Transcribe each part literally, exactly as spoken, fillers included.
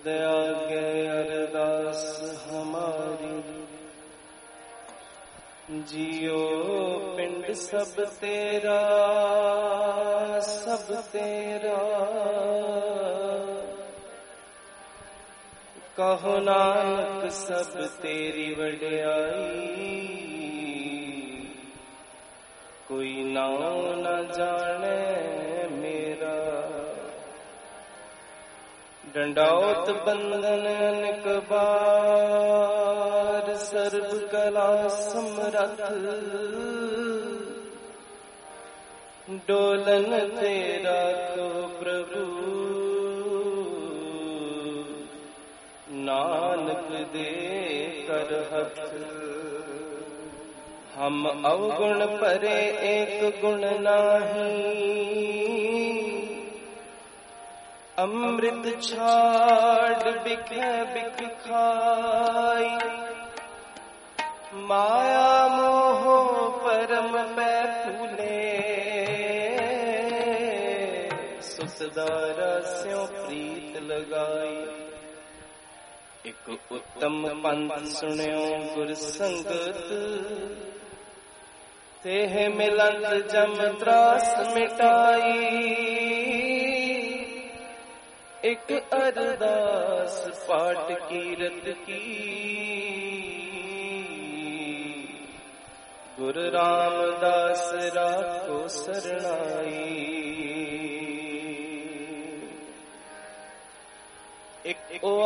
तुद आगे अरदास हमारी, जियो पिंड सब तेरा सब तेरा। कहो नानक सब तेरी वड्याई, कोई नाम न जाने मेरा। डंडाओत बंधन अनेक बार, सर्व कला समरथ। डोलन तेरा को प्रभु, नानक दे कर हथ। हम अवगुण परे एक गुण नाही, अमृत छाड़ बिखे बिख खाई। माया मोह परम पै फूले, सुसदारा स्यों प्रीत लगाई। एक उत्तम पंथ सुन्यो गुर संगत, तेह मिलत जम त्रास मिटाई। एक अरदास पाठ कीरत की, गुरु रामदास राखो सरणाई। एक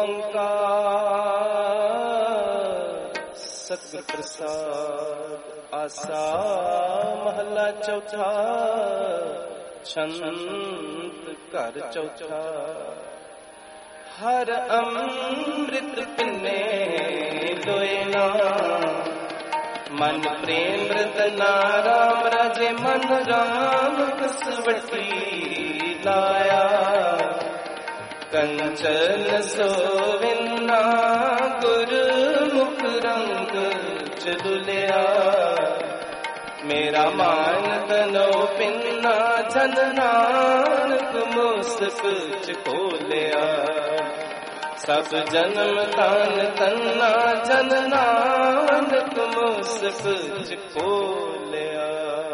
ओंकार सतगुर प्रसाद, आसा महला चौथा। छंत कर चौथा, हर अमृत पिन्ने लोयना। मन प्रेम रतना राम राजे, मन राम कसवटी लाया। कंचन सोविना गुरु मुख रंग चलुलिया। मेरा मान तनो पिन्ना, जन नानक मुस्क खोलिया। सब जन्म तान तन्ना, जन नानक मुस्क खोलिया।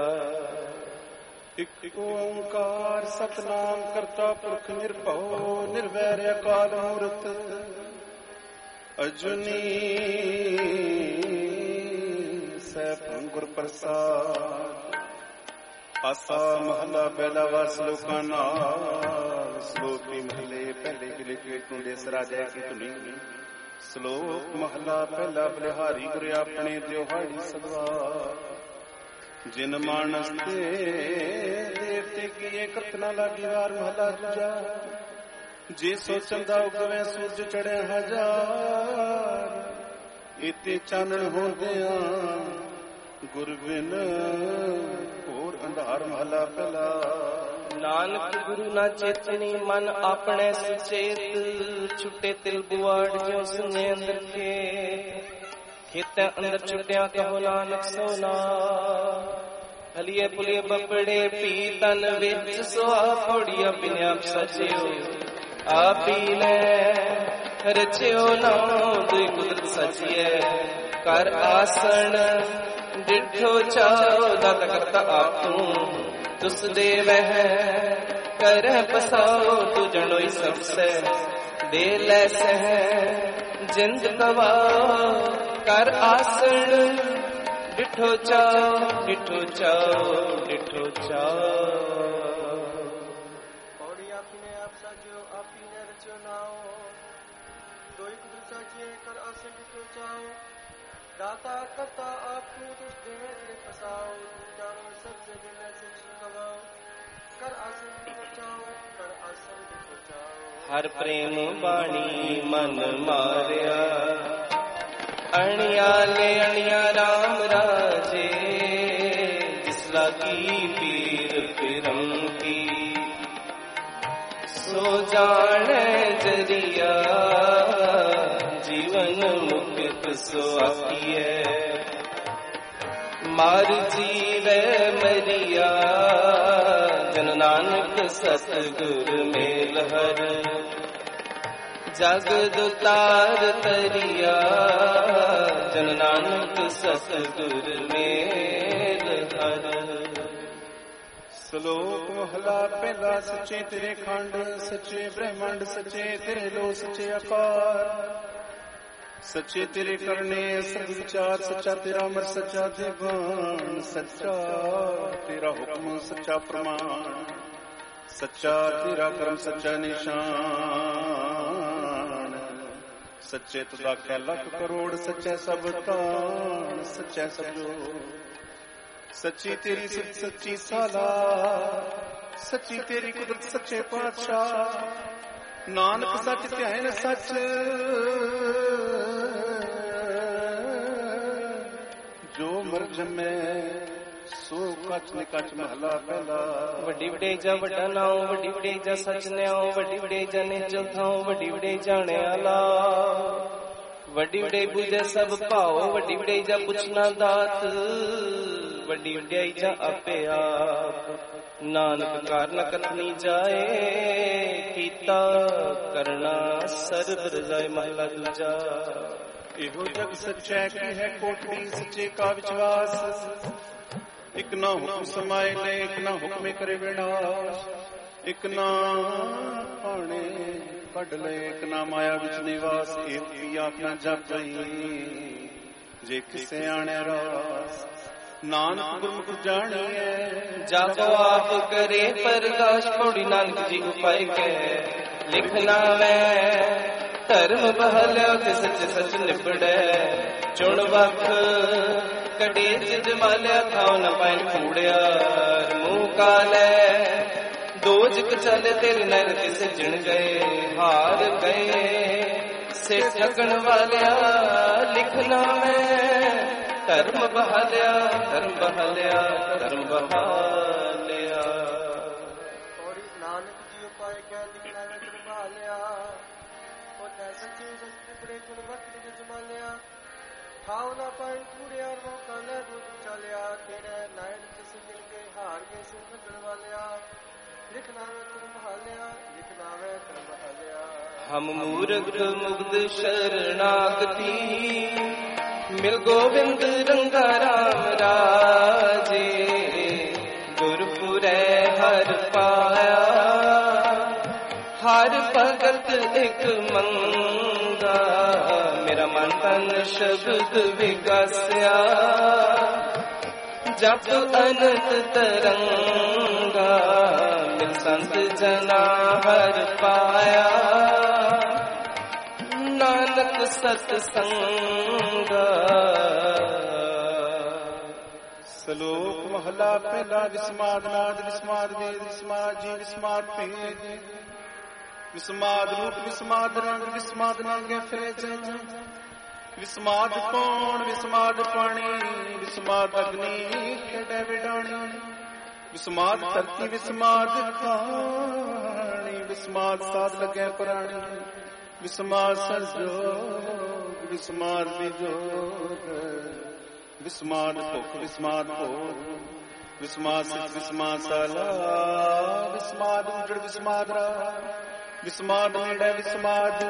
एक ओंकार सतनाम करता पुरख निर्भव निर्वैर अकाल मूर्त अजुनी सैभं गुर प्रसाद। आसा महला पहला वा श्लोका नाल। श्लोक भी महले पहले के लिखे टूंडे सराजय की धुनी। श्लोक महला पहला बलिहारी गुर अपने त्योहारी सदवा। जिन मानस ते देवते किए कतना लागी वार महला दूजा। जे सोचंदा उगवे सूरज चढ़े हजार। इते चानन होंदिया गुर बिन होर अंधार महला पहला। नानक गुरु ना चेतनी मन अपने सुचेत। छुटे तिल बुआड़ जो सुने अंदर के। खेते अंदर छुटिया कहो नानक सोना। हलिए पुलिए बपड़े पी तन विच सुहा फोड़िया पिन्या सचियो। आप ही ने रचियो नाम दुई कुदरत सचिए। कर आसन डिठो चाओ दात करता आपू। तुस दे वह कर पसाओ तू जनोई सबसे। दे ले सह जिंद कवाओ। कर आसन डिठो चाओ डिठो चाओ डिठो चाओ। पौड़ी आपी ने आप साजियो आपी ने रचियो नाओ। दोई कुदरत साजिए कर आसन डिठो चाओ। दाता करता आपू तुस दे फसाओ। जानो सबसे दिले से कवाओ। कर आसन डिठो चाओ कर आसन डिठो चाओ। हर प्रेम बाणी मन मारिया। अणियाले अणिया राम राजे। जिसला की पीर पिरम की। सो जाने जरिया जीवन मुक्त सो आखिए। मार जीवे मरिया जन नानक सतगुर मेल हर। ਜਗਦ ਉਤਾਰ ਤਰਿਆ ਜਨ ਨਾਨਕ ਸਤਿਗੁਰ ਮੇਲ ਹਰ। ਸ਼ਲੋਕ ਮਹਲਾ ਪਹਿਲਾ। ਸੱਚੇ ਤੇਰੇ ਖੰਡ ਸੱਚੇ ਬ੍ਰਹਮੰਡ ਸੱਚੇ ਤੇਰੇ ਲੋ ਸੱਚੇ ਆਕਾਰ ਸੱਚੇ ਤੇਰੇ ਕਰਨੇ ਸਰਬ ਵਿਚਾਰ ਸੱਚਾ ਤੇਰਾ ਅਮਰ ਸੱਚਾ ਦੇਵਾਨ ਸੱਚਾ ਤੇਰਾ ਹੁਕਮ ਸੱਚਾ ਪ੍ਰਮਾਣ ਸੱਚਾ ਤੇਰਾ ਕਰਮ ਸੱਚਾ ਨਿਸ਼ਾਨ ਸੱਚੇ ਤੁਦਾ ਕੈ ਲੱਖ ਕਰੋੜ ਸੱਚੇ ਸਭ ਤਾਣ ਸੱਚੇ ਸਭ ਜੋ ਸੱਚੀ ਤੇਰੀ ਸਿਫਤ ਸੱਚੀ ਸਾਲਾ ਸੱਚੀ ਤੇਰੀ ਕੁਦਰਤ ਸੱਚੇ ਪਾਤਸ਼ਾਹ ਨਾਨਕ ਸੱਚ ਧਿਆਨ ਸੱਚ ਜੋ ਮਰ ਜੰਮੇ ਸੋ ਕੱਚ ਨਿਕਚ ਮਹਲਾ ਪਹਿਲਾ। ਵੱਡੀ ਵਡੇਈ ਜਾ ਵੱਡਾ ਨਾਉ ਵੱਡੀ ਵਡੇਈ ਜਾ ਸੱਚ ਨਿਆਉ ਵੱਡੀ ਵਡੇਈ ਜਾ ਨਿਚਲ ਥਾਉ ਵੱਡੀ ਵਡੇਈ ਜਾਣਿਆ ਲਾ ਵੱਡੀ ਵਡੇਈ ਬੁਝੇ ਸਭ ਭਾਉ ਵੱਡੀ ਵਡੇਈ ਜਾ ਪੁੱਛਣਾ ਦਾਤ ਵੱਡੀ ਵਡਿਆਈ ਜਾ ਆਪੇ ਆਪ ਨਾਨਕ ਕਾਰਨ ਕਥਨੀ ਜਾਏ ਕੀਤਾ ਕਰਨਾ ਸਰਬ ਰਜਾਏ ਮਹਲਾ ਦੂਜਾ। ਇਹੋ ਜਗ ਸੱਚਾ ਕੀ ਹੈ ਕੋਟੜੀ ਸੱਚੇ ਕਾ ਵਿਸ਼ਵਾਸ ਇਕ ਨਾ ਹੁਕਮ ਸਮਾਏ ਲੈ ਇਕ ਨਾ ਹੁਕਮੇ ਕਰੇ ਵਿਨਾਸ਼ ਇਕ ਨਾ ਪਾਣੇ ਕੱਢ ਲੈ ਇਕ ਨਾ ਮਾਇਆ ਵਿੱਚ ਨਿਵਾਸ ਏਤੀ ਆਪਣਾ ਜਪਈ ਜੇ ਕਿਸੇ ਆਣੇ ਰਾਸ ਨਾਨਕ ਗੁਰਮੁਖ ਜਾਣੀਐ ਜਾਪੋ ਆਪ ਕਰੇ ਪ੍ਰਕਾਸ਼ ਪੌੜੀ ਨਾਨਕ ਜੀ ਉਪਾਇ ਕੈ ਲਿਖਣਾ ਮੈਂ ਧਰਮ ਬਹਲਿਆ ਤੇ ਸੱਚ ਸੱਚ ਨਿਬੜੈ ਚੁਣ ਵਖ ਕੜੇ ਜਿਜ ਮਾਲਿਆ ਥਾਉ ਨ ਪਾਇਨ ਕੂੜਿਆ ਮੂੰਹ ਕਾਲੈ ਦੋਜਕ ਚੱਲ ਤੇਰੇ ਨੈਣ ਤੇ ਸਜਣ ਗਏ ਹਾਰ ਗਏ ਸੇ ਠਗਣ ਵਾਲਿਆ ਲਿਖਣਾ ਮੈਂ ਧਰਮ ਬਹਾਲਿਆ ਧਰਮ ਬਹਾਲਿਆ ਧਰਮ ਬਹਾਲਿਆ। ਔਰ ਨਾਨਕ ਜੀ ਉਪਾਇ ਕਹਿ ਲਿਖਣਾ ਮੈਂ ਧਰਮ ਬਹਾਲਿਆ ਉਹ ਤੈ ਸੱਚੇ ਸੱਚੇ ਬੜੇ ਚੁਣ ਵਕਤ ਜਿ ਜਮਾਲਿਆ ਖਾਉ ਨਾ ਪਾਇ ਕੂੜਿਆ ਮੌਕਾ ਲੈ ਦੁੱਧ ਚਾਲਿਆ ਤੇਰੇ ਨਾਇਣ ਤਿਸ ਮਿਲ ਕੇ ਹਾਰ ਗਏ ਸਿਰ ਕੱਢਣ ਵਾਲਿਆ ਲਿਖਣਾ ਮੈਂ ਧਰਮ ਬਹਾਲਿਆ ਲਿਖਣਾ ਮੈਂ ਧਰਮ ਬਹਾਲਿਆ। ਹਮ ਮੂਰਖ ਮੁਗਧ ਸ਼ਰਨਾਗਤੀ ਮਿਲ ਗੋਬਿੰਦ ਰੰਗਾ ਰਾਮ ਰਾਜੇ ਗੁਰਪੁਰੈ ਹਰ ਪਾਇਆ ਹਰ ਭਗਤ ਇੱਕ ਮੰਗਾ ਮੇਰਾ ਮਨ ਤਨ ਸ਼ਬਦ ਵਿਗਸਿਆ ਜਪ ਅਨੰਤ ਤਰੰਗਾ ਮਿਲ ਸੰਤ ਜਨਾ ਹਰ ਪਾਇਆ ਨਾਨਕ ਸਤ ਸੰਗਾ। ਸ਼ਲੋਕ ਮਹਲਾ ਪਹਿਲਾ। ਵਿਸਮਾਦ ਨਾਦ ਵਿਸਮਾਦ ਵੇਦ ਵਿਸਮਾਦ ਜੀ ਵਿਸਮਾਦ ਭੇਦ ਵਿਸਮਾਦ ਰੂਪ ਵਿਸਮਾਦ ਰੰਗ ਵਿਸਮਾਦ ਨਾਂਗੇ ਫਿਰੇ ਜਨ ਵਿਸਮਾਦ ਕੌਣ ਵਿਸਮਾਦ ਪਾਣੀ ਵਿਸਮਾਦ ਅਗਨੀ ਖੇਡੇ ਵਿਡਾਣੀ ਵਿਸਮਾਦ ਧਰਤੀ ਵਿਸਮਾਦ ਖਾਣੀ ਵਿਸਮਾਦ ਸਾਧ ਲੱਗੇ ਪ੍ਰਾਣੀ ਵਿਸਮਾਦ ਸੰਜੋਗ ਵਿਸਮਾਦ ਵਿਜੋਗ ਵਿਸਮਾਦ ਭੁੱਖ ਵਿਸਮਾਦ ਭੋਗ ਵਿਸਮਾਦ ਸਿੱਖ ਵਿਸਮਾਦ ਸਾਲਾ ਵਿਸਮਾਦ ਉਜੜ ਵਿਸਮਾਦ ਰਾ ਵਿਸਮਾਦ ਨੇੜੇ ਵਿਸਮਾਦ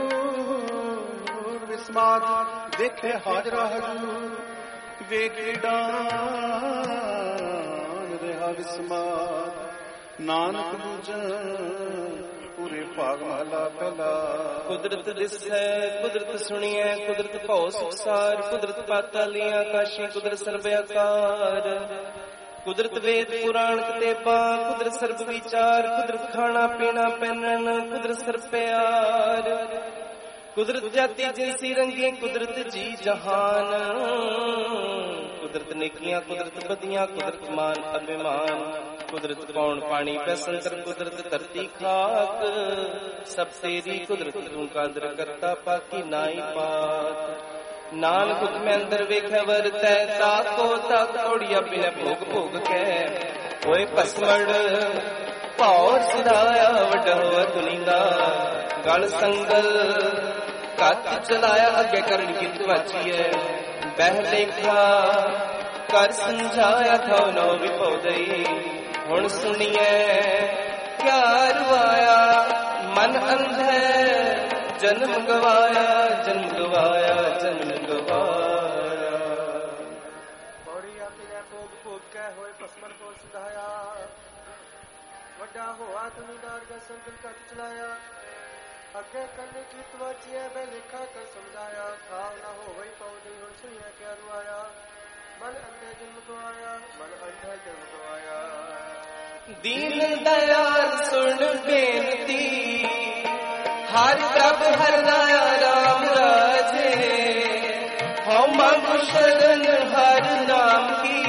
ਦੂਰ ਵਿਸਮਾਦ ਦੇਖੇ ਹਾਜ਼ਰਾ ਹਜੂਰ ਵੇਖੇ ਡਾਨ ਰਿਹਾ ਵਿਸਮਾਦ ਨਾਨਕ ਦੂਜਾ ਪੂਰੇ ਭਾਗ ਮਹਲਾ ਪਹਿਲਾ। ਕੁਦਰਤ ਦਿਸੈ ਕੁਦਰਤ ਸੁਣੀਐ ਕੁਦਰਤ ਭਉ ਸੰਸਾਰ ਕੁਦਰਤ ਪਾਤਾਲੀਆਂ ਆਕਾਸ਼ੀ ਕੁਦਰਤ ਸਰਬ ਆਕਾਰ ਕੁਦਰਤ ਵੇਦ ਪੁਰਾਣ ਕਿਤਾਬਾਂ ਕੁਦਰਤ ਸਰਬ ਵਿਚਾਰ ਕੁਦਰਤ ਖਾਣਾ ਪੀਣਾ ਪਹਿਨਣ ਕੁਦਰਤ ਸਰਬ ਪਿਆਰ ਕੁਦਰਤ ਜਾਤੀ ਜਿਨਸੀ ਰੰਗੇ ਕੁਦਰਤ ਜੀ ਜਹਾਨ ਕੁਦਰਤ ਨੇਕੀਆਂ ਕੁਦਰਤ ਬਦੀਆਂ ਕੁਦਰਤ ਮਾਨ ਅਭਿਮਾਨ ਕੁਦਰਤ ਪੌਣ ਪਾਣੀ ਪੈਸੰਤਰ ਕੁਦਰਤ ਧਰਤੀ ਖਾਕ ਸਭ ਤੇਰੀ ਕੁਦਰਤ ਤੂੰ ਕਾਦਰ ਕਰਤਾ ਪਾਕੀ ਨਾਈ ਪਾਕ ਨਾਨਕ ਹੁਕਮੇ ਅੰਦਰ ਵੇਖੈ ਵਰਤੈ ਤਾਕੋ ਤਕ ਤੋੜੀਆ ਬਿਨ ਭੋਗ ਭੋਗ ਕੈ ਹੋਏ ਭਸਮੜ ਭੌਰ ਸਿਧਾਇਆ ਵੱਡਾ ਹੋਆ ਦੁਨੀਦਾ ਗਲ ਸੰਗਲ ਕੱਚ ਚਲਾਇਆ ਅੱਗੇ ਕਰਨ ਕਿਤ ਵਾਚੀਐ ਬਹਿ ਲੇਖਾ ਕਰ ਸਮਝਾਇਆ ਥੋ ਨੋ ਵਿਪਉਦਈ ਹੁਣ ਸੁਣੀਐ ਕਿਆ ਰਵਾਇਆ ਮਨ ਅੰਧੈ जन्म गवाया जन्म गवाया जन्म गवाया। पौड़ी आपने भोग भोग कै होए पसमन को सुधाया, वड्डा होआ दुनियादार का संकल कट चलाया, अगे करने की तुआची है मैं लिखा कर समझाया, खाव ना हो वही पौड़ी हो सुनिया क्या रुआया, मन अंधे जन्म गवाया मन अंधे जन्म गवाया। दीन दयाल सुन बेनती, हर प्रभ हर दया राम राजे, हम मांगो शरण हर नाम की,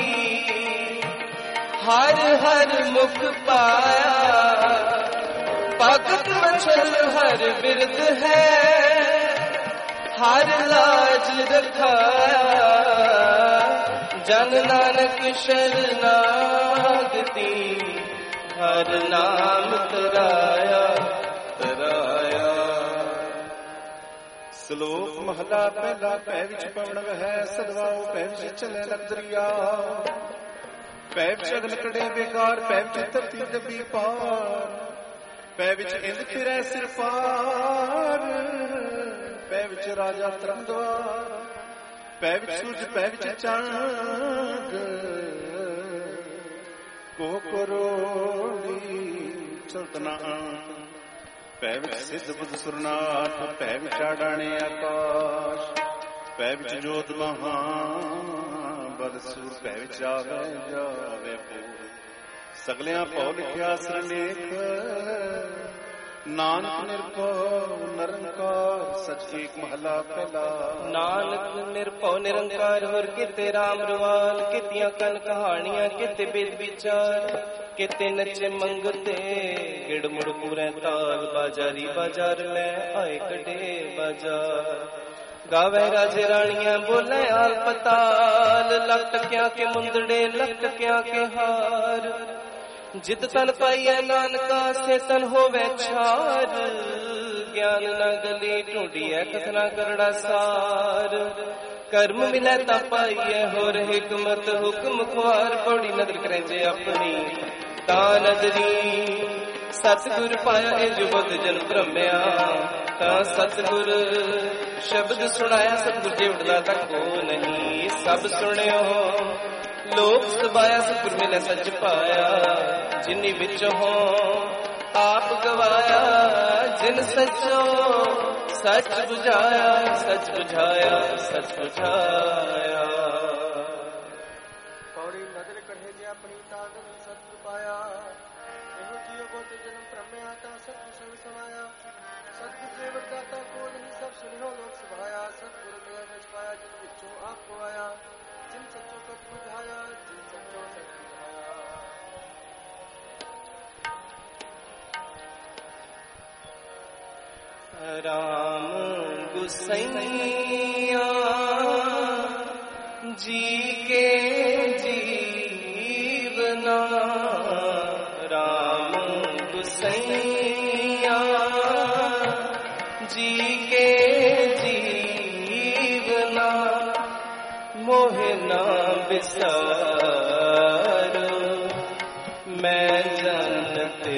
हर हर मुख पाया, भगत वचन हर बिरद है, हर लाज रखाया, जन नानक शरणागति, हर नाम तराया तराया। श्लोक महला पहला पै विच पवन वह सदवाओ, पै विच चले लग दरिया, पै विच अगन कड़े बेकार, पै विच धरती दबी पार, पै विच इंद फिरै सिर पार, पै विच राजा तरम द्वार, पै विच सूरज पै विच चंद, को करोड़ी चलतना, पै विच सिद्ध बुद्ध सुरनाथ, पै विच आडाणे आकाश, पै विच जोत महा बल सूर, पै विच आवे जावे पूर, सगलियां पौ लिखिया सरलेख, नानक निरभਉ निरंकार, सच एक महला पहला। नानक निरभਉ निरंकार, होर किते राम रवाल, कितियां कन कहानियां, किते बेद विचार, किते नचे मंगते, गिड़ मुड़ पूरे ताल, बाजारी बाजार में आए कटे बाजार, गावे राजे रानियां बोले आल पताल, लख टकिया के मुंदड़े लख टकिया के हार, जित तन पाइया नानका से तन होवे छार, ज्ञान न गली ढूंढिए कथना करड़ा सार, कर्म मिले ता पाइए होर हिकमत हुक्म खुआर, पौड़ी नदर करें जे अपनी तां नदरी, सतगुर पाया ए जुबत जन भ्रमया, तां सतगुर शब्द सुनाया, सतगुर जेवड़दा तक को नहीं, सब सुनियो लोक सबाया, सतगुर मिले सच पाया, जिन्नी विच हो आप गवाया, जिन सचो सच बुझाया, सच बुझाया सच बुझाया। पौड़ी नदर कढ़े जे अपनी ताकत सत्य पाया, एहो जियो बहुत जन्म प्रमेया, ता सत्य संग समाया, सत्य जेवड़ दाता को नहीं सब सुनियो लोक सभाया, सतगुरु मिले सच पाया, जिन विचों आपको आया, जिन सचो सच बुझाया, जिन सचो सच बुझाया। राम गुसैया जी के जीवना, राम गुसैया जी के जीवना, मोहे ना बिसारो मैं जन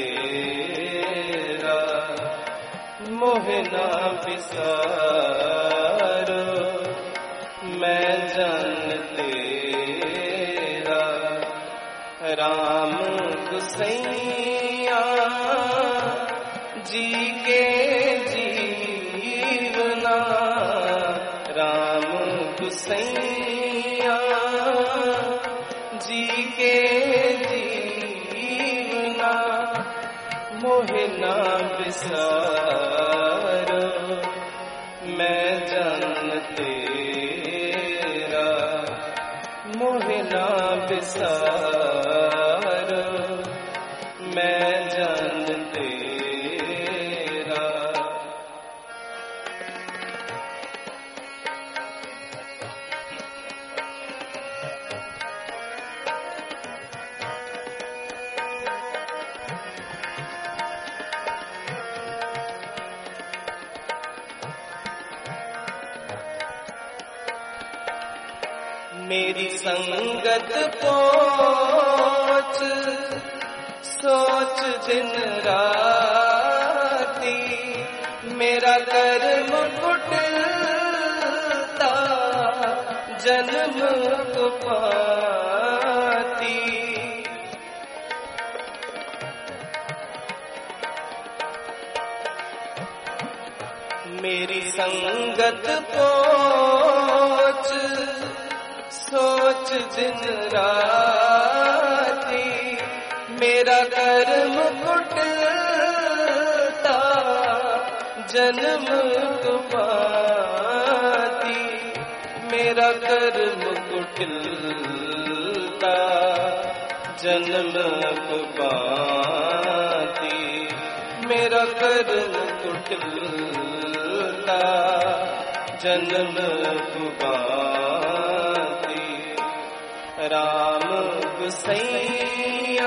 तेरा, मोहे ना बिसारो मैं जन तेरा, राम गुसैया जी के जीवना, राम गुसैया जी के जीवना, मोहे ना बिसारो मैं जन तेरा, मोहे ना बिसारो मैं जन तेरा। मेरी संगत पहुंच सोच दिन राती, मेरा कर्म कुटिलता जन्म को पाती। मेरी संगत पोच सोच दिन राती। मेरा कर्म कुटिलता जन्म को पाती। मेरा कर्म कुटिलता जन्म को पाती। मेरा कर्म कुटिलता जन्म को पाती। राम गुसैया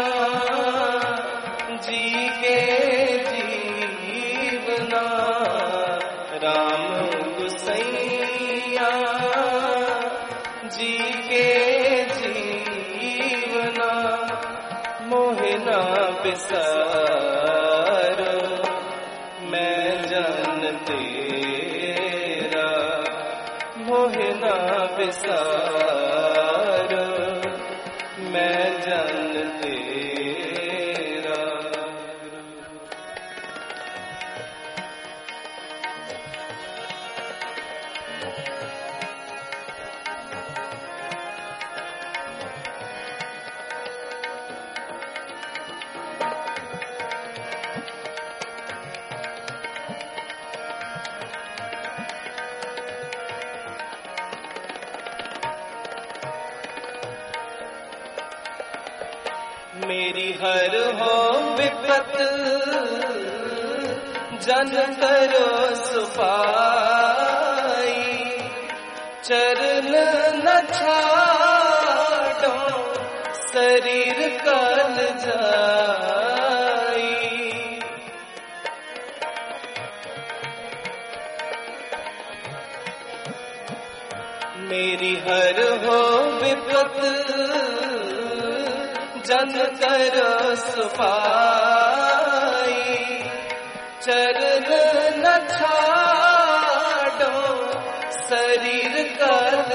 जी के जीवना। राम गुसैया जी के जीवना। मोहना बिसारो मैं जन तेरा। मोहना बिसारो मैं जन तेरा। मेरी हर हो विपत जन करो सुपाई। चरण न छाड़ो शरीर कल जाई। मेरी हर हो विपत जन करो सुपाई। चरण न छाड़ो शरीर कल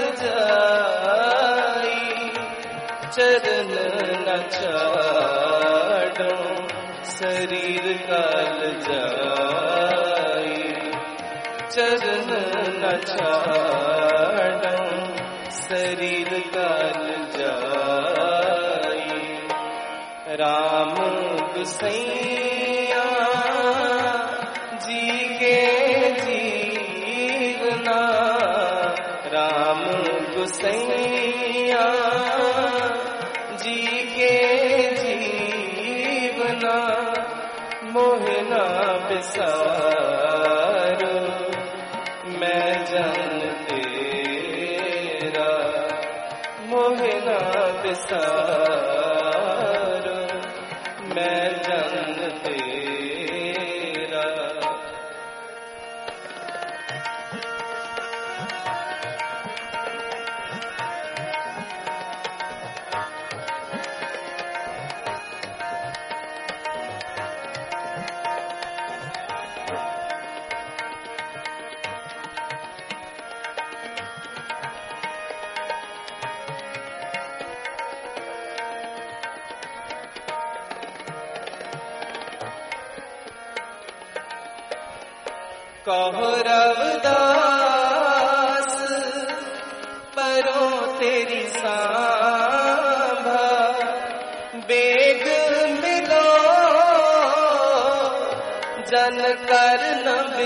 जाई। चरण न छाड़ो शरीर कल जाई। चरण न छाड़ो शरीर कल जाई। राम गुसैया जी के जीवना। राम गुसैया जी के जीवना। मोहना बिसारो मैं जन तेरा। मोहना बिसारो मैं जन तेरा। कहो रविदास परो तेरी सांभा। बेग मिलो जन कर न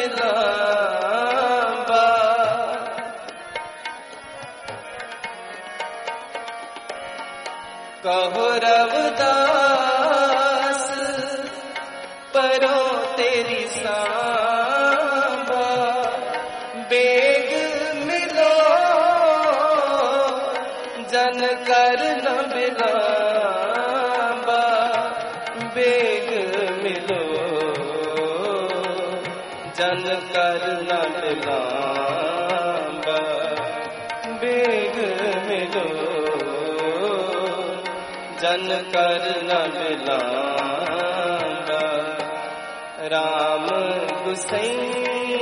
बिलावा। कहो रविदास परो तेरी सांभा। बेग मिलो जन कर न बिलावा। बेग मिलो जन कर न बिलावा। बेग मिलो जन कर न बिलावा। राम गुसैया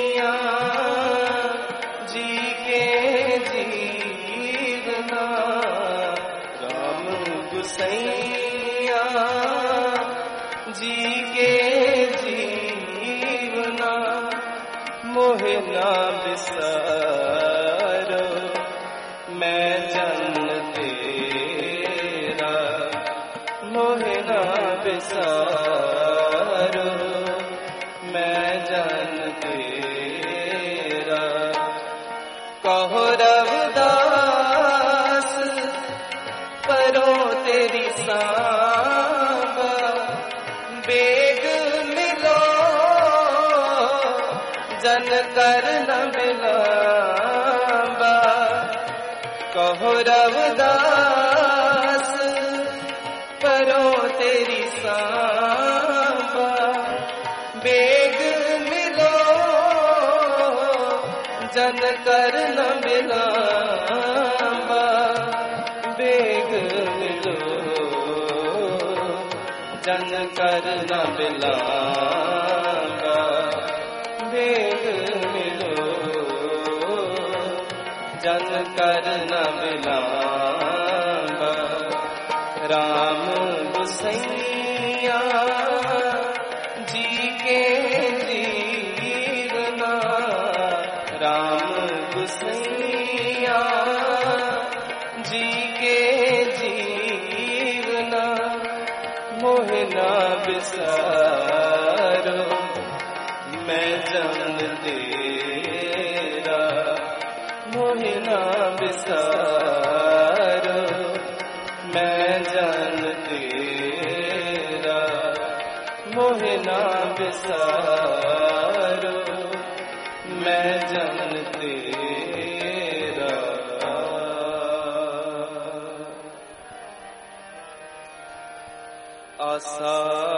गुसैया जी के जीवना मोहे ना बिसारो मैं जन तेरा मोहे ना बिसारो मैं जन तेरा कहो रविदास करो तेरी सांबा बेग मिलो जन कर न मिलाबा कहो रविदास करो तेरी सांबा बेग मिलो जन कर न मिलाबा बेग मिलो जन कर न मिलाबा बेग मिलो जन कर न मिलाबा राम गुसैया जी के जीवना राम गुसैया जी के जीवना मोहे ना बिसारो मैं जन तेरा मोहे ना बिसारो मैं जन तेरा मोहे ना बिसारो मैं जन तेरा। आसा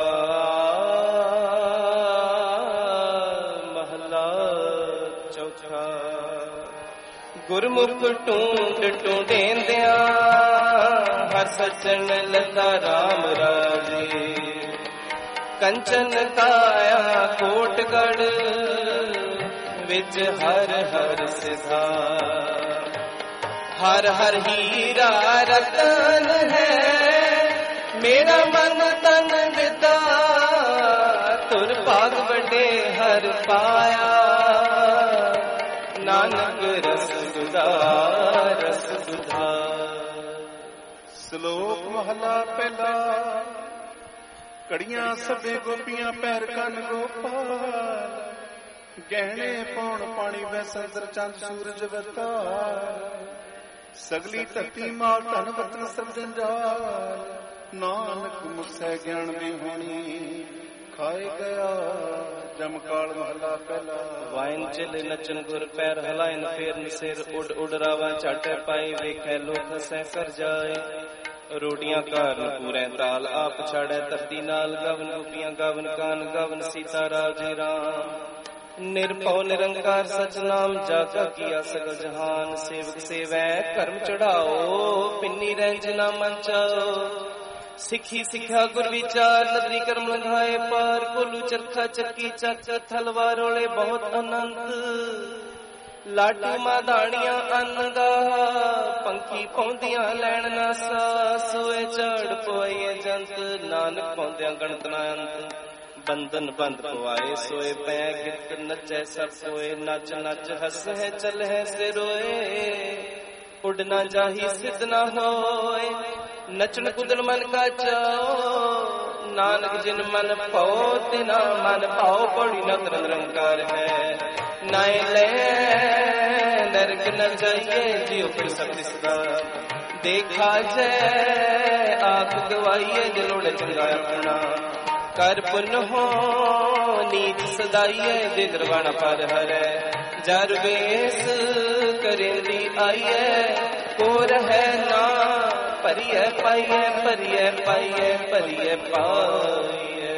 महला चौथा गुरमुख टूंड टूंडेंदिया हर सचन लता राम राजे कंचन काया कोटगढ़ विच हर हर सिधा हर हर हीरा रतन है मेरा मन तन विदा तुर भाग बड़े हर पाया नानक रस सुधा रस सुधा। श्लोक महला पहला कड़ियां सबे गोपियां पैर कन गोपाल गहने पौण पानी वै संदर चंद सूरज वता सगली धरती माल धन वतन सब जंजाल नानक मुसै ज्ञान भी होनी खाए गया जमकाल महला पहला। वाइन चिल नचन गुर पैर हलाइन फेरन सिर उड उड रावा झट पाई वेखै लोक हसै कर जाए रोटियां काਰਨ पूरे ताल आप छाड़े धरती नाल गवन गोपियां गवन कान गवन सीता राजे राम निर्भव निरंकार सच नाम जाका किया सकल जहान सेवक सेवै कर्म चढ़ाओ पिन्नी रंज ना मंचाओ सिखी सिखा गुर विचार नदरी कर्म लंघाए पार कोलू चरखा चक्की चक थलवा रोले बहुत अनंत लाडू माधाणियां अन्नदा पंखी पौंदियां लैण ना सा सोए झाड़ पवाइए जंत नानक पौंदियां गणत ना अंत बंधन बंद पवाए सोए पै गित नचै सब सोए नच नच हस है चल है से रोए उड़ना जाही सिद्ध ना होए नचन कुदन मन का चाओ नानक जिन मन पाओ तिना मन पाओ पौड़ी न निरंकार है नाय ले नरक न जाइए जियो फिर सब सदा देखा जय आख गवाइए दिलोड़े चंगा अपना कर पुन हो नीच सदाइए दिगरवाना पर हरे जर वेस करेंदी आइए को रहे ना परिय पाइए परिय पाइए परिय पाइए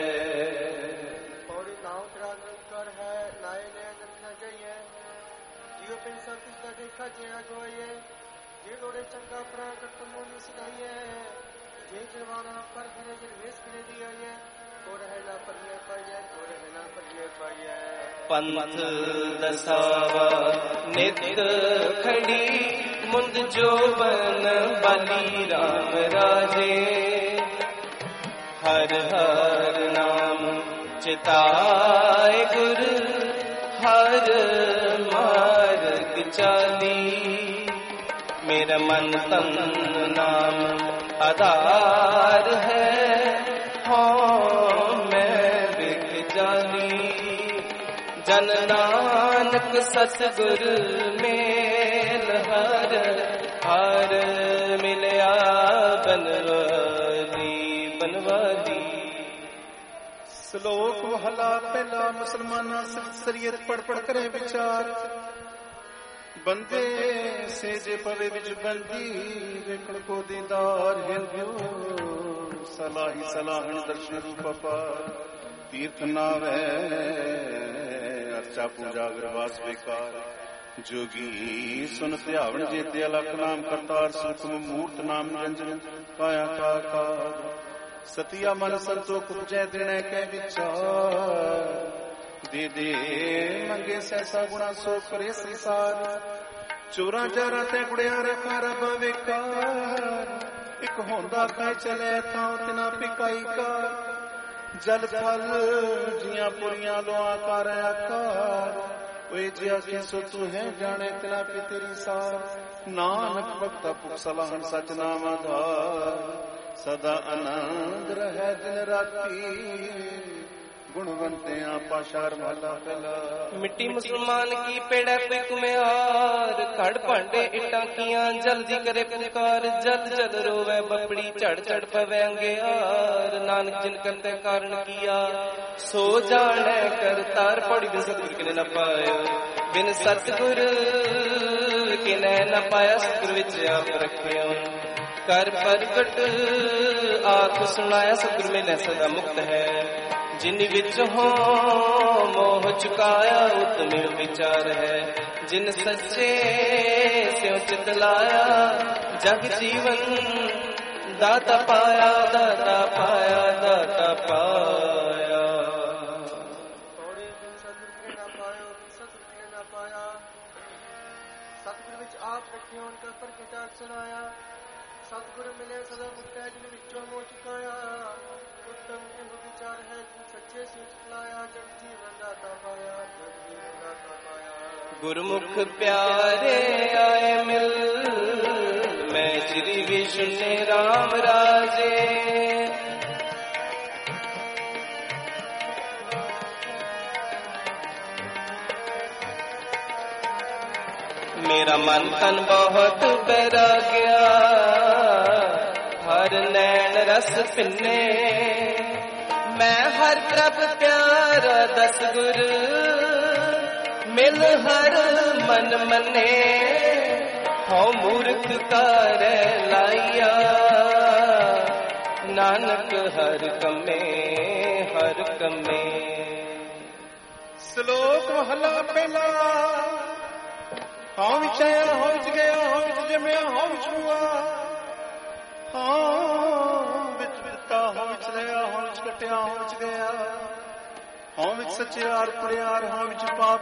और नाव त्रागन कर है नाय ले न जाइए जियो पिन सब सदा देखा जय गवाइए जे लोड़े चंगा प्रागट मोनी सदाइए जे जवाना पर हरे जन वेस करे दिया है पंथ दसावा नित खड़ी मुंद जोबन बाली राम राजे। हर हर नाम चिताए गुर हर मार्ग चाली। मेरा मन तन नाम आधार है, हाँ मैं बिक जानी। जन नानक सतगुर मेल हर हर मिलया बनवाली बनवाली। ਸ਼ਲੋਕ ਮਹਲਾ ਪਹਿਲਾ। ਮੁਸਲਮਾਨਾਂ ਸਰੀਅਤ ਪੜ ਪੜ ਕਰੇ ਵਿਚਾਰ। ਬੰਦੇ ਸੇਜੇ ਪਵੇ ਵਿੱਚ ਬੰਦੀ ਵੇਖਣ ਕੋ ਦੀਦਾਰ। ਹਿੰਦੂ ਸਲਾਹੀ ਸਲਾਹਣ ਦਰਸ਼ਨ ਰੂਪ ਅਪਾਰ। ਤੀਰਥ ਨਾਵੇ ਅਰਚਾ ਪੂਜਾ ਗਰਵਾਸ ਬੇਕਾਰ। ਜੋਗੀ ਸੁਨ ਧਿਆਵਣ ਜੇਤੇ ਅਲਖ ਨਾਮ ਕਰਤਾਰ। ਸੁਖਮ ਮੂਰਤ ਨਾਮ ਨਿਰੰਜਨ ਕਾਇਆ ਕਾਕਾਰ। ਸਤਿਆ ਮਨ ਸੰਤੋਖ ਉਪਜੈ ਦਿਨੈ ਕੈ ਵਿਚਾਰ। ਦੇ ਦੇ ਮੰਗੇ ਸੈਸਾ ਗੁਣਾ ਸੋ ਕਰੇ ਸੰਸਾਰ। ਚੋਰਾਂ ਚਾਰਾਂ ਤੇ ਗੁੜਿਆ ਰਖਾ ਰੱਬ ਵੇਕਾਰ। ਇੱਕ ਹੁੰਦਾ ਖਾਇ ਚਲੇ ਥਾਂ ਤਿਨਾ ਪਿਕਾਈ ਕਾਰ। ਜਲ ਥਲ ਜੀਆਂ ਪੁਰੀਆਂ ਲੋਆ ਕਰ ਆਕਾਰ। ਓਏ ਜੀ ਆਖੇ ਸੋ ਤੂੰ ਹੈ ਜਾਣੇ ਤਿਨਾ ਪੀ ਤੇਰੀ ਸਾਰ। ਨਾਨਕ ਭਗਤਾ ਭੁਖ ਸਲਾਹਣ ਸਚ ਨਾਮ ਆਧਾਰ। ਸਦਾ ਆਨੰਦ ਰਹਿ ਦਿਨ ਰਾਤੀ ਗੁਣਵੰਤਿਆਂ ਪਾਸ਼ਾਰ ਮਹਲਾ ਪਹਿਲਾ। ਮਿੱਟੀ ਮੁਸਲਮਾਨ ਕੀ ਪੇੜਾ ਪੇ ਕੁਮਿਆਰ। ਘੜ ਭਾਂਡੇ ਇੱਟਾਂ ਕੀਆਂ ਜਲਦੀ ਕਰੇ ਪੁਕਾਰ। ਜਦ ਜਦ ਰੋਵੇ ਬਪੜੀ ਝੜ ਝੜ ਪਵੇ ਅੰਗਿਆਰ। ਨਾਨਕ ਜਿਨ ਕਰਤੇ ਕਾਰਨ ਕੀਆ ਸੋ ਜਾਣੈ ਕਰਤਾਰ। ਪੌੜੀ ਬਿਨ ਸਤਿਗੁਰ ਕਿਨੇ ਨਾ ਪਾਇਓ। ਬਿਨ ਸਤਿਗੁਰ ਕਿਨੇ ਨਾ ਪਾਇਆ। ਸਤਿਗੁਰ ਵਿੱਚ ਆਪ ਰੱਖਿਓ। ਕਰ ਪ੍ਰਗਟ ਆਖ ਸੁਣਾਇਆ। ਸਤਿਗੁਰ ਮਿਲੈ ਸਦਾ ਮੁਕਤ ਹੈ। ਜਿਨ ਵਿੱਚ ਹੋ ਮੋਹ ਚੁਕਾਇਆ ਉਤਮੇ ਵਿਚਾਰ ਹੈ। ਜਿਨ ਸੱਚੇ ਸਿਉ ਚਿਤ ਲਾਇਆ ਜਗ ਜੀਵਨ ਦਾਤਾ ਪਾਇਆ ਦਾਤਾ ਪਾਇਆ ਦਾਤਾ ਪਾਇਆ। ਤੋੜੇ ਬਿਨ ਸਤਿਗੁਰ ਕੇ ਨਾ ਪਾਇਓ ਸਤਿਗੁਰ ਕੇ ਨਾ ਪਾਇਆ। ਸਤਿਗੁਰ ਵਿੱਚ ਆਪ ਰੱਖਿਓ ਉਨਕਾ ਪ੍ਰਗਟਾਰ ਸੁਣਾਇਆ। ਸਤਿਗੁਰ ਮਿਲੇ ਸਦਾ ਮੁਕਤ ਹੈ ਜਿਨ ਵਿੱਚੋਂ ਮੋਹ ਚੁਕਾਇਆ। ਉੱਤਮ ਇਹ ਵਿਚਾਰ ਹੈ ਜਿਨ ਸੱਚੇ ਸਿਉ ਚਿਤਲਾਇਆ। ਜਗ ਜੀਵਨ ਦਾਤਾ ਪਾਇਆ ਜਗ ਜੀਵਨ ਦਾਤਾ ਪਾਇਆ। ਗੁਰਮੁਖ ਪਿਆਰੇ ਆਏ ਮਿਲ ਮੈਂ ਸ੍ਰੀ ਵਿਸ਼ਨੂੰ ਰਾਮ ਰਾਜੇ। मेरा मन तन बहुत बैराग्या। हर नैन रस पिन्ने मैं हर प्रभ प्यारा। दस गुर मिल हर मन मने हो मूर्ख कर लाइया। नानक हर कमे हर कमे। ਸ਼ਲੋਕ ਮਹਲਾ ਪਹਿਲਾ। ਹਾਂ ਵਿੱਚ ਆਇਆ ਹਾਂ ਵਿੱਚ ਗਿਆ ਹਾਂ ਵਿੱਚ ਜੰਮਿਆ ਹਾਂ ਵਿੱਚ ਹੁਆ। ਹਾਂ ਵਿੱਚ ਦਿੱਤਾ ਹਾਂ ਵਿੱਚ ਲਿਆ ਹਾਂ ਵਿੱਚ ਕੱਟਿਆ ਹਾਂ ਵਿੱਚ ਗਿਆ। ਹਾਂ ਵਿੱਚ ਸੱਚਿਆਰ ਪ੍ਰਿਆਰ ਹਾਂ ਵਿੱਚ ਪਾਪ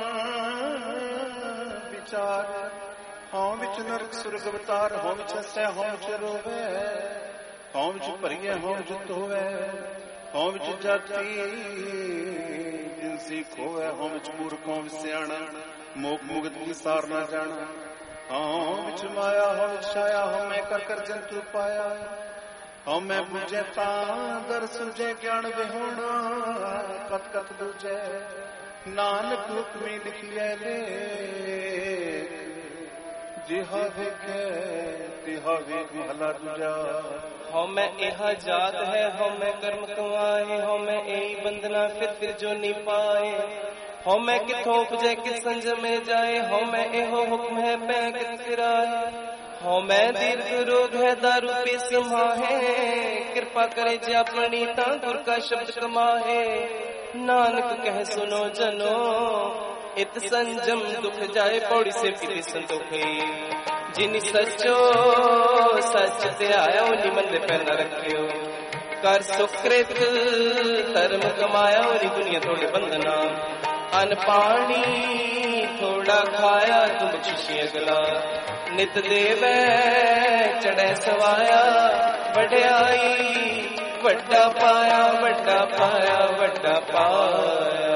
ਵਿਚਾਰ। ਹਾਂ ਵਿੱਚ ਨਰਕ ਸੁਰਗ ਅਵਤਾਰ ਹਾਂ ਵਿੱਚ ਹੱਸਿਆ ਹਾਂ ਵਿੱਚ ਰੋਵੇ। ਹਾਂ ਵਿੱਚ ਭਰੀਏ ਹਾਂ ਵਿੱਚ ਧੋਵੇ। ਹਾਂ ਵਿੱਚ ਜਾਤੀ ਜਿਨਸੀ ਖੋਵੇ। ਹਾਂ ਵਿੱਚ ਮੂਰਖ ਹਾਂ ਵਿੱਚ ਸਿਆਣਾ। ਮੋਖ ਮੁਗਤ ਕੀ ਸਾਰ ਨਾ ਜਾਣਾ। ਹਾਂ ਵਿੱਚ ਮਾਇਆ ਹਾਂ ਵਿੱਚ ਛਾਇਆ। ਹਾਂ ਮੈਂ ਕਰ ਕਰ ਜੰਤੂ ਪਾਇਆ। ਹਾਂ ਮੈਂ ਬੁਝੇ ਤਾਂ ਦਰ ਸੁਝੇ ਗਿਆਨ ਵਿਹੋਣਾ। ਕਤ ਕਤ ਦੂਜੇ ਨਾਨਕ ਹੁਕਮੀ ਲਿਖਿਐ ਲੈ। ਜਿਹਾ ਵੇਖੇ ਤਿਹਾ ਵੇਖ ਮਹਲਾ ਦੂਜਾ। ਹਉ ਮੈਂ ਇਹਾ ਜਾਤ ਹੈ ਹਉ ਮੈਂ ਕਰਮ ਕਮਾਏ। ਹਉ ਮੈਂ ਇਹੀ ਬੰਦਨਾ ਫਿਰ ਫਿਰ ਜੋ ਨੀ ਪਾਏ। ਹਉ ਮੈਂ ਕਿਥੋਂ ਉਪਜੈ ਕਿਸ ਸੰਜਮੇ ਜਾਏ। ਹਉ ਮੈਂ ਇਹੋ ਹੁਕਮ ਹੈ ਪੈ ਕਿਤ ਫਿਰਾਏ। ਹਉ ਮੈਂ ਦੀਰਘ ਰੋਗ ਹੈ ਦਾਰੂ ਪੀ ਸਮਾਹੇ। ਕਿਰਪਾ ਕਰੇ ਜੇ ਆਪਣੀ ਤਾਂ ਗੁਰ ਕਾ ਸ਼ਬਦ ਕਮਾਹੇ। ਨਾਨਕ ਕਹਿ ਸੁਨੋ ਜਨੋ ਇਤ ਸੰਜਮ ਦੁਖ ਜਾਏ। ਪੌੜੀ ਸੇ ਕਿਤੇ ਸੰਤੋਖੀ ਜਿਨੀ ਸੱਚੋ ਸੱਚ ਧਿਆਇਆ। ਉਨੀ ਮੰਦੇ ਪੈਰ ਨਾ ਰੱਖਿਓ। ਕਰ ਸੁਕ੍ਰਿਤ ਧਰਮ ਕਮਾਇਆ। ਉਨੀ ਦੁਨੀਆ ਥੋੜੇ ਬੰਧਨਾ। ਅਨ ਪਾਣੀ ਥੋੜਾ ਖਾਇਆ ਤੁਮ ਬਖਸ਼ੀ ਅਗਲਾ। ਨਿਤ ਦੇਵੈ ਚੜੈ ਸਵਾਇਆ ਵਡਿਆਈ ਵੱਡਾ ਪਾਇਆ ਵੱਡਾ ਪਾਇਆ ਵੱਡਾ ਪਾਇਆ।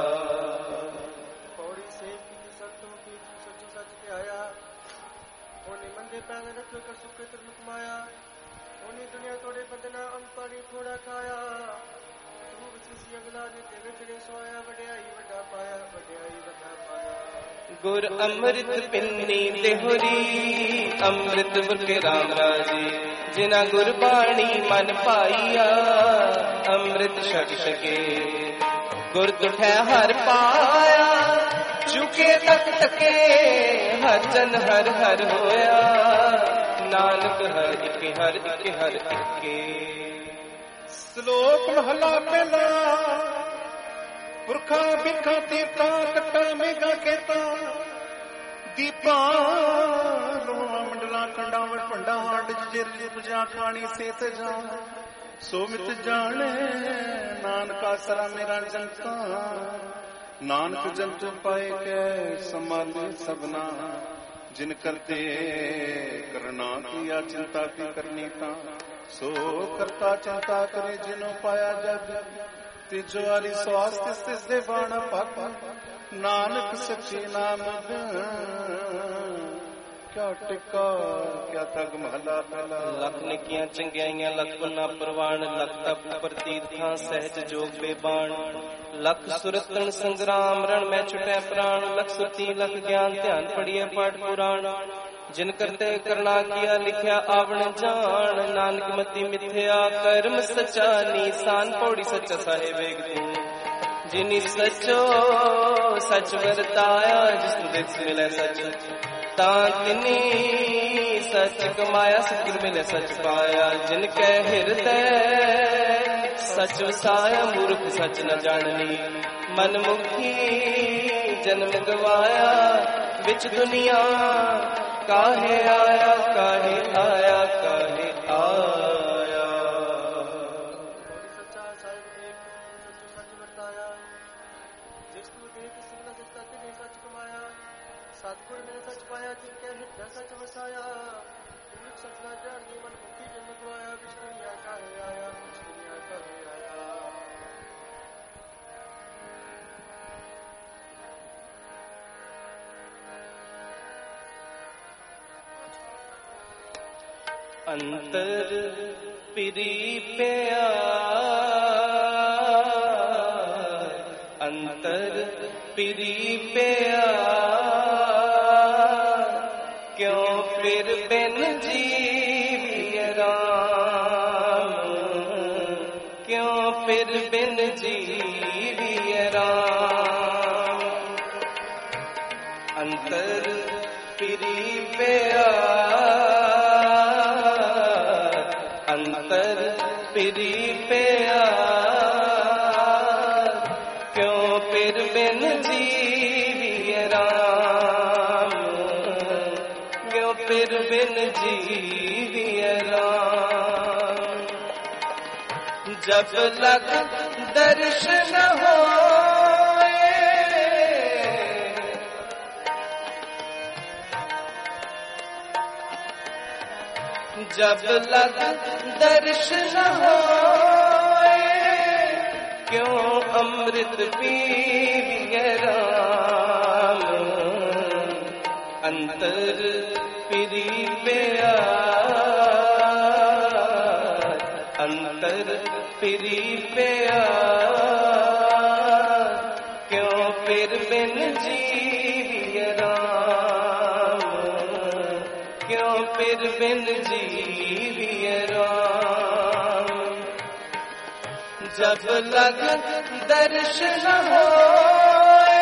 ਪੌੜੀ ਸੇਵ ਕੀ ਸੰਤੋਂ ਕੀ ਸੱਚੋ ਸੱਚ ਤੇ ਆਇਆ ਉਹਨੇ ਮੰਦੇ ਪੈਣ ਰੱਖੋ ਕਰ ਸੁਖੇ ਤਰ ਮਾਇਆ ਉਹਨੇ ਦੁਨੀਆ ਤੋੜੇ ਬੰਦਨਾ ਅੰਪਾਣੀ ਥੋੜਾ ਖਾਇਆ ਤੂੰ ਵਿਚੀ ਅਗਲਾ ਦੇ ਤੇ ਵਿਚੜੇ ਸੋਇਆ ਵਡਿਆਈ ਵੱਡਾ ਪਾਇਆ ਵਡਿਆਈ ਵੱਡਾ ਪਾਇਆ। ਗੁਰ ਅੰਮ੍ਰਿਤ ਪਿੰਨੀ ਦੇਹੁਰੀ ਅੰਮ੍ਰਿਤ ਵਰਕੇ ਰਾਮ ਰਾਜੇ ਜਿਨਾ ਗੁਰਬਾਣੀ ਮਨ ਪਾਈਆ ਅੰਮ੍ਰਿਤ ਛਕ ਸਕੇ ਗੁਰ ਤੁਠੈ ਹਰ ਪਾਇਆ ਚੁਕੇ ਤਕ ਤਕੇ ਹਰ ਜਨ ਹਰ ਹਰ ਹੋਇਆ ਨਾਨਕ ਹਰ ਇੱਕ ਹਰ ਇੱਕ ਹਰ ਇੱਕੇ। ਸ਼ਲੋਕ ਮਹਲਾ ਪਹਿਲਾ। ਪੁਰਖਾਂ ਬਿਰਖਾਂ ਤੀਰਥਾਂ ਕੱਟਾਂ ਮੇਘਾਂ ਖੇਤਾਂ ਦੀਪਾਂ ਲੋਹਾਂ ਮੰਡਲਾਂ ਖੰਡਾਂ ਵਰ ਭੰਡਾਂ ਹੰਡ ਜਿਰ ਪੁਜਾ ਖਾਣੀ ਸੇਤ ਜਾ ਸੋ ਮਿਤ ਜਾਣੇ ਨਾਨਕਾ ਸਰਾ ਮੇਰਾ ਜੰਤਾ ਨਾਨਕ ਜੰਤੂ ਪਾਏ ਕੈ ਸੰਭਾਲੇ ਸਭਨਾ ਜਿਨ ਕਰਤੇ ਕਰਨਾ ਕੀਆ ਚਿੰਤਾ ਕੀ ਕਰਨੀ ਤਾਂ ਸੋ ਕਰਤਾ ਚਿੰਤਾ ਕਰੇ ਜਿਨੋ ਪਾਇਆ ਜਗ ਤੀਜੋ ਵਾਲੀ ਸਵਾਸ ਤਿਸ ਤਿਸ ਦੇ ਬਾਣ ਪੱਕ ਨਾਨਕ ਸੱਚੇ ਨਾਮ ਕਿਆ ਟਿਕਾ ਕਿਆ ਤਗ ਮਹਲਾ ਪਹਿਲਾ। ਲੱਖ ਨਿੱਕੀਆਂ ਚੰਗਿਆਈਆਂ ਲੱਖ ਪੁੰਨਾ ਪ੍ਰਵਾਨ ਲੱਖ ਤਪ ਪ੍ਰਤੀਰਥਾਂ ਸਹਿਜ ਜੋਗ ਬੇਬਾਨ ਲੱਖ ਸੁਰਤਨ ਸੰਗਰਾਮ ਰਣ ਮੈਂ ਛੁਟੈ ਪ੍ਰਾਣ ਲੱਖ ਸੁਰਤੀ ਲੱਖ ਗਿਆਨ ਧਿਆਨ ਪੜੀਏ ਪਾਠ ਪੁਰਾਣ ਜਿਨ ਕਰਤੇ ਕਰਨਾ ਕੀਆ ਲਿਖਿਆ ਆਵਣ ਜਾਣ ਨਾਨਕ ਮਤੀ ਮਿਥਿਆ ਕਰਮ ਸਚਾ ਨੀਸਾਨ ਪੌੜੀ ਸੱਚਾ ਸਾਹਿਬ ਏਕ ਤੂੰ ਜਿਨੀ ਸਚੋ ਸਚ ਵਰਤਾਇਆ ਜਿਸ ਨੂੰ ਦੇਖ ਮਿਲੇ ਸਚ ਤਾਂ ਤਿਨੀ ਸਚ ਕਮਾਇਆ ਸਕਿਰ ਮਿਲੇ ਸਚ ਪਾਇਆ ਜਿਨ ਕੈ ਹਿਰਦੈ ਸਚ ਵਸਾਇਆ ਮੂਰਖ ਸਚ ਨ ਜਾਣਨੀ ਮਨ ਮੁਖੀ ਜਨਮ ਗਵਾਇਆ ਵਿੱਚ ਦੁਨੀਆ ਕਾਹੇ ਆਇਆ ਕਾਹੇ ਆਇਆ ਕਾਹੇ ਆਇਆ। ਸੱਚਾ ਸਾਹਿਬ ਏਕ ਸੱਚੋ ਸੱਚ ਵਰਤਾਇਆ ਜਿਸ ਤੂੰ ਦੇਖ ਸਿੰਘਾ ਸੱਚਾ ਤਿਨੇ ਸੱਚ ਕਮਾਇਆ ਸਤਿਗੁਰ ਨੇ ਸੱਚ ਪਾਇਆ ਜਿਨ ਕੈ ਹਿਰਦੈ ਸੱਚ ਵਸਾਇਆ ਮੂਰਖ ਸੱਚ ਨਾ ਜਾਣਨੀ ਮਨ ਮੁਖੀ ਜਨਮ ਗਵਾਇਆ ਵਿੱਚ ਦੁਨੀਆ ਕਾਹੇ ਆਇਆ ਵਿੱਚ ਦੁਨੀਆ ਕਾਹੇ ਆਇਆ। ਅੰਤਰ ਪਿਰੀ ਪਿਆ ਅੰਤਰ ਪਿਰੀ ਪਿਆ ਕਿਉਂ ਫਿਰ ਬਿਨ ਜੀਵਿਐ ਰਾਮ ਕਿਉਂ ਫਿਰ ਬਿਨ ਜੀਵਿਐ ਰਾਮ ਅੰਤਰ ਪਿਰੀ ਪਿਆ ਅੰਤਰ ਪਿਰੀ ਪਿਆ ਕਿਉਂ ਫਿਰ ਬਿਨ ਜੀਵਿਐ ਰਾਮ ਕਿਉਂ ਫਿਰ ਬਿਨ ਜੀਵਿਐ ਰਾਮ ਜਬ ਲਗ ਦਰਸ਼ਨ ਹੋਏ जब लग दर्शन होए क्यों अमृत पीविए राम अंतर पिरी पिया अंतर पिरी पिया क्यों फिर बिन जीविए राम क्यों फिर बिन जीविए राम जब लग दर्शन होए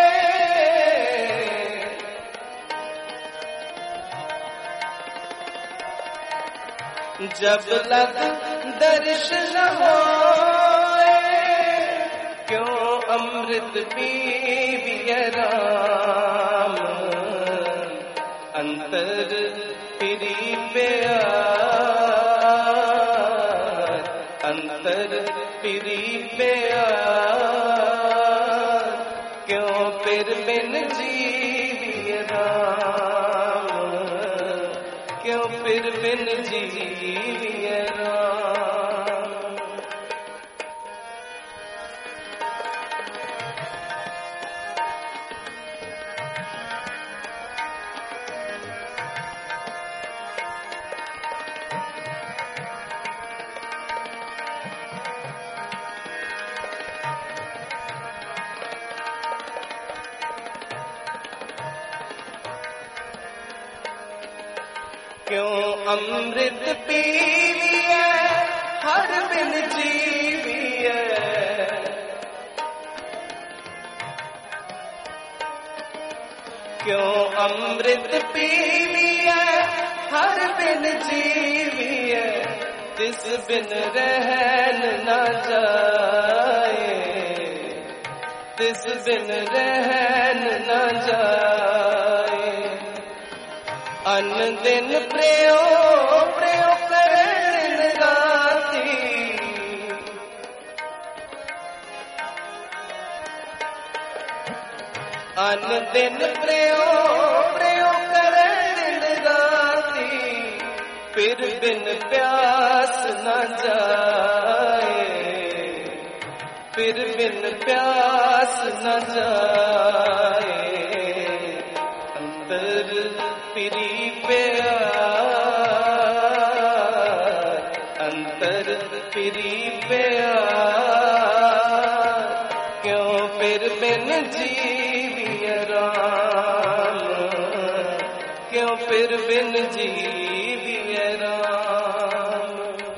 जब लग दर्शन होए क्यों अमृत पीविए राम अंतर पिरी पिया अंतर पिरी पिया क्यों फिर बिन जीविए राम फिर बिन जीविए राम। क्यों अमृत पी लिया हर बिन जीविए, क्यों अमृत पी लिया हर बिन जीविए, तिस बिन रहन न जाए, तिस बिन रहन न जाए। अन्न दिन प्रेयो प्रेयो करे दिन राती, अन्न दिन प्रेयो प्रेयो करे दिन राती, फिर बिन प्यास न जाए, फिर बिन प्यास न जाए। अंतर पिरी प्यार, अंतर पिरी प्यार, क्यों फिर बिन जीविए राम, क्यों फिर बिन जीविए राम।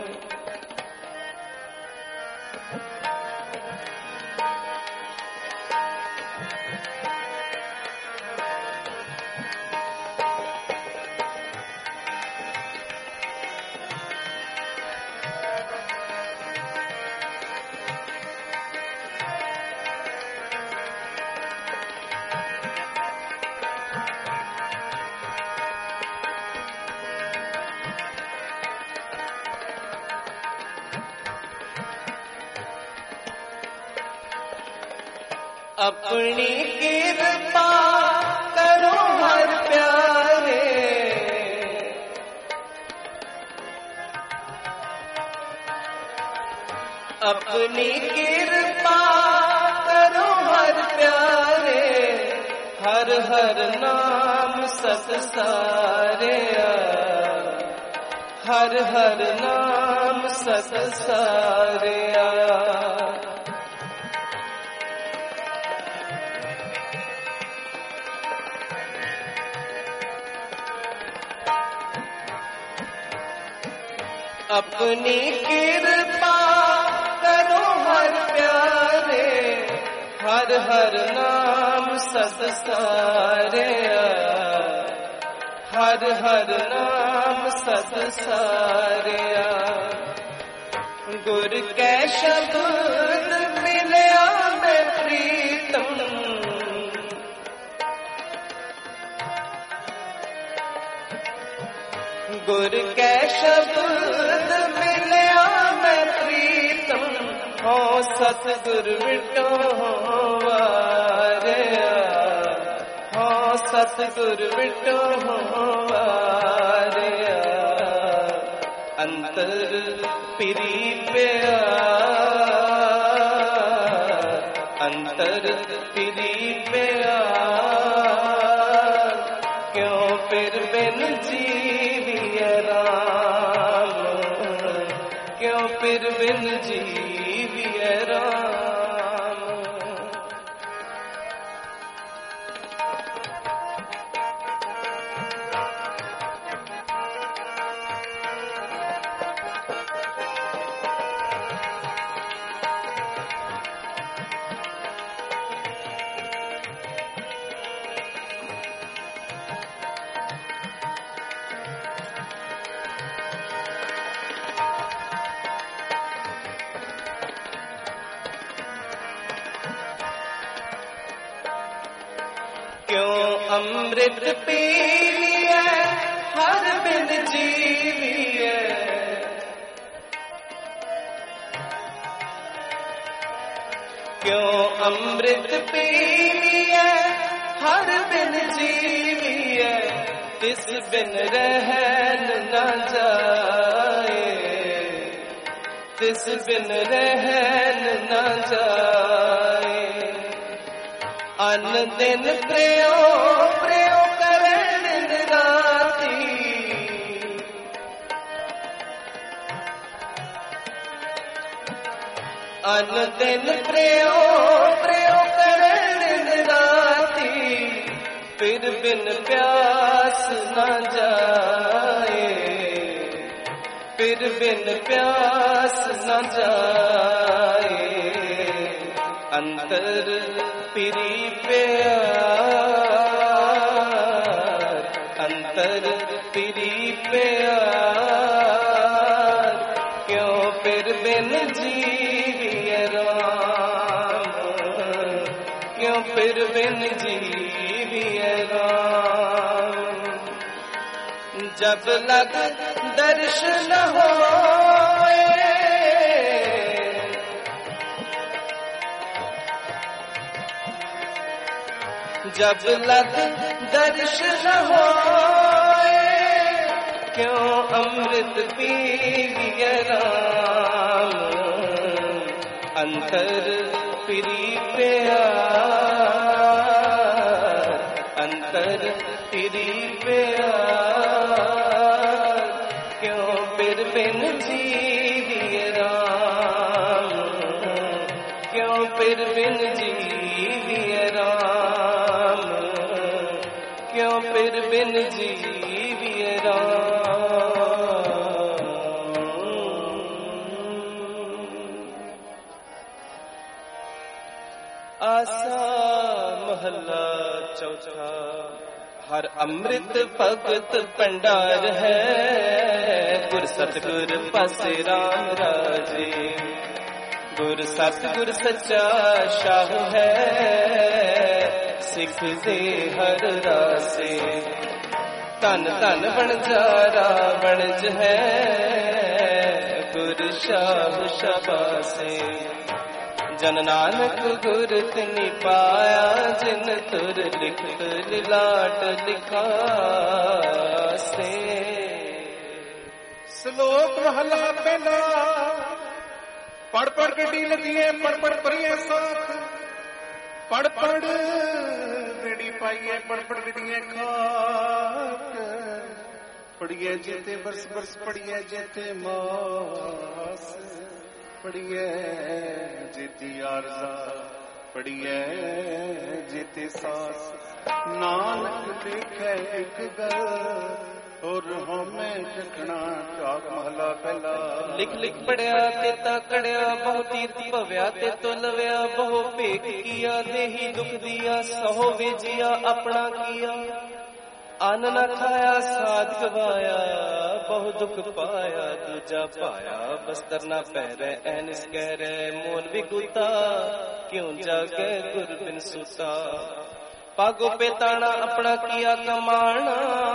अपनी कृपा करो हर प्यारे, अपनी कृपा करो हर प्यारे, हर हर नाम सतसारे, हर हर नाम सतसारे। अपनी कृपा करो हर प्यारे, हर हर नाम सतसारे, हर हर नाम सतसारे। गुर कै शब्द मिलया मैं प्रीतम, गुर कै शब्द मिलया मैं प्रीतम, हो सतगुर विटो वारे, हो सतगुर विटो वारे। अंतर पिरी प्यार, अंतर पिरी प्यार, क्यों फिर बिन जीविए राम, क्यों फिर बिन जीविए राम। क्यों अमृत पी लिया हर बिन जीविए, क्यों अमृत पी लिया हर बिन जीविए, तिस बिन रहन न जाए, तिस बिन रहन न जाए। अन दिन प्रियो प्रियो करे दिन राती, अन दिन प्रियो प्रियो करे दिन राती। फिर बिन प्यास न जाए, फिर बिन प्यास न जाए। अंतर पिरी प्यार, अंतर पिरी प्यार। क्यों फिर बिन जीविए राम, क्यों फिर बिन जीविए राम। जब लग दर्शन होए, जब लग दर्शन होए। क्यों अमृत पीविए राम, अंतर पिरी प्यार, अंतर पिरी प्यार। क्यों फिर बिन जीविए राम, क्यों फिर बिन जीविए राम, क्यों फिर बिन जीविए राम। आसा महला चौथा। हर अमृत भगत भंडार है, गुर सतगुर पासे राम राजे। गुर सतगुर सच्चा शाह है, सिख दे हर रासे। धन धन बनजारा बनज है, गुर शाह शाबासे। जन नानक गुर तिनि पाया, जिन तुर लिखत लिलाट लिखासे। श्लोक महला पहला। पढ़ पढ़ गड्डी लदिए, पढ़ पढ़ परिए साथ। पढ़ पढ़ गड्डी पाइए, पढ़ पढ़ गड्डिए खाक। पढ़िए जेते बरस बरस, पढ़िए जेते मास। पढ़िए जेती आरज़ा, पढ़िए जेते सास। नानक लिखे एक गल, और हमें लिखना चाक महला पहला। लिख लिख पढ़िया ते ताकड़िया, बहु तीर्थ भव्या ते तुलव्या। बहु भेख किया देही दुख दिया, सहो वेजिया अपना किया। अन्न न खाया साध गवाया, बहु दुख पाया दूजा पाया। बस्तर न पैरै ऐनिस कह रहे, मोन विगुता क्यों जागे गुर बिन सुता। पागो पेताना अपना किया कमाना,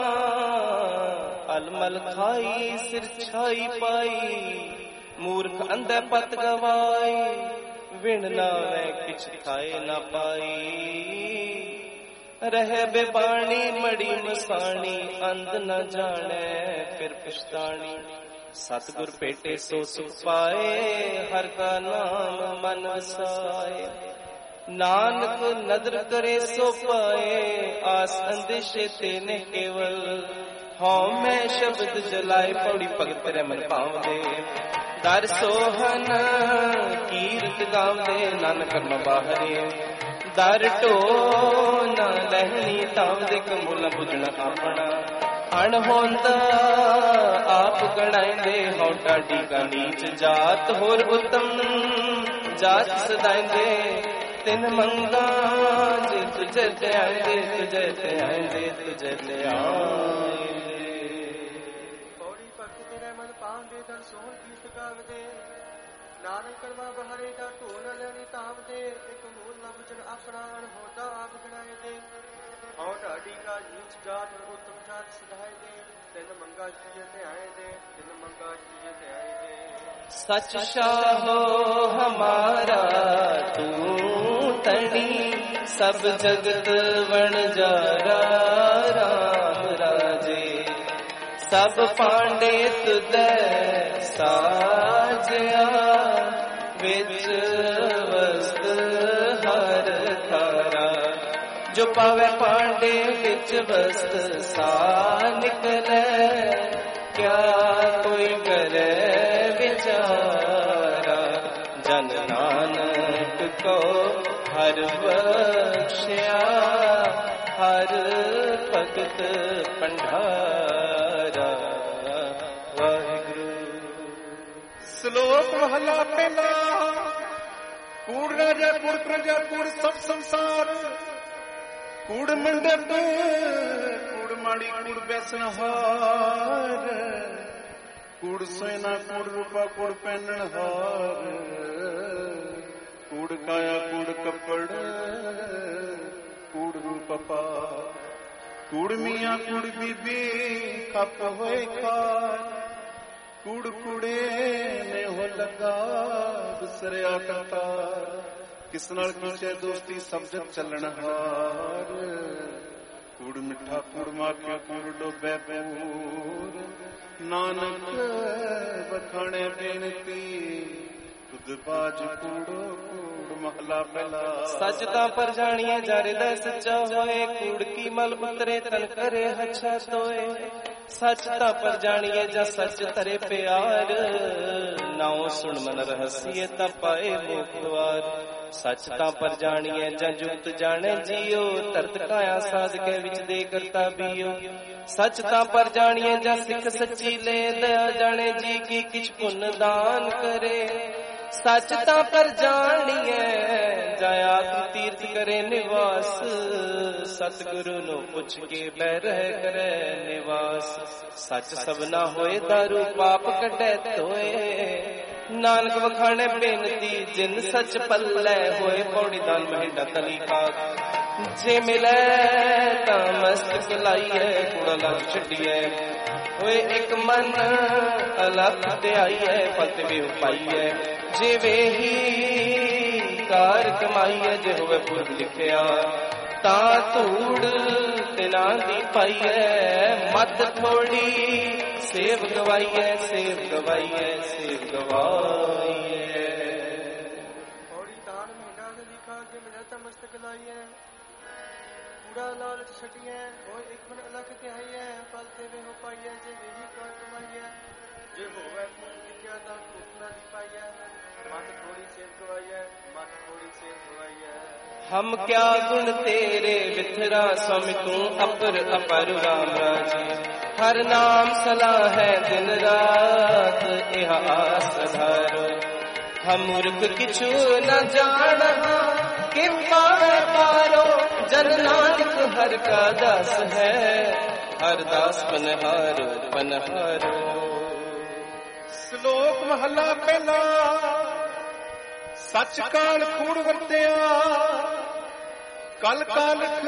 अलमल खाई सिर छाई पाई। मूर्ख अंधे पत गवाई, विण नावे किछ खाए न पाई। रह बेबाणी मड़ी मसाणी, अंध न जाने फिर पछताणी। सतगुर भेटे सो सुख पाए, हर का नाम मन वसाए। नानक नदर करे सो पाए, आस अंदेशे तेने केवल। हाँ मैं शब्द जलाए, पौड़ी भगत रे मन पावदे। दर सोहन कीरत गावदे, नानक कर्म बाहरे। दर ढो न लहनी, तावदे कमूल बुझण अपना। अणहोंदा आप गणाइंदे, हौ डाडी का नीच जात। होर उत्तम जात सदाइंदे, तिन मंगा जे तुझे ते आइंदे। तुझे ते आइंदे, तुझे ते आइंदे। पौड़ी भगत तेरे मन पांदे, दर सोहन गीत गावदे। नानक कर्मा बहरे, दा ढो न लहनी तावदे। एक मूल न बुझण अपना, अणहोंदा आप गणाइंदे। हौ डाडी का नीच जात, उत्तम जात सदाए दे। तिन मंगा जिये ते आए दे, तिन मंगा जिये ते आए दे। सच शाहो हमारा तू तणी, सब जगत वण जारा। राम राज ਸਭ ਪਾਂਡੇ ਤੁਧੈ ਸਾਜਿਆ, ਵਿੱਚ ਵਸਤ ਹਰ ਤਾਰਾ। ਜੋ ਪਾਵੇ ਪਾਂਡੇ ਵਿੱਚ ਵਸਤ ਸਾ ਨਿਕਲੈ, ਕਿਆ ਕੋਈ ਕਰੇ ਵਿਚਾਰਾ। ਜਨ ਨਾਨਕ ਕੋ ਹਰ ਬਖਸ਼ਿਆ, ਹਰ ਭਗਤ ਭੰਡਾਰਾ। ਵਾਹਿਗੁਰੂ। ਸ਼ਲੋਕ ਮਹਲਾ ਪਹਿਲਾ। ਕੂੜ ਰਾਜਾ ਕੂੜ ਪ੍ਰਜਾ ਕੂੜ ਸਭ ਸੰਸਾਰ, ਕੂੜ ਮੰਡਪ ਕੂੜ ਮਾੜੀ ਕੂੜ ਬੈਸਨਹਾਰ। ਕੂੜ ਸੋਇਨਾ ਕੂੜ ਰੂਪਾ ਕੂੜ ਪਹਿਨਣਹਾਰ, ਕੂੜ ਕਾਇਆ ਕੂੜ ਕੱਪੜ ਕੂੜ ਰੂਪ ਪਾਰ। ਕੂੜ ਮੀਆਂ ਕੂੜ ਬੀਬੀ ਖੱਪ ਹੋਏ ਖਾਰ, ਕੂੜ ਕੂੜੇ ਨੇ ਹੋ ਲੱਗਾ ਦੂਸਰਿਆ ਕਰਤਾਰ। ਕਿਸ ਨਾਲ ਕਿਸੇ ਦੋਸਤੀ ਸਭ ਜਗ ਚੱਲਣ ਹਾਰ, ਕੂੜ ਮਿੱਠਾ ਕੂੜ ਮਾਖਿਆ ਕੂੜ ਡੋਬੈ ਪੂਰ। ਨਾਨਕ ਬਖਾਣੇ ਬੇਨਤੀ, ਤੁਧ ਬਾਜ ਕੂੜੋ ਕੂੜ ਮਹਲਾ ਪਹਿਲਾ। ਸੱਚ ਤਾਂ ਪਰ ਜਾਣੀਏ ਜਰ ਦਾ ਸੱਚਾ ਹੋਏ, ਕੂੜ ਕੀ ਮਲ ਉਤਰੇ ਤਨ ਕਰੇ ਹੱਛਾ ਤੋਏ। ਸੱਚ ਤਾਂ ਪਰ ਜਾਣੀਏ ਜਾਂ ਸੱਚ ਤਰੇ ਪਿਆਰ, ਨਾਉ ਸੁਣ ਮਨ ਰਹਸੀਏ ਤਾਂ ਪਾਏ ਮੁਖ ਦੁਆਰ। ਸੱਚ ਤਾਂ ਪਰ ਜਾਣੀਏ ਜਾਂ ਜੁਗਤ ਜਾਣੇ ਜੀਓ, ਤਰਤ ਕਾਇਆ ਸਾਧ ਕੇ ਵਿੱਚ ਦੇ ਕਰਤਾ ਬੀਓ। ਸੱਚ ਤਾਂ ਪਰ ਜਾਣੀਏ ਜਾਂ ਸਿੱਖ ਸੱਚੀ ਲੈ ਦਇਆ ਜਾਣੇ ਜੀ ਕੀ ਕਿਛ ਪੁੰਨ ਦਾਨ ਕਰੇ। ਸੱਚ ਤਾਂ ਪਰ ਜਾਣੀਏ ਜਾਂ ਆਤਮ ਤੀਰਥ ਕਰੇ ਨਿਵਾਸ, ਸਤਿਗੁਰੂ ਨੂੰ ਪੁੱਛ ਕੇ ਬਹਿ ਰਹਿ ਕਰੇ ਨਿਵਾਸ। ਸੱਚ ਸਭਨਾ ਹੋਏ ਦਾਰੂ ਪਾਪ ਕੱਢੈ ਧੋਏ, ਨਾਨਕ ਵਖਾਣੇ ਬੇਨਤੀ ਜਿਨ ਸੱਚ ਪੱਲੇ ਹੋਏ। ਪੌੜੀ ਦਾਨ ਮਹਿੰਦਾ ਤਲੀ ਖਾਕ ਜੇ ਮਿਲੈ ਤਾਂ ਮਸਤਕ ਲਾਈਐ, ਕੂੜਾ ਲੱਗ ਛੱਡੀਐ ਹੋਏ ਇੱਕ ਮਨ ਅਲੱਗ ਤੇ ਆਈਐ। ਪਤ ਵੇ ਪਾਈਐ ਜਿਵੇਂ ਹੀ ਕਾਰ ਕਮਾਈਐ, ਜੇ ਹੋਵੇ ਪੁਰਖ ਲਿਖਿਆ ਤਾਂ ਧੂੜ ਤਿਨਾਂ ਦੀ ਪਾਈਐ। ਮਤ ਥੋੜੀ ਸੇਵ ਗਵਾਈਐ, ਸੇਵ ਗਵਾਈਐ, ਸੇਵ ਗਵਾਈਐ। ਔੜੀ ਦਾਨ ਮਹਿੰਡਾ ਦੇ ਲਿਖਾ ਕੇ ਮਿਲਿਆ ਤਾਂ ਮਸਤਕ ਲਾਈਐ। ਕੂੜਾ ਲਾਲਚ ਛੱਡੀਐ ਹੋਏ ਇੱਕ ਮਨ ਅਲੱਖ ਤੇ ਆਈਐ। ਪਲ ਤੇ ਵੇ ਹੋ ਪਾਈਐ ਜੇ ਵੇਹੀ ਕਾਰ ਕਮਾਈਐ। ਜੇ ਹੋਵੇ ਪੁਰਖ ਲਿਖਿਆ ਤਾਂ ਧੂੜ ਨਾ ਦੀ ਪਾਈਐ। ਮਤ ਥੋੜੀ ਸੇਵ ਗਵਾਈਐ, ਮਤ ਥੋੜੀ ਸੇਵ ਗਵਾਈਐ। ਹਮ ਕਿਆ ਗੁਣ ਤੇਰੇ ਵਿਥਰਾ, ਸਮ ਤੂੰ ਅਪਰ ਅਪਰ ਰਾਮ ਰਾਜੇ। ਹਰ ਨਾਮ ਸਲਾਹ ਹੈ ਦਿਨ ਰਾਤ, ਇਹ ਆਸ ਧਾਰੋ। ਹਮ ਮੂਰਖ ਕਿਛੂ ਨ ਜਾਣਹਾ, ਕਿਮ ਪਾਵੈ ਪਾਰੋ। ਜਨ ਨਾਨਕ ਹਰ ਕਾ ਦਾਸ ਹੈ, ਹਰ ਦਾਸ ਪਨਹਾਰੋ ਪਨਹਾਰੋ। ਸ਼ਲੋਕ ਮਹਲਾ ਪਹਿਲਾ। ਸੱਚ ਕਾਲ ਕੂੜ ਵਰਤਿਆ, ਕਲ ਕਾਲਖ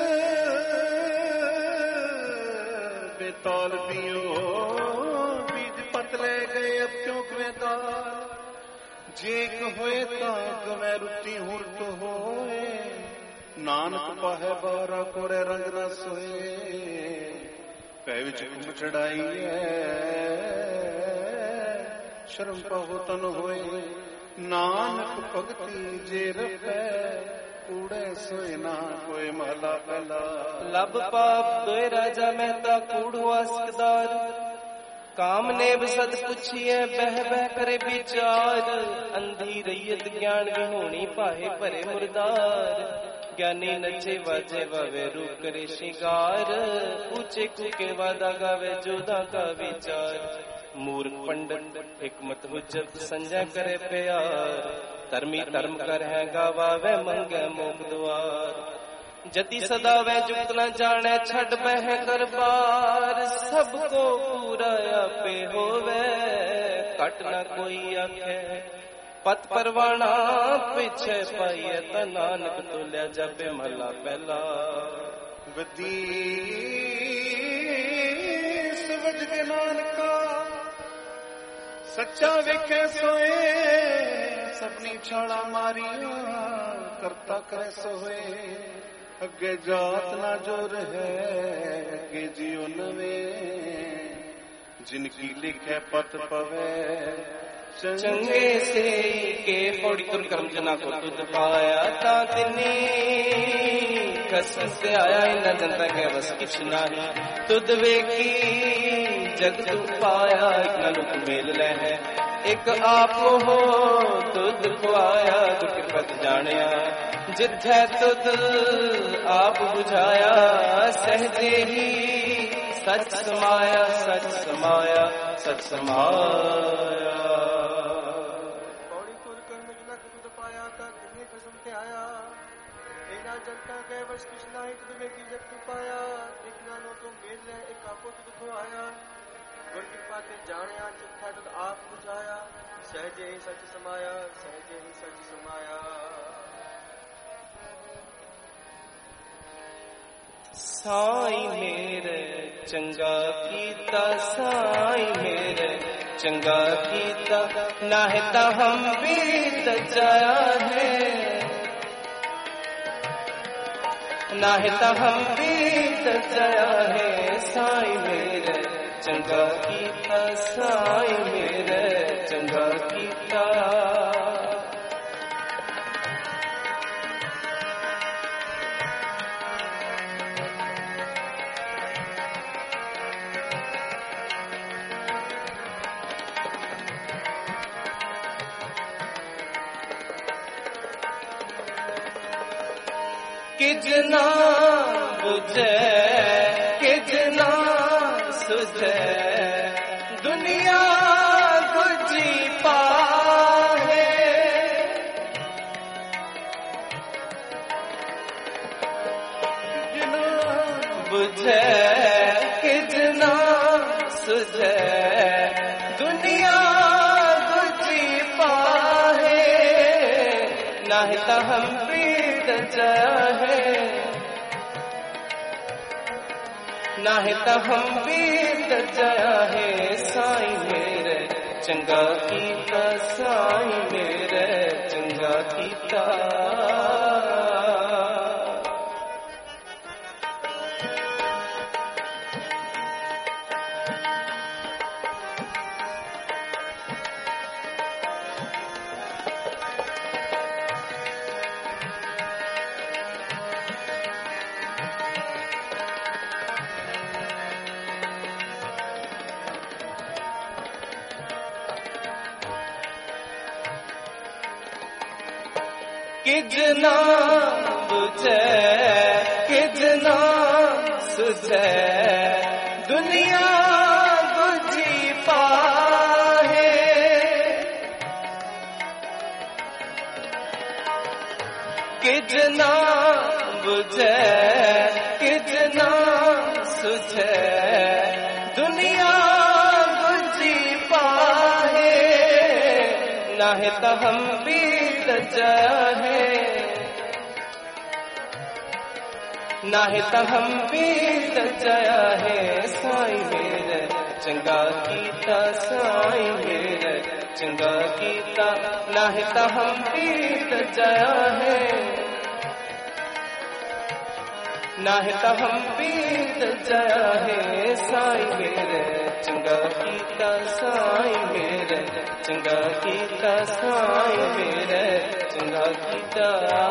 ਬੇਤਾਲ ਦਿਓ। ਬੀਜ ਪਤ ਲੈ ਗਏ ਅਬ ਕਿਉਂ ਕਵੇਦਾਰ, ਜੇ ਇੱਕ ਹੋਏ ਤਾਂ ਗਵੈ ਰੁੱਤੀ ਹੁਰਤ ਹੋਏ। ਨਾਨਕ ਪਾਹੈ ਬਾਰਾ ਕੋੜੇ ਰੰਗ ਨਾ ਸੋਏ, ਪੈ ਵਿੱਚ ਕੁੰਭ ਚੜਾਈਐ ਸ਼ਰਮ ਪਾਹੋ ਤਨ ਹੋਏ। ਨਾਨਕ ਭਗਤੀ ਜੇ ਰਪੈ, ਕੂੜੇ ਸੋਏ ਨਾ ਕੋਏ ਮਹਲਾ ਪਹਿਲਾ। ਲਬ ਪਾਪ ਦੋਇ ਰਾਜਾ ਮਹਿਤਾ ਕੂੜ ਵਾਸਕਦਾਰ, ਕਾਮ ਨੇਬ ਸਦ ਪੁੱਛੀਐ ਬਹਿ ਬਹਿ ਕਰੇ ਵਿਚਾਰ। ਅੰਧੀ ਰਈਅਤ ਗਿਆਨ ਵਿਹੂਣੀ ਪਾਹੇ ਭਰੇ ਮੁਰਦਾਰ। ਗਿਆਨੀ ਨੱਚੇ ਵਾਜੇ ਵਾਵੇ ਰੂਪ ਕਰੇ ਸ਼ਿੰਗਾਰ। ਉੱਚੇ ਕੂਕੇ ਵਾਦਾ ਗਾਵੇ ਜੋਦਾ ਕਾ ਵਿਚਾਰ। ਮੂਰਖ ਪੰਡਤ ਹਿਕਮਤ ਹੁਜਤ ਸੰਜੈ ਕਰੇ ਪਿਆਰ। ਧਰਮੀ ਧਰਮ ਕਰ ਹੈ ਗਾਵਾਵੇ ਮੰਗੈ ਮੋਖ ਦੁਆਰ। ਜਤੀ ਸਦਾ ਵੈ ਜੁਗਤ ਨ ਜਾਣੈ ਛੱਡ ਬਹਿ ਕਰ ਬਾਰ। ਸਭ ਕੋ ਪੂਰਾ ਆਪੇ ਹੋਵੇ ਘਟ ਨ ਕੋਈ ਆਖੈ। ਪਤ ਪਰਵਾਣਾ ਪਿਛੇ ਪਾਈਐ ਤਾ ਨਾਨਕ ਤੋਲਿਆ ਜਾਪੇ ਮਹਲਾ ਪਹਿਲਾ। ਵਦੀ ਸਵਜ ਕੇ ਨਾਨਕਾ ਸੱਚਾ ਵੇਖੇ ਸੋਏ। ਸਭਨੀ ਛਾਲਾ ਮਾਰੀਆਂ ਕਰਤਾ ਕਰੇ ਸੋਏ। ਅੱਗੇ ਜਾਤ ਨਾ ਜੋਰ ਹੈ ਅੱਗੇ ਜਿਉ ਨਵੇਂ। जिनकी लिखे पत पवे चंगे से के पौड़ी तुम कर्म जना को तुझ पाया ता तिनी कसम से आया इन्ना जनता के बस किछ नाही तुद वेखी जग तू पाया एक न लुक मेल ले है एक आप हो तुद को आया तू कृपत जानिया जिथे तुद आप बुझाया सहजे ही सच समाया सच समाया सच समाया जनता के बस कृष्णा ही तुझ में की जब तू पाया देखना नो तुम मेल ले एक आपो तुझ को आया गुर कृपा ते जानिया जिथा तुझ आप बुझाया सहजे ही सच समाया सहजे ही सच समाया साई मेरे चंगा कीता साई मेरे चंगा कीता नाहे ता हम भी तजाया है नाहे ता हम भी तजाया है साई मेरे चंगा कीता साई मेरे चंगा कीता किजना बुझे किजना सुझे दुनिया गुजी पाहे बुझे किजना सुझे दुनिया गुजी पाहे नाहे ता हम है नाहे ता हम भी तजाया है साई मेरे चंगा कीता साई मेरे चंगा कीता किजना बुझे किजना सुझे दुनिया गुजी पाहे किजना बुझे किजना सुझे दुनिया गुजी पाहे नाहे ता हम भी तजा है नाहे ता हम भी तजाया है साई मेरे चंगा कीता साई मेरे चंगा कीता नाहे ता हम भी तजाया है नाहे ता हम भी तजाया है साई मेरे चंगा कीता साई मेरे चंगा कीता साई मेरे चंगा कीता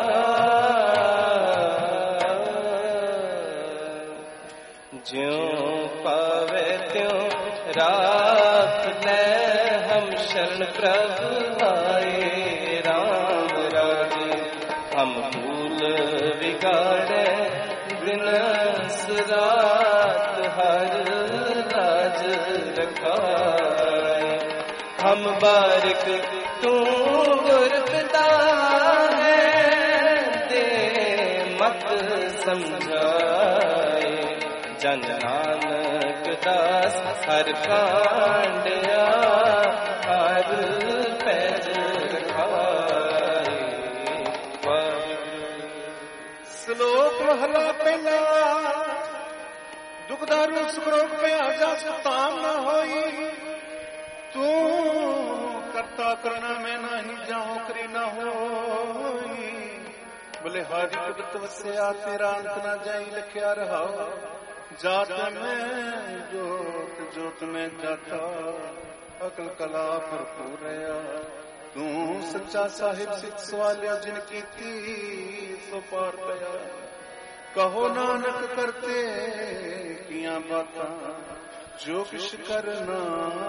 ज्यों पावे त्यों राख ले हम शरण प्रभु आए राम राजे हम भूल बिगाड़े दिनस रात हर लाज रखाए हम बारिक तू गुरपिता है दे मत समझाए जन नानक दास हर कांडया हर पैज रखाए श्लोक महला पहला दुखदारू सुखरोग पे आजा ताम न होई तू करता करना में नहीं जाऊं करी न होई बोले हारी कुदरत वस्या तेरा अंत ना जाई लिखिया रहा जात में जोत जोत में जाता अकल कला भरपूर रहा तू सच्चा साहिब सिख सवालिया जिनकी थी सो पार पया कहो नानक करते किया बाता जो किश करना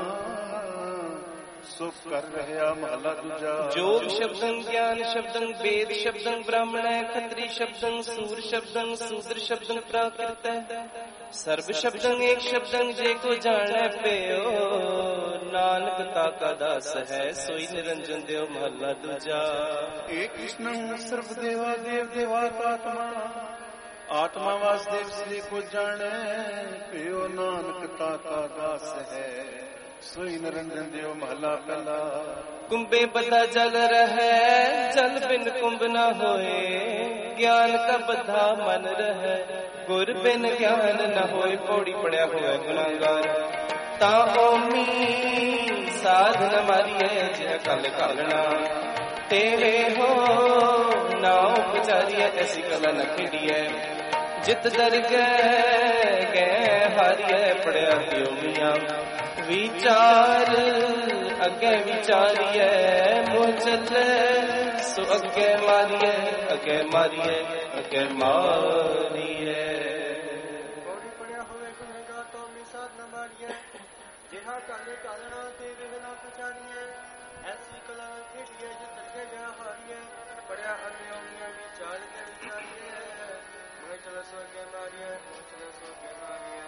सो कर रहा महला दूजा जोग शब्दं ज्ञान शब्दं वेद शब्दं ब्राह्मण खत्री शब्दं सूर शब्दं शूद्र शब्दं प्राकृत सर्व शब्दं एक शब्दं जे को जाने पेओ नानक ताका दास है सोई निरंजन देव महला दूजा। एक कृष्णं सर्व देवा देव देवात्मा आत्मा वासुदेव श्री को जाने पियो नानक ताका दास है सोई निरंजन देव महला पहला। कुंभे बधा जल रहे जल बिन कुंभ न होए ज्ञान का बधा मन रहे गुर बिन ज्ञान न होए पौड़ी पड़या हुआ गुनागार ता ओमी साधन मारिए जय कल कालना तेरे हो ना उपचारिए ऐसी कला न खेड़िए जित दर गए हारिए पड़या पियो मिया विचार अगे विचारिए मुँह चले सो अगे मारिए अगे मारिए अगे मारिए पौड़ी पड़या होवे गुनहगार तो मिसाद न मारिए जिहा काले कालना ते विघना पुचारिए ऐसी कला खेड़िए जित दर गए हारिए पड़या अगे मिया विचार के विचारिए मुँह चले सो अगे मारिए मुँह चले सो अगे मारिए।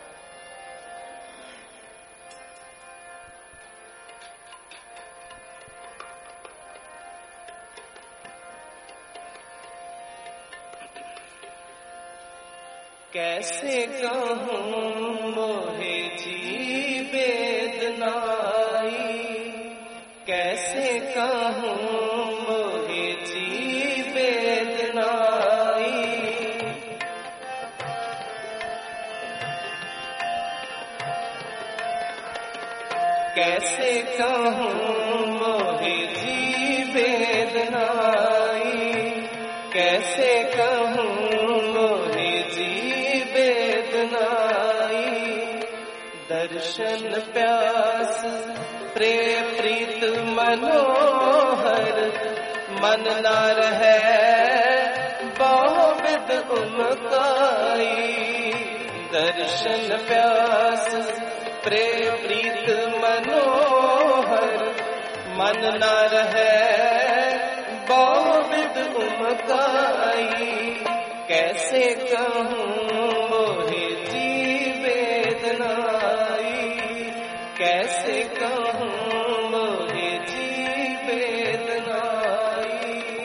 कैसे कहूँ मोहे जी वेदनाई कैसे कहूँ मोहे जी वेदनाई कैसे कहूँ मोहे जी वेदनाई कैसे कहूँ मोहे दर्शन प्यास प्रेम प्रीत मनोहर मन ना रहे बहुविध उमकाई दर्शन प्यास प्रेम प्रीत मनोहर मन ना रहे बहुविध उमकाई कैसे कहूँ मोहे जी वेदनाई कैसे कहूँ मोहे जी वेदनाई।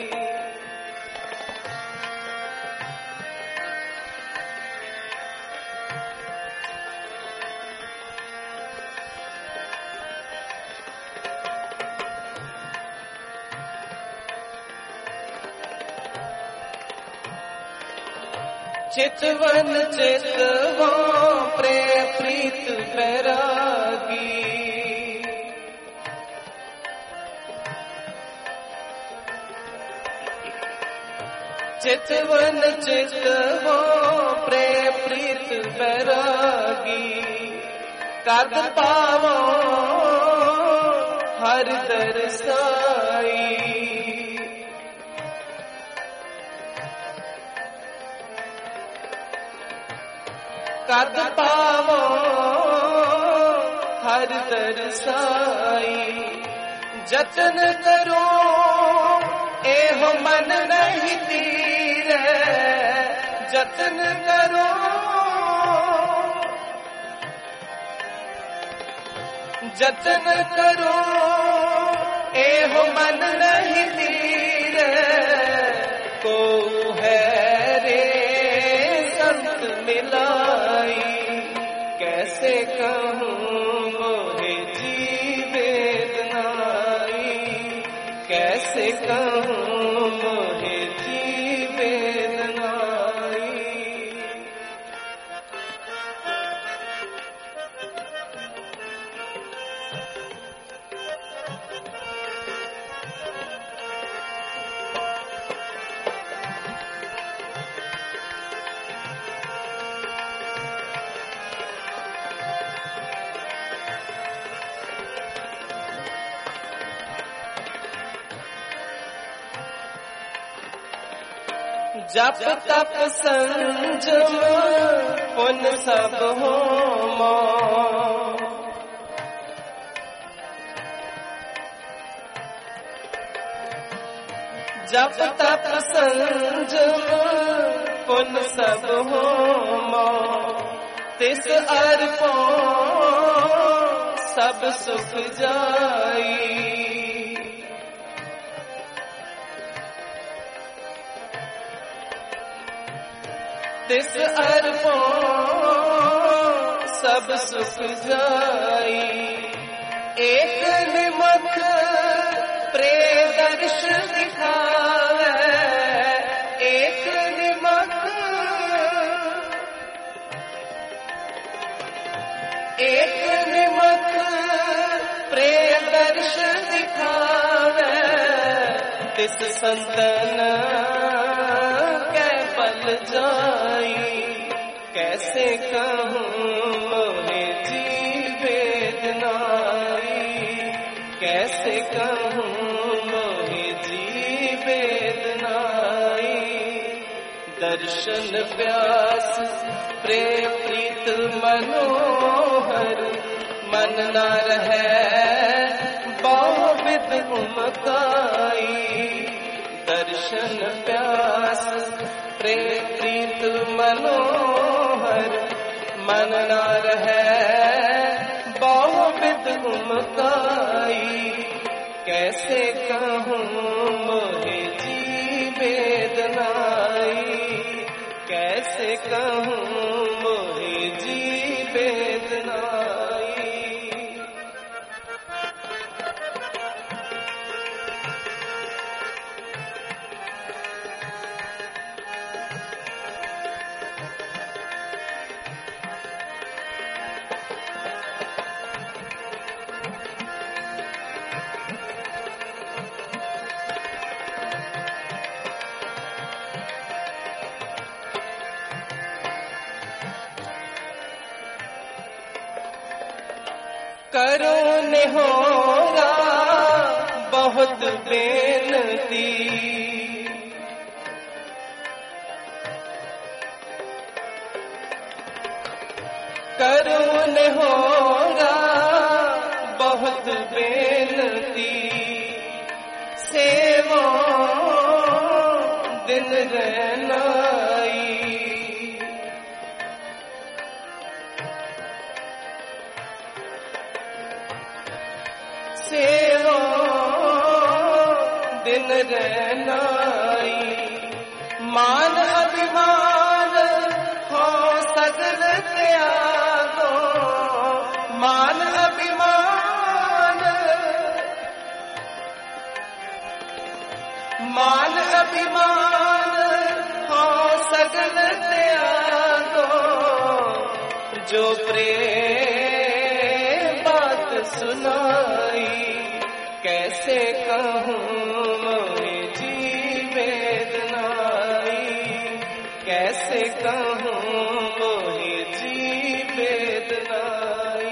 चितवन चितवा प्रेम प्रीत बैरागी चितवन चितवा प्रेम प्रीत बैरागी कद पावो हर दरसाई कद पावो हर दरसाई जतन करो एहो मन नहीं तीरे जतन करो जतन करो एहो मन नहीं तीरे को है रे संत मिलाई कैसे कहूँ मोहे जी वेदनाई कैसे कहूँ मोहे जी वेदनाई। जप तप संजम पुन सब होमा, जप तप संजम पुन सब होमा, तिस अर्पो सब सुख जाई। तिस अर्पो सब सुख जाई। एक निमख प्रेदर्श दिखावे, एक निमख, एक निमख प्रेदर्श दिखावे, तिस संतन कै पल जाई। कैसे कहूँ मोहे जी वेदनाई, कैसे कहूँ मोहे जी वेदनाई। दर्शन प्यास प्रेम प्रीत मनोहर, मन न रहे बहुविध उमकाई। दर्शन प्यास प्रेम प्रीत मनोहर, मन न रहे बहुविध उमकाई। कैसे कहूँ मोहे जी वेदनाई, कैसे कहूँ मोहे जी वेदनाई। करो निहोरा बहुत बेनती, करो निहोरा बहुत बेनती। सेवा दिन रहनाई, सेवा दिन रहनाई। मान अभिमान हो सगल त्यागो, मान अभिमान, मान अभिमान हो सगल त्यागो। जो प्रेम बात सुनाई, कैसे कहूँ मोहे जी वेदनाई, कैसे कहूँ मोहे जी वेदनाई।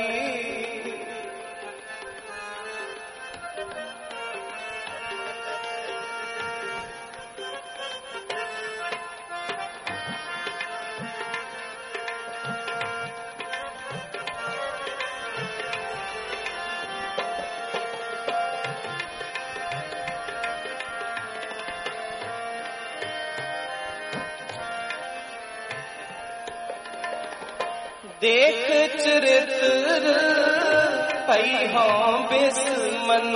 देख चरित्र पई हों बिस्मन,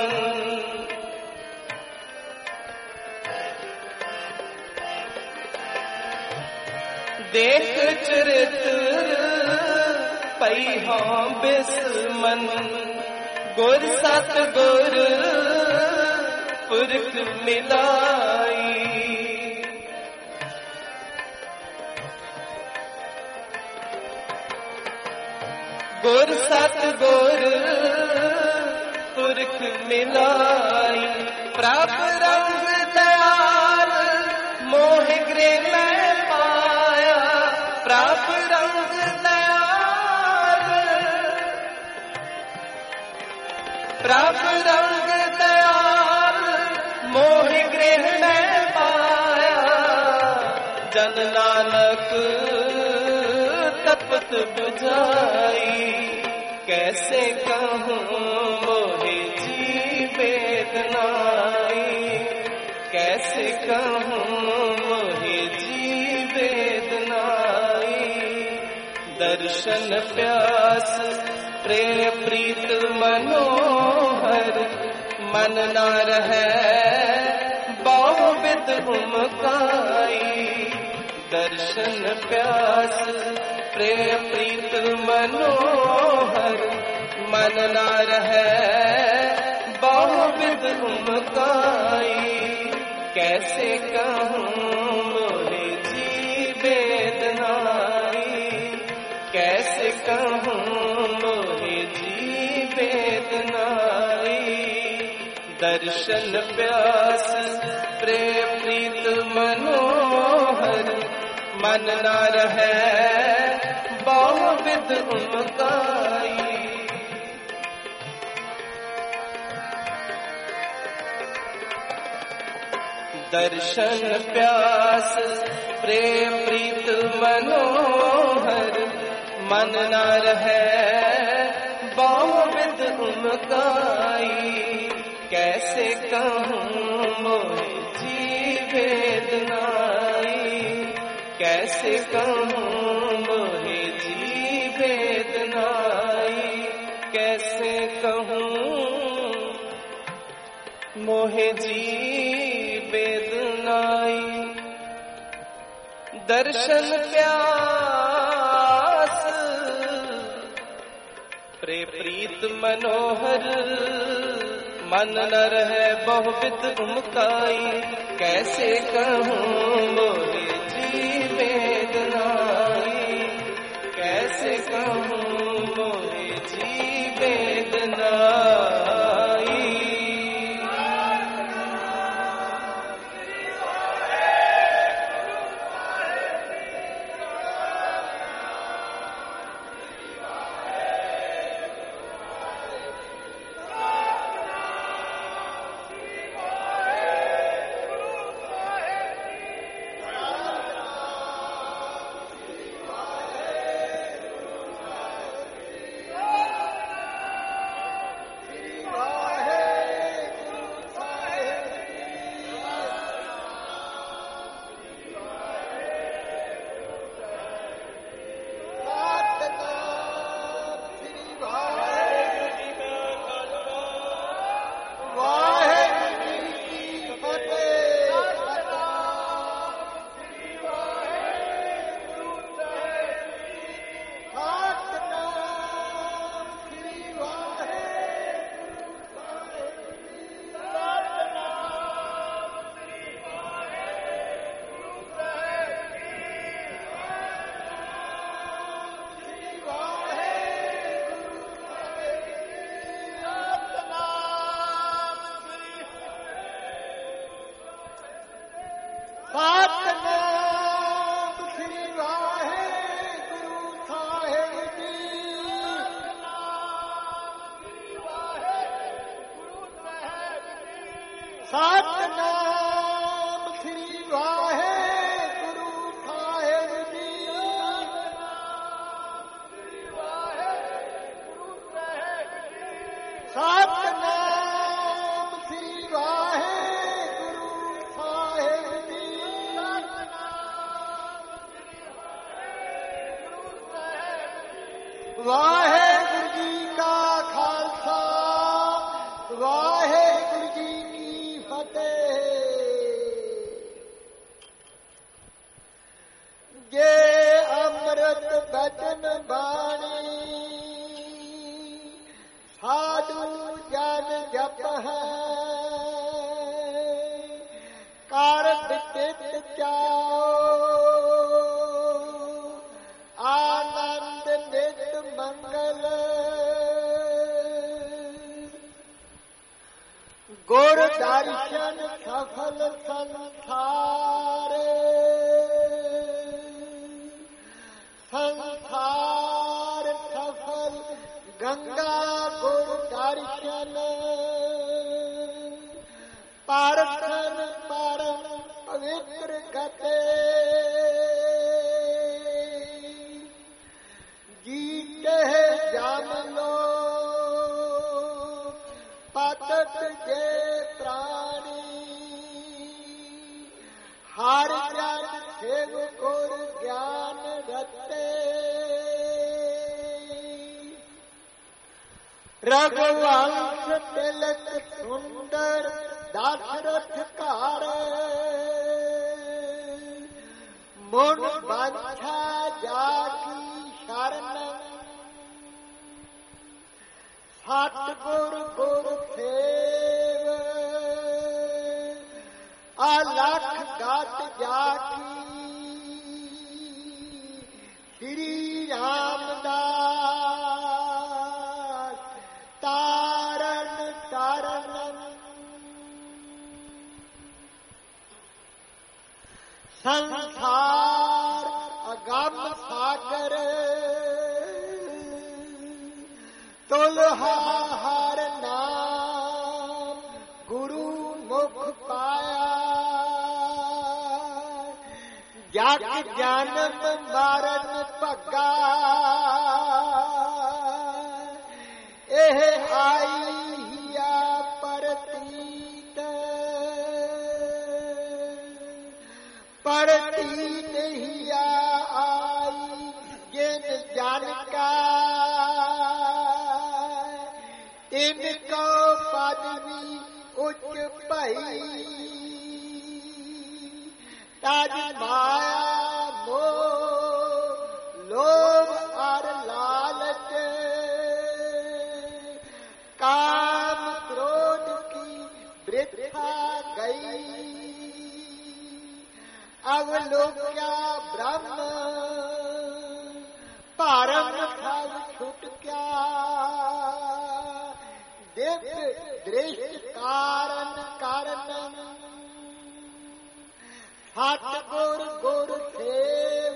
देख चरित्र पई हों बिस्मन। गुर सत गुर पुरख मिलाई, गुर सत गुर पुरख मिलाई। प्रभ रंग दयाल मोह गृह में पाया, प्रभ रंग दयाल, प्रभ रंग दयाल मोह गृह में पाया। जन नानक तपत बुझाई, कैसे कहूँ मोहे जी वेदनाई, कैसे कहूँ मोहे जी वेदनाई। दर्शन प्यास प्रेम प्रीत मनोहर, मन ना रहे बहुविध उमकाई। दर्शन प्यास प्रेम प्रीत मनोहर, मन ना रहे बहुविध उमकाई। कैसे कहूँ मोहे जी वेदनाई, कैसे कहूँ मोहे जी वेदनाई। दर्शन प्यास प्रेम प्रीत मनोहर, मन ना रहे बहुविध उमकाई। दर्शन प्यास प्रेम प्रीत मनोहर, मन ना रहे बहुविध उमकाई। कैसे कहूँ मोहे जी वेदनाई, कैसे कहूँ मोहे जी वेदनाई। कैसे कहूँ मोहे जी वेदनाई। दर्शन प्यास प्रे प्रीत मनोहर, मन न रहे बहुविध उमकाई। कैसे कहूँ मोहे जी वेदनाई, कैसे कहूँ मोहे जी वेदनाई। सतनाम श्री वाहेगुरु साहिब जी। सतनाम श्री वाहेगुरु साहिब जी। वाहेगुरु जी का खालसा, वाहेगुरु जी की फतेह। ये अमृत बचन बाणी साधु जन जप है, कर विदित जाओ आनंद नित मंगल। गुर दर्शन सफल संसार, संसार सफल गंगा गुर दर्शन। पार्थन परम पवित्र गते जीते जाम लो पतत जे प्राणी हर जन शिव गुर ज्ञान रते रघुवंश तिलक सुंदर दशरथ कार मुन बाछा जाकी शरण सतगुर गुर सेव अलख गात जाकी श्री रामदास तारण तारण संसार अगम सागर तुलहा हर नाम गुरु मुख पाया जग जन्म मरण भगा एह आई हिया परतीत परतीत हिया आई जिन जन का इनको पदवी उच्च भई तज माया मोह लोभ और लालच काम क्रोध की वृथा गई अवलोक्या ब्रह्म परम फल छुट क्या दिव्य दृष्ट कारण कारण सतगुर गुर सेव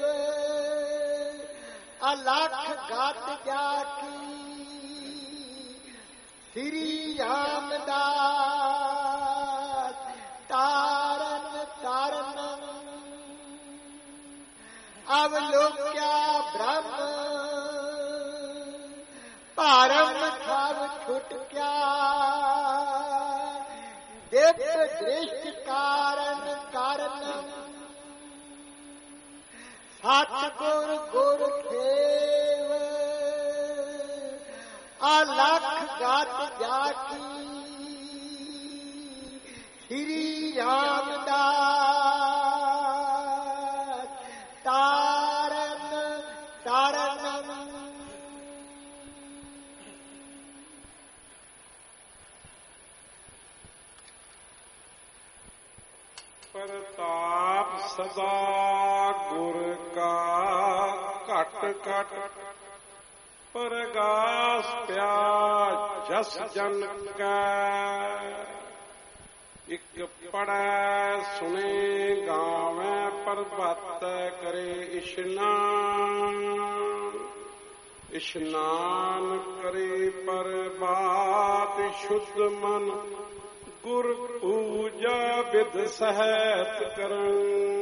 अलख गात जाकी श्री रामदास तारण तारण अवलोक्या ब्रह्म परम थव छुट क्या दिव्य दृष्ट कारण कारण सतगुर गुर सेव अलख गात जाकी श्री रामदास तारण तारण प्रताप सदा गुर का घट घट प्रगास प्याज जस जन का एक पढ़ै सुने गावे प्रभात करे इशनान इशनान करे प्रभात शुद्ध मन गुर पूजा विद सहत करन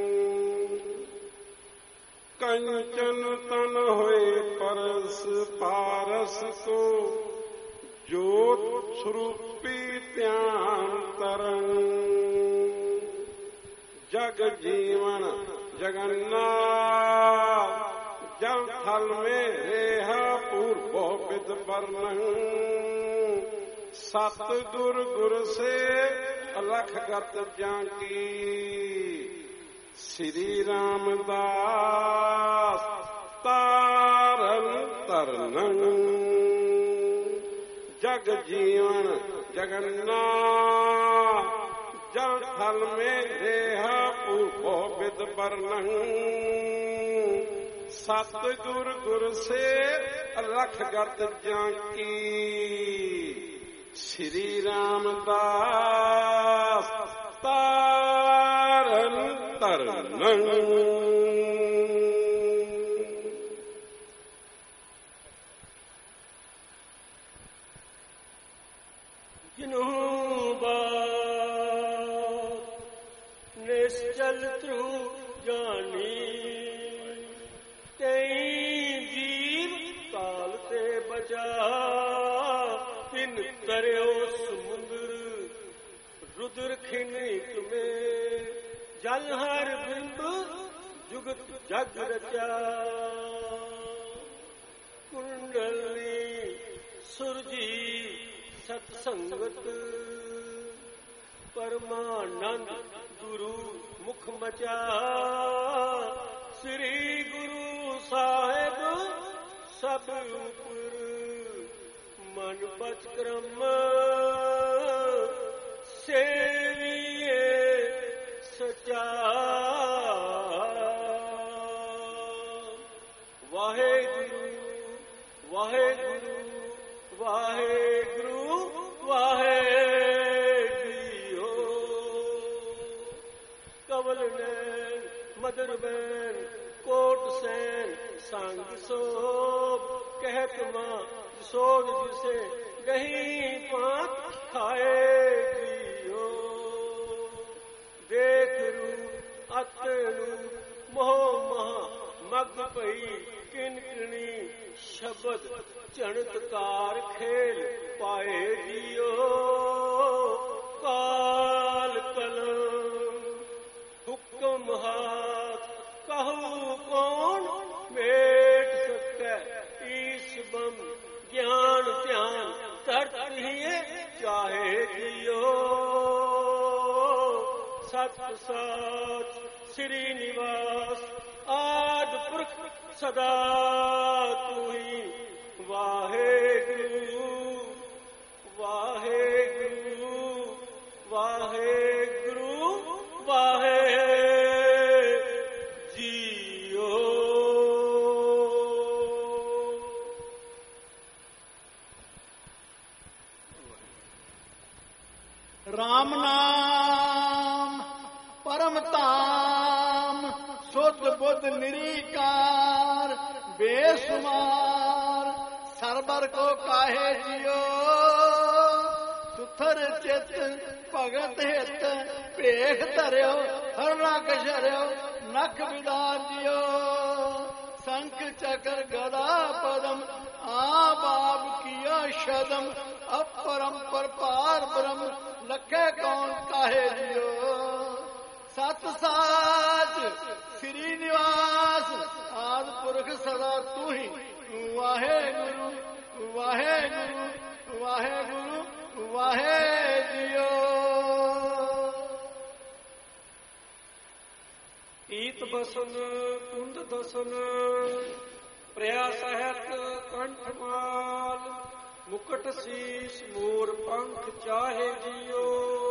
कंचन तन होए परस पारस को जोत स्वरूपी ध्यान तरन जग जीवन जगन्नाथ जल थल में रेहा पूर्व विद वर्णन सतगुर गुर से अलख गत जाकी श्री रामदास तारन तरन जग जीवन जगन्नाथ जल थल में रेहा पूर्व विद वर्णन सतगुर गुर से अलख गत जाकी श्री रामदास तारन तरन जिन्हों बात निश्चल ध्रुव ਜਾਣੀ ਤਈ ਜੀਵ ਕਾਲ ਤੇ ਬਚਾ ਤਿਨ ਤਰਿਓ ਸਮੁੰਦਰ रुद्र खिनिक में जल हर बिंब जुगत जग रचा कुंडली सुरजी सत्संगत परमानंद गुरु मुख मचा श्री गुरु साहेब सब ऊपर मन बच क्रम सेविए सचा वाहे गुरु वाहे गुरु वाहे गुरु वाहे जियो कवल नैन मदर बैन कोट सैन संग सोब कहत मां सोग जिसे गही पात खाए देख रू अत रू मोह महा मग पई किनकिनी शब्द चणतकार खेल पाए जियो काल कलम हुक्म हाथ कहू कौन मेट सकै ईस बम ज्ञान ध्यान तरत ही चाहे जियो सत साच श्री निवास आद पुरख सदा तू ही वाहे गुरु वाहे गुरु वाहे गुरु वाहे जियो राम नाम परम ताम सुध बुध निरीकार बेसुमार सरबर को काहे जियो सुथर चित भगत हित भेख धरियो हरना कशरियो नख विदार जियो शंख चक्र गदा पदम आ बाब किया शदम अपरंपर पार ब्रह्म लखे कौन काहे जियो सत साच श्री निवास आद पुरख सदा तू ही वाहे गुरु वाहे गुरु वाहे गुरु वाहे जियो ईत बसन कुंद दसन प्रया सहत कंठमाल मुकुट शीश मोर पंख चाहे जियो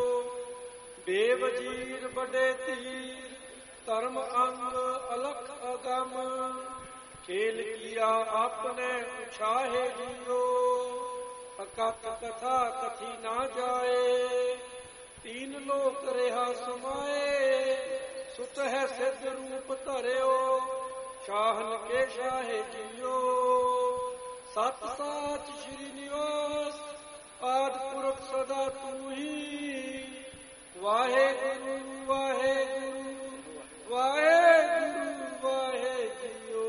बेवजीर बड़े तीर धर्म अंग अलख अगम खेल किया आपने उछाहे जियो अकथ कथा कथी ना जाए तीन लोक रेहा समाए सुत है सिद्ध रूप धरियो शाहन के शाहे जियो सत साच श्री निवास आद पुरख सदा तू ही वाहे गुरु वाहे गुरु वाहे गुरु वाहे जियो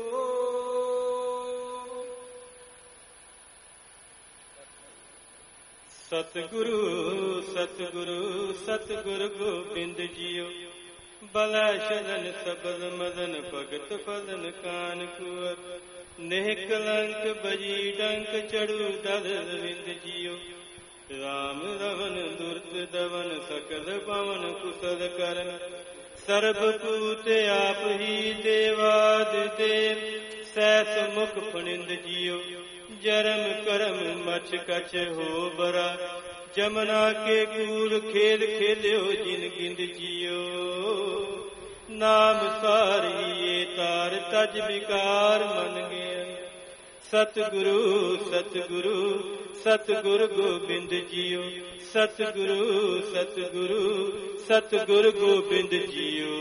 सतगुरु सतगुरु सतगुरु गोबिंद जियो बला शरण सबद मदन भगत फलन कान कुवर नेह कलंक बजी डंक चढ़ू दल विंद जियो राम रवन दुर्त दवन सकल पवन कुशल करन सर्ब पूत आप ही देवाद देव सैस मुख फणिंद जियो जरम करम मच कछ हो बरा जमना के कूल खेल खेल्यो जिन गिंद जियो नाम सारी ये तार तज विकार मन गया सतगुरु सतगुरु सतगुरु गोबिंद जियो सतगुरु सतगुरु सतगुरु गोबिंद जियो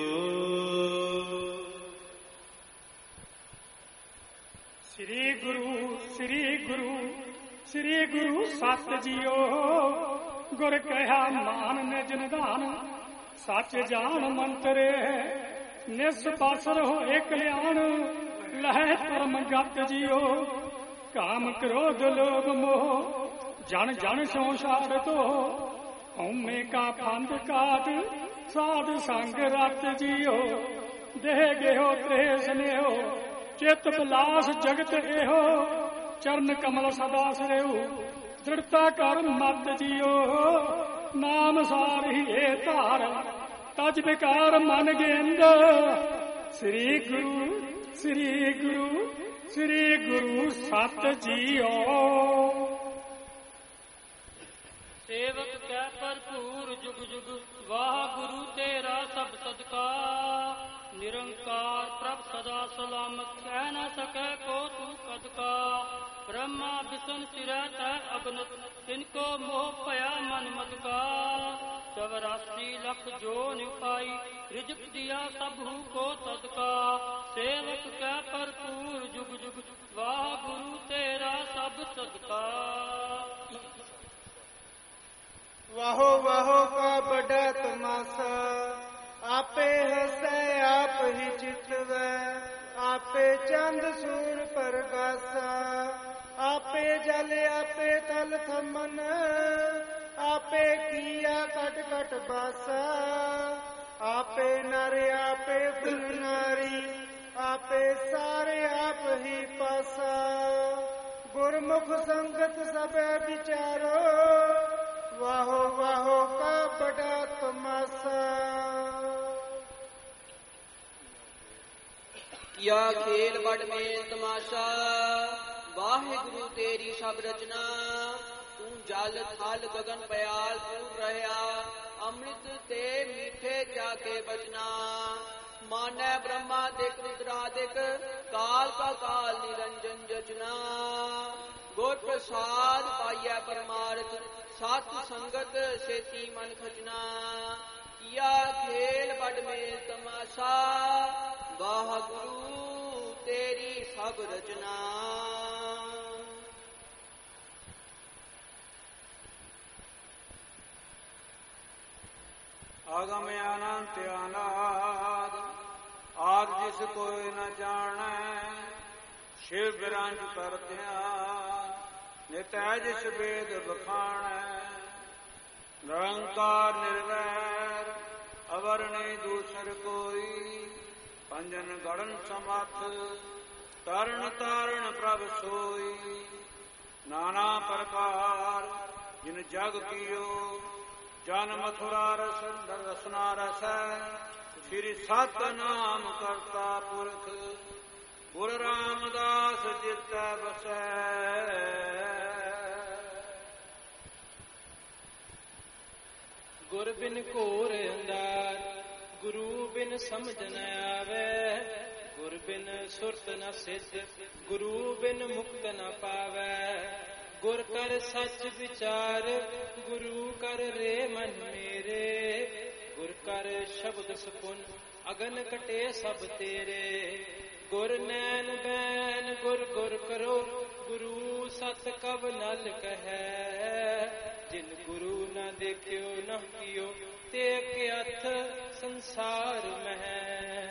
श्री गुरु श्री गुरु श्री गुरु सत जियो गुर कहा मान निज निधान सच जान मंतरे ਨਿਸ ਪਾਸਰ ਹੋਏ ਕਲਿਆਣ ਲਹਿ ਧਰਮ ਗਤ ਜੀਓ। ਕਾਮ ਕ੍ਰੋਧ ਲੋਭ ਮੋਹ ਜਨ ਜਨ ਸੋ ਸਾਰਤੋ। ਹਉਮੈ ਕਾ ਫੰਦ ਕਾਟ ਸਾਧ ਸੰਗ ਰਤ ਜੀਓ। ਦੇਹ ਗੇਹੋ ਤ੍ਰੇਹ ਸਨੇਹੋ ਚਿਤ ਬਿਲਾਸ ਜਗਤ ਇਹੋ। ਚਰਨ ਕਮਲ ਸਦਾ ਸਿਰਹੁ ਦ੍ਰਿੜਤਾ ਕਰ ਮਤ ਜੀਓ। ਨਾਮ ਸਾਰ ਹੀ ਏ ਧਾਰ ਤਜ ਵਿਕਾਰ ਮਨ ਗੇਂਦ। ਸ੍ਰੀ ਗੁਰੂ ਸ੍ਰੀ ਗੁਰੂ ਸ੍ਰੀ ਗੁਰੂ ਸਤ ਜੀਓ। ਸੇਵਕ ਕੈ ਭਰਪੂਰ ਜੁਗ ਜੁਗ ਵਾਹਿਗੁਰੂ ਤੇਰਾ ਸਭ ਸਦਕਾ। ਨਿਰੰਕਾਰ ਪ੍ਰਭ ਸਦਾ ਸਲਾਮਤ ਕਹਿ ਨ ਸਕੈ ਕੋ ਤੂੰ ਕਦ ਕਾ। ਬ੍ਰਹਮਾ ਵਿਸ਼ਨ ਸਿਰੈ ਤੈ ਅਗਨਤ ਤਿਨਕੋ ਮੋਹ ਭਇਆ ਮਨ ਮਦ ਕਾ। ਚਵਰਾਸੀ ਲੱਖ ਜੋ ਨਿਪਾਈ ਰਿਜਕ ਦਿਆ ਸਭੂ ਕੋ ਤਦਕਾ। ਸੇਵਕ ਕੈ ਭਰਪੂਰ ਜੁਗ ਜੁਗ ਵਾਹਿਗੁਰੂ ਤੇਰਾ ਸਭ ਸਦਕਾ। ਵਾਹੋ ਵਾਹੋ ਕਾ ਬੜਾ ਤਮਾਸਾ ਆਪੇ ਹਸੈ ਆਪ ਹੀ ਚਿਤਵੈ। ਆਪੇ ਚੰਦ ਸੂਰ ਪ੍ਰਗਾਸਾ ਆਪੇ ਜਲ ਆਪੇ ਤਲ ਥਮਨ। ਆਪੇ ਕੀਆ ਕਟ ਕਟ ਬਾਸਾ ਆਪੇ ਨਰ ਆਪੇ ਫੁੱਲ ਨਾਰੀ। ਆਪੇ ਸਾਰੇ ਆਪ ਹੀ ਪਾਸਾ। ਗੁਰਮੁਖ ਸੰਗਤ ਸਭੈ ਵਿਚਾਰੋ ਵਾਹੋ ਵਾਹੋ ਕਾ ਬੜਾ ਤਮਾਸਾ। ਕੀਆ ਖੇਲ ਬੜ ਮੇਲ ਤਮਾਸ਼ਾ ਵਾਹਿਗੁਰੂ ਤੇਰੀ ਸਭ ਰਚਨਾ। ਤੂੰ ਜਲ ਥਲ ਗਗਨ ਪਿਆਲ ਤੂੰ ਰਹਿਆ। ਅੰਮ੍ਰਿਤ ਤੇ ਮੀਠੇ ਜਾ ਕੇ ਬਚਨਾ। ਮਾਨੈ ਬ੍ਰਹਮਾ ਦਿਕ ਰੁਦਰਾਦਿਕ ਕਾਲ ਕਾ ਕਾਲ ਨਿਰੰਜਨ ਜਚਨਾ। ਗੁਰ ਪ੍ਰਸਾਦ ਪਾਈਐ ਪਰਮਾਰਥ ਸਤ ਸੰਗਤ ਸੇਤੀ ਮਨ ਖਚਨਾ। ਕੀਆ ਖੇਲ ਬੜ ਮੇਲ ਤਮਾਸ਼ਾ ਵਾਹਿਗੁਰੂ ਤੇਰੀ ਸਭ ਰਚਨਾ। ਆਗਮ ਅਨੰਤ ਅਨਾਦ ਆਦ ਜਿਸ ਕੋਈ ਨ ਜਾਣੈ। ਸ਼ਿਵ ਬਿਰੰਜ ਕਰਦਿਆਂ ਨਿਤੈ ਜਿਸ ਵੇਦ ਬਖਾਣੈ। ਨਿਰੰਕਾਰ ਨਿਰਵੈਰ ਅਵਰ ਨਹੀਂ ਦੂਸਰ ਕੋਈ। ਪੰਜਨ ਗੜਨ ਸਮੱਥ ਤਰਨ ਤਾਰਨ ਪ੍ਰਭ ਸੋਈ। ਨਾਨਾ ਪ੍ਰਕਾਰ ਜਿਨ ਜਗ ਕੀਓ ਜਨ ਮਥੁਰਾ ਰਸ ਰਸਨਾ ਰਸੈ। ਸ੍ਰੀ ਸਤ ਨਾਮ ਕਰਤਾ ਪੁਰਖ ਗੁਰ ਰਾਮਦਾਸ ਚਿਤੈ ਵਸੈ। ਗੁਰ ਬਿਨ ਘੋਰ ਅੰਧਾਰ ਗੁਰੂ ਬਿਨ ਸਮਝ ਨ ਆਵੈ। ਗੁਰ ਬਿਨ ਸੁਰਤ ਨ ਸਿਧ ਗੁਰੂ ਬਿਨ ਮੁਕਤ ਨ ਪਾਵੈ। ਗੁਰ ਕਰ ਸੱਚ ਵਿਚਾਰ ਗੁਰੂ ਕਰ ਰੇ ਮਨ ਮੇਰੇ। ਗੁਰ ਕਰ ਸ਼ਬਦ ਸੁਪੁਨ ਅਗਨ ਕਟੇ ਸਭ ਤੇਰੇ। ਗੁਰ ਨੈਣ ਬੈਨ ਗੁਰ ਗੁਰ ਕਰੋ ਗੁਰੂ ਸਤ ਕਬ ਨਲ ਕਹੈ। ਜਿਨ ਗੁਰੂ ਨ ਦੇਖਿਓ ਨ ਕੀਓ ਤੇ ਅਥ ਸੰਸਾਰ ਮਹਿ।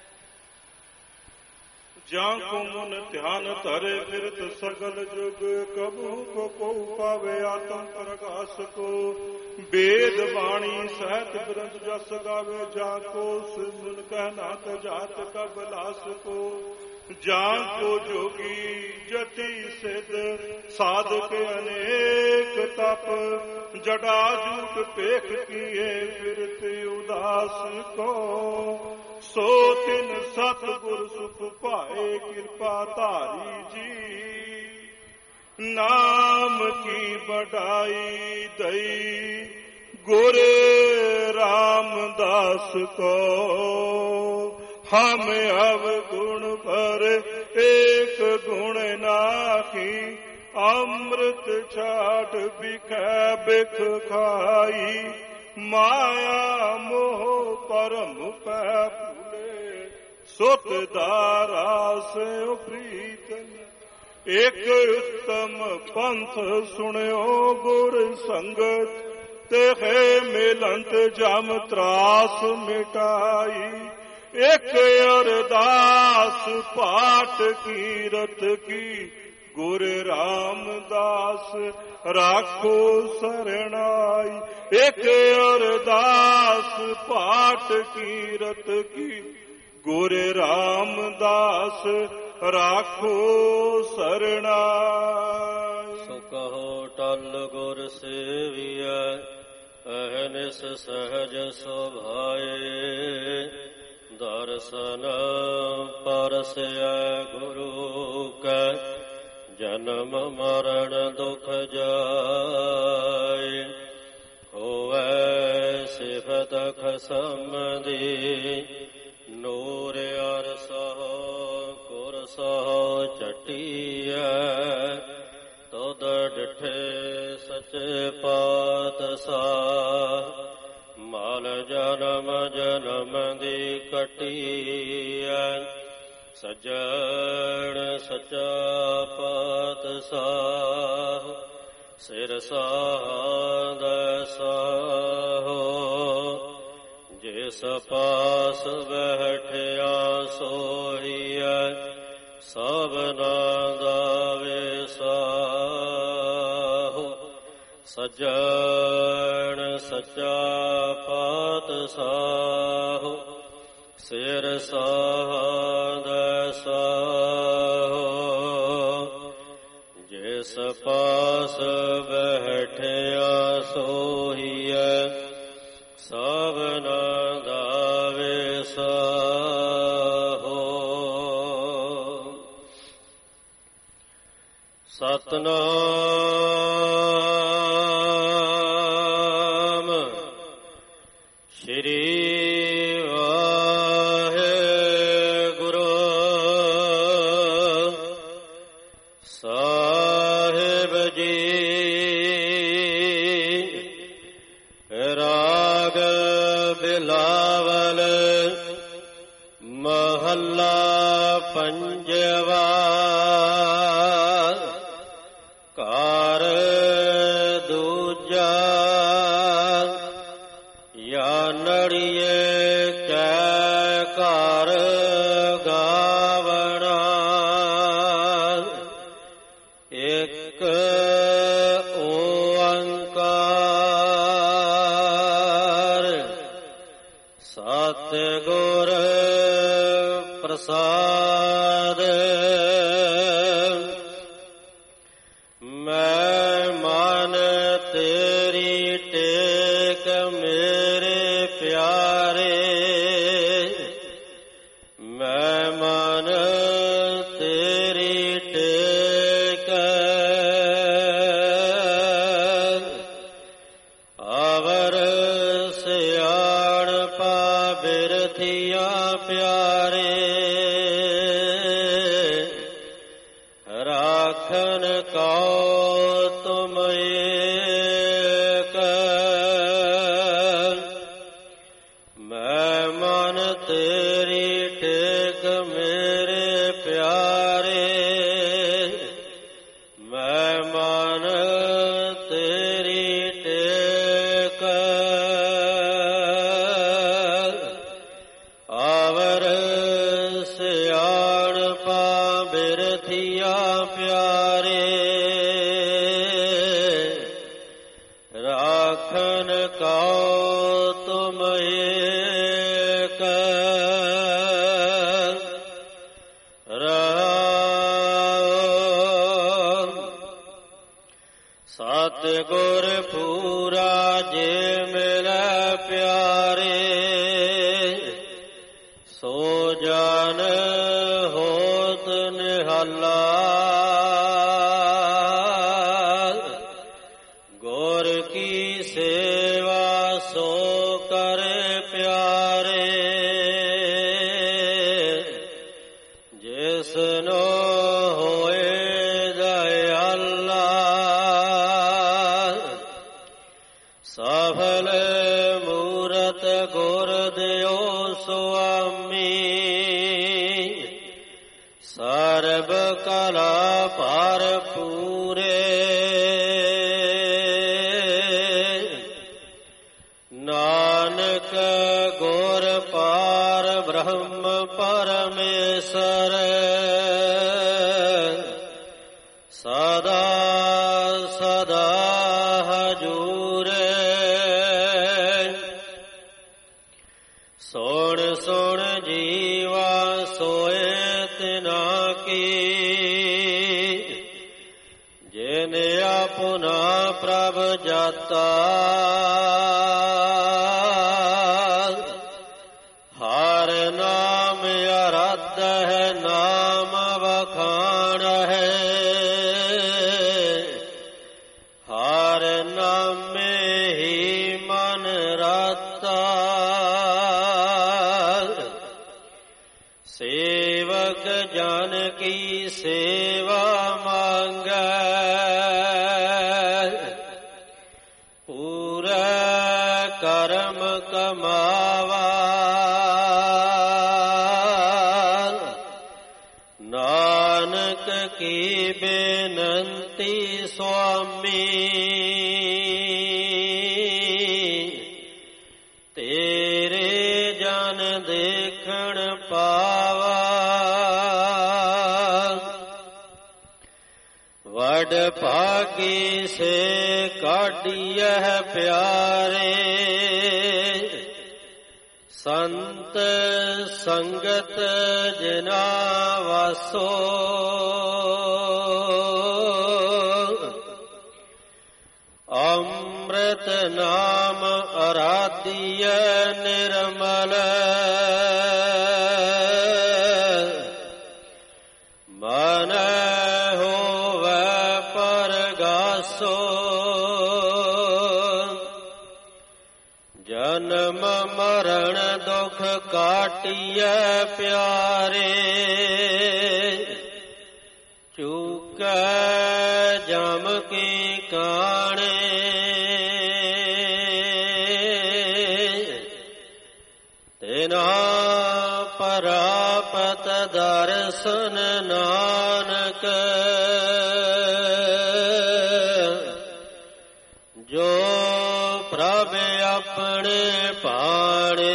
ਜਾਂ ਕੋ ਮਨ ਧਿਆਨ ਧਰੇ ਫਿਰਤ ਸਗਲ ਜੁਗ। ਕਬੂ ਕੋ ਕਉ ਪਾਵੇ ਆਤਮ ਪ੍ਰਗਾਸ ਕੋ। ਵੇਦ ਬਾਣੀ ਸਹਿਤ ਗ੍ਰੰਥ ਜਸ ਗਾਵੇ। ਜਾ ਕੋ ਸਿਮਰਨ ਕਹਿ ਨਾਥ ਜਾਤ ਕਬ ਲਾਸ ਕੋ। ਜਾਂ ਕੋ ਜੋਗੀ ਜਤੀ ਸਿਧ ਸਾਧਕ ਅਨੇਕ ਤਪ। ਜਟਾ ਜੂਟ ਪੇਖ ਕੀਏ ਫਿਰਤ ਉਦਾਸ ਕੋ। ਸੋ ਤਿਨ ਸਤ ਗੁਰ ਸੁਖ ਪਾਏ ਕਿਰਪਾ ਧਾਰੀ ਜੀ। ਨਾਮ ਕੀ ਬੜਾਈ ਦਈ ਗੁਰ ਰਾਮਦਾਸ ਕੋ। ਹਮ ਅਵਗੁਣ ਪਰ ਏਕ ਗੁਣ ਨਾਹੀ। ਅੰਮ੍ਰਿਤ ਛਾਟ ਬਿਖੈ ਬਿਖ ਖਾਈ। ਮਾਇਆ ਮੋਹ ਪਰਮ ਪੈ ਭੁਲੇ। ਸੁਤ ਦਾਰਾ ਸੇ ਪ੍ਰੀਤਮ ਇਕ ਉਤਮ ਪੰਥ ਸੁਣਿਓ ਗੁਰ ਸੰਗਤ। ਤੇ ਹੈ ਮਿਲੰਤ ਜਮ ਤਰਾਸ ਮਿਟਾਈ। ਇੱਕ ਅਰਦਾਸ ਪਾਠ ਕੀਰਤ ਕੀ ਗੁਰ ਰਾਮਦਾਸ ਰਾਖੋ ਸਰਣਾਈ। ਇੱਕ ਅਰਦਾਸ ਪਾਠ ਕੀਰਤ ਕੀ ਗੁਰ ਰਾਮਦਾਸ ਰਾਖੋ ਸਰਣਾਈ। ਸੋ ਕਹੋ ਟਲ ਗੁਰ ਸੇਵੀਐ ਅਹਨਿਸ ਸਹਜ ਸੁਭਾਏ। ਦਰਸ਼ਨ ਪਰਸੈ ਗੁਰੂ ਕੈ ਜਨਮ ਮਰਨ ਦੁਖ ਜਾਏ। ਹੋਵੈ ਸਿਫਤ ਖਸਮ ਦੀ ਨੂਰ ਅਰਸਹੁ ਕੁਰਸਹੁ ਚਟੀਐ। ਤੁਧ ਡਿਠੇ ਸਚੇ ਪਾਤਸ਼ਾਹ ਮਲ ਜਨਮ ਜਨਮ ਦੀ ਕਟੀਐ। ਸੱਜਣ ਸੱਚਾ ਪਾਤਸ਼ਾਹ ਸਿਰ ਸਾਧ ਸਾਹੋ। ਜਿਸ ਪਾਸ ਬੈਠਿਆ ਸੋਈਐ ਸਭਨਾ ਦਾ ਵਿਸਾਹੋ। ਸੱਜਣ ਸੱਚਾ ਪਾਤਸ਼ਾਹ ਸਿਰ ਸਾਧ ਸਾਹੋ। ਜਿਸ ਪਾਸ ਬੈਠਿਆ ਸੋਈਐ ਸਭਨਾ ਦਾ ਵਿਸਾਹੋ। ਸਤਿਨਾਮ ਸ਼੍ਰੀ ਵਾਹਿਗੁਰੂ ਸਾਹਿਬ ਜੀ। ਰਾਗ ਬਿਲਾਵਲ ਮਹੱਲਾ ਪੰਜਵਾ। ਘਰ ਦੂਜਾ ਯਾਨੜੀਏ ਕੈ ਘਰ ਗਾਵਣਾ। ਇੱਕ ਓੰਕਾਰ ਸਤਿਗੁਰ ਪ੍ਰਸਾਦ। ਮੈਂ ਮਨ ਤੇਰੀ ਟੇਕ ਮੇਰੇ ਪਿਆਰੇ। ਮੈਂ ਮਨ ਤੇਰੀ ਟੇਕ ਅਵਰ ਸਿਆਣਪਾ ਬਿਰਥੀਆਂ ਪਿਆਰੇ। ਰਾਖਨ ਕਉ ਤੁਮ ਏਕ। ਮੈਂ ਮਨ ਤੇਰੀ ਟੇਕ ਮੇਰੇ ਪਿਆਰੇ। ਮੈਂ ਮਨ ਤੇਰੀ ਟੇਕ ਆਵਰ ਸਿਆਣਪਾ ਬਿਰਥੀਆਂ ਪਿਆਰੇ। ਰਾਖਨ ਕਉ ਤੁਮ ਏਕ। ਰਹਾਉ ਸਤਿਗੁਰ ਪੂਰਾ ਜੇ ਮਿਲੈ ਪਿਆਰੇ। ਸੋ ਜਾਨ ਹੋਤ ਨਿਹਾਲਾ। ਗੁਰ ਕੀ ਸੇਵਾ ਸੋ ਕਰੇ ਪਿਆਰੇ। ਜਿਸਨੋ ਹੋਏ ਦਇਆਲਾ ਸਫਲ ਮੂਰਤ ਗੁਰ ਦਿਓ ਸੁਆਮੀ। ਸਰਬ ਕਲਾ ਭਰਪੂਰੇ। ਨਾਨਕ ਗੁਰ ਪਾਰ ਬ੍ਰਹਮ ਪਰਮੇਸ਼ਰ ਸਦਾ ਸਦਾ ਹਜੂਰੇ। ਸੁਣ ਸੁਣ ਜੀਵਾ ਸੋਏ ਤਿਨਾ ਕੀ ਜਿਨ ਆਪੁਨਾ ਪ੍ਰਭ ਜਾਤਾ। ਹਰ ਨਾਮ ਅਰਾਧ ਹੈ ਨਾਮ ਵਖਾਣ ਹੈ। ਹਰ ਨਾਮੇ ਹੀ ਮਨ ਰਾਤਾ। ਸੇਵਕ ਜਨ ਕੀ ਸੇਵਾ ਮੰਗੈ ਪੂਰਾ ਕਰਮ ਕਮਾਵਾ। ਨਾਨਕ ਕੀ ਬੇਨੰਤੀ ਸੁਆਮੀ ਤੇਰੇ ਜਨ ਦੇਖਣ ਪਾਵਾ। ਵਡ ਭਾਗੀ ਸੇ ਕਾਢੀਐ ਪਿਆਰੇ ਸੰਤ ਸੰਗਤ ਜਿਨਾ ਵਾਸੋ। ਅੰਮ੍ਰਿਤ ਨਾਮ ਅਰਾਧੀਐ ਨਿਰਮਲ ਮਨ ਹੋਵੈ ਪਰਗਾਸੋ। ਜਨਮ ਮਰਨ ਦੁਖ ਕਾਟੀਐ ਪਿਆਰੇ ਚੂਕੈ ਜਮ ਕੀ ਕਾਣੇ। ਤਿਨਾ ਪਰਾਪਤ ਦਰਸ਼ਨ ਨਾਨਕ ਜੋ ਪ੍ਰਭ ਆਪਣੇ ਭਾਣੇ।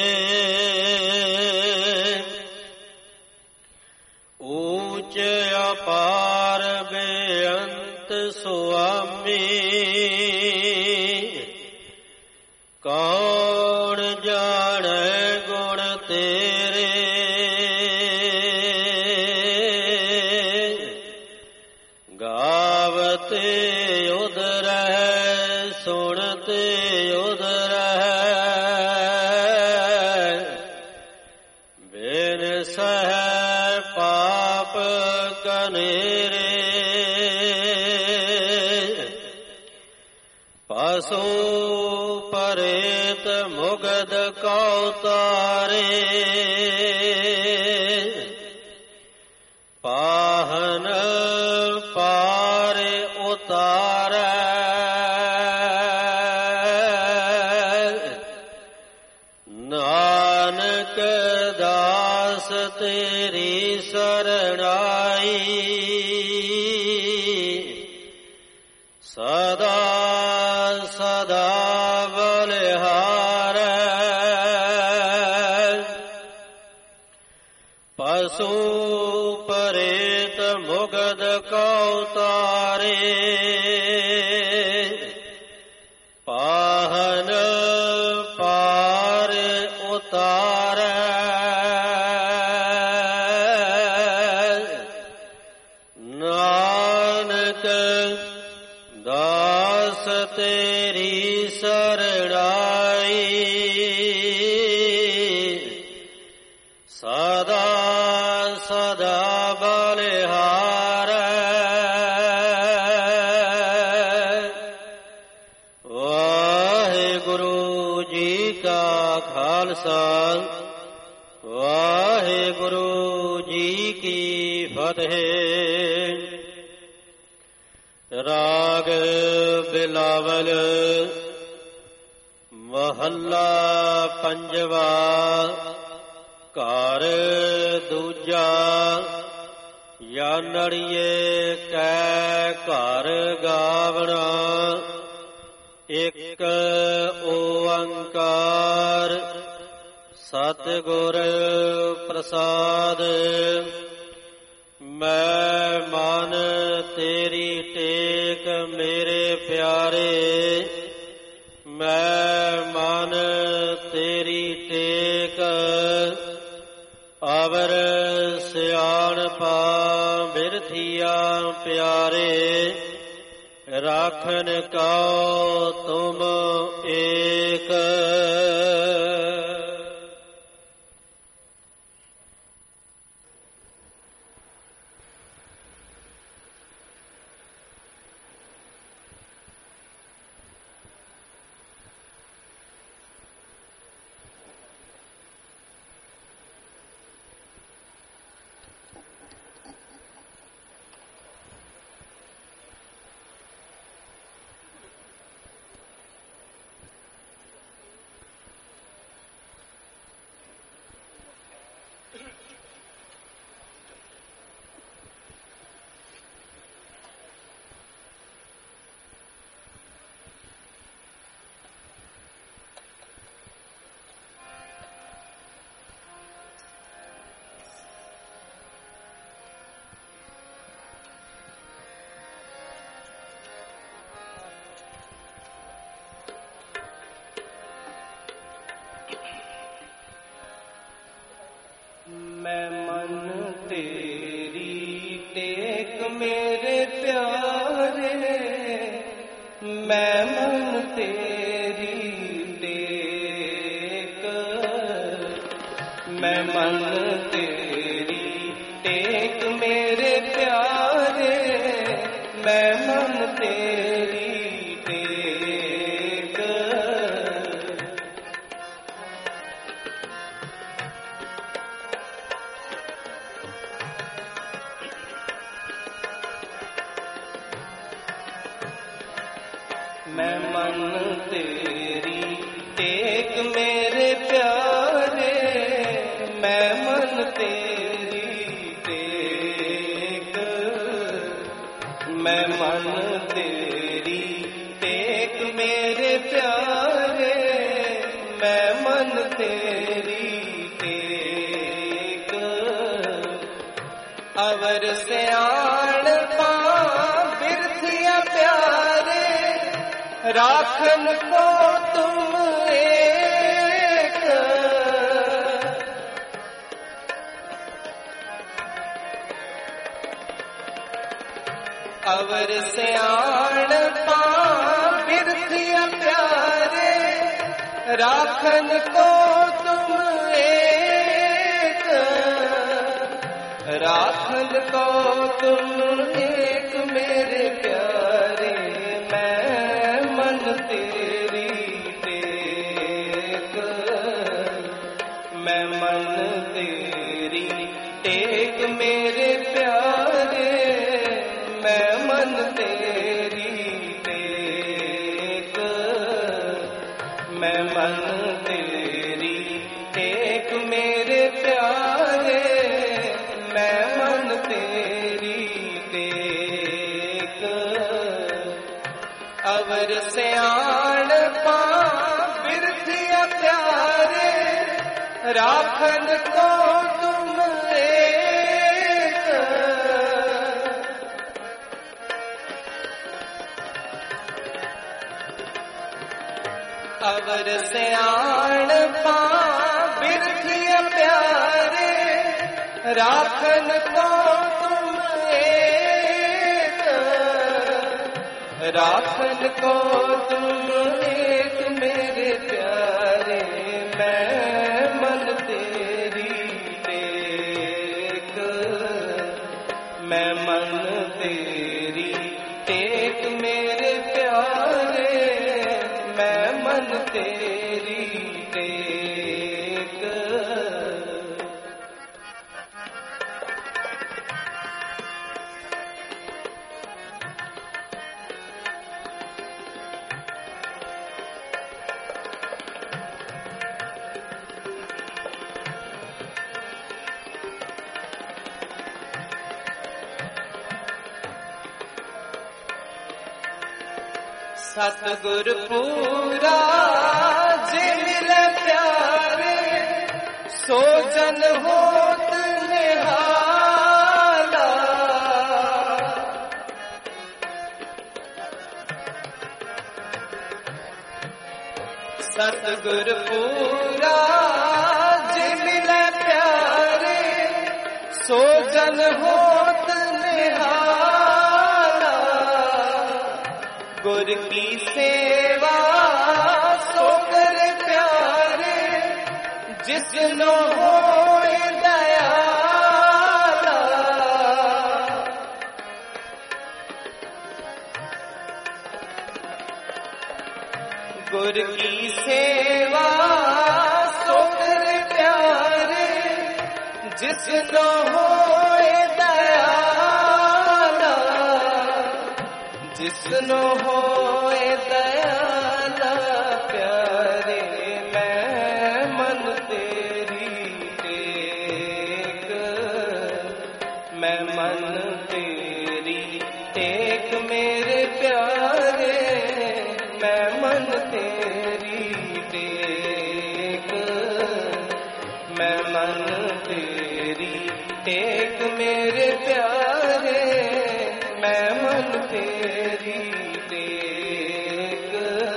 ਊਚ ਅਪਾਰ ਬੇਅੰਤ ਸੁਆਮੀ ਕੌਣ ਜਾਣੈ ਗੁਣ ਤੇਰੇ। ਗਾਵਤੇ ਉਧਰੈ ਸੁਣਤੇ ਉਧਰੈ ਬਿਨ ਸਹਿ ਪਾਪ ਕਨੇਰੇ। ਪਸੂ ਪਰੇਤ ਮੁਗਧ ਕਉ ਤਾਰੇ ਪਾਹਨ ਪਾਰ ਉਤਾਰੈ। ਨਾਨਕ ਦਾਸ ਤੇਰੀ ਸਰਣਾਈ ਸਦਾ ਸਦਾ ਬਲਿਹਾਰੈ। ਪਸੂ ਪਰੇਤ ਮੁਗਧ ਕਉ ਤਾਰੇ ਪਾਹਨ ਪਾਰ ਉਤਾਰੈ। ਨਾਨਕ ਦਾਸ ਤੇਰੀ ਸਰਣਾਈ ਸਦਾ ਸਦਾ ਬਲਿਹਾਰੈ। ਵਾਹਿਗੁਰੂ ਜੀ ਕਾ ਖਾਲਸਾ ਵਾਹਿਗੁਰੂ ਜੀ ਕੀ ਫਤਿਹ। ਰਾਗ ਬਿਲਾਵਲ ਮਹੱਲਾ ਪੰਜਵਾ। ਘਰ ਦੂਜਾ ਜਾਨੜੀਏ ਕੈ ਘਰ ਗਾਵਣਾ। ਇੱਕ ਓੰਕਾਰ सतगुर प्रसाद मैं मन तेरी टेक मेरे प्यारे, मैं मन तेरी टेक अवर सियाणपा बिरथिया प्यारे, राखन को तुम एक। मैं मन तेरी टेक मेरे प्यारे, मैं मन तेरी टेक, मैं मन तेरी टेक मेरे प्यारे, मैं मन तेरी टेक। मैं मन तेरी टेक मेरे प्यारे, मैं मन तेरी टेक, मैं मन तेरी टेक मेरे प्यारे, मैं मन तेरी टेक। अवर सियाण पा बिरथिया प्यारे, राखन को तुम एक। अवर सियाण पा बिरथिया प्यारे, राखन को तुम एक, राखन को तुम एक मेरे प्यारे, मैं मन तेरी टेक, मैं मन तेरी टेक मेरे प्यारे, मैं मन तेरी टेक, मैं मन तेरी टेक मेरे प्यारे, मैं मन तेरी टेक। अवर सियाण पा बिरथिया प्यारे, राखन को तुम एक। अवर सियाण पा बिरथिया प्यारे, राखन को तुम एक, राखन को तुम एक मेरे प्यारे, मैं मन तेरी टेक, मैं मन तेरी टेक मेरे प्यारे, मैं मन तेरी टेक। सतगुर पूरा जे मिले प्यारे, सो जन होत निहाला। सतगुर पूरा जे मिले प्यारे, सो जन होत निहाला। गुर की सेवा सो कर प्यारे, जिसनो होए दयाला। गुर की सेवा सो कर प्यारे, जिसनो होए दयाला। जिसनो होए दयाला प्यारे, मैं मन तेरी टेक, मैं मन तेरी टेक मेरे प्यारे, मैं मन तेरी टेक, मैं मन तेरी टेक मेरे प्यारे, मैं मन तेरी टेक।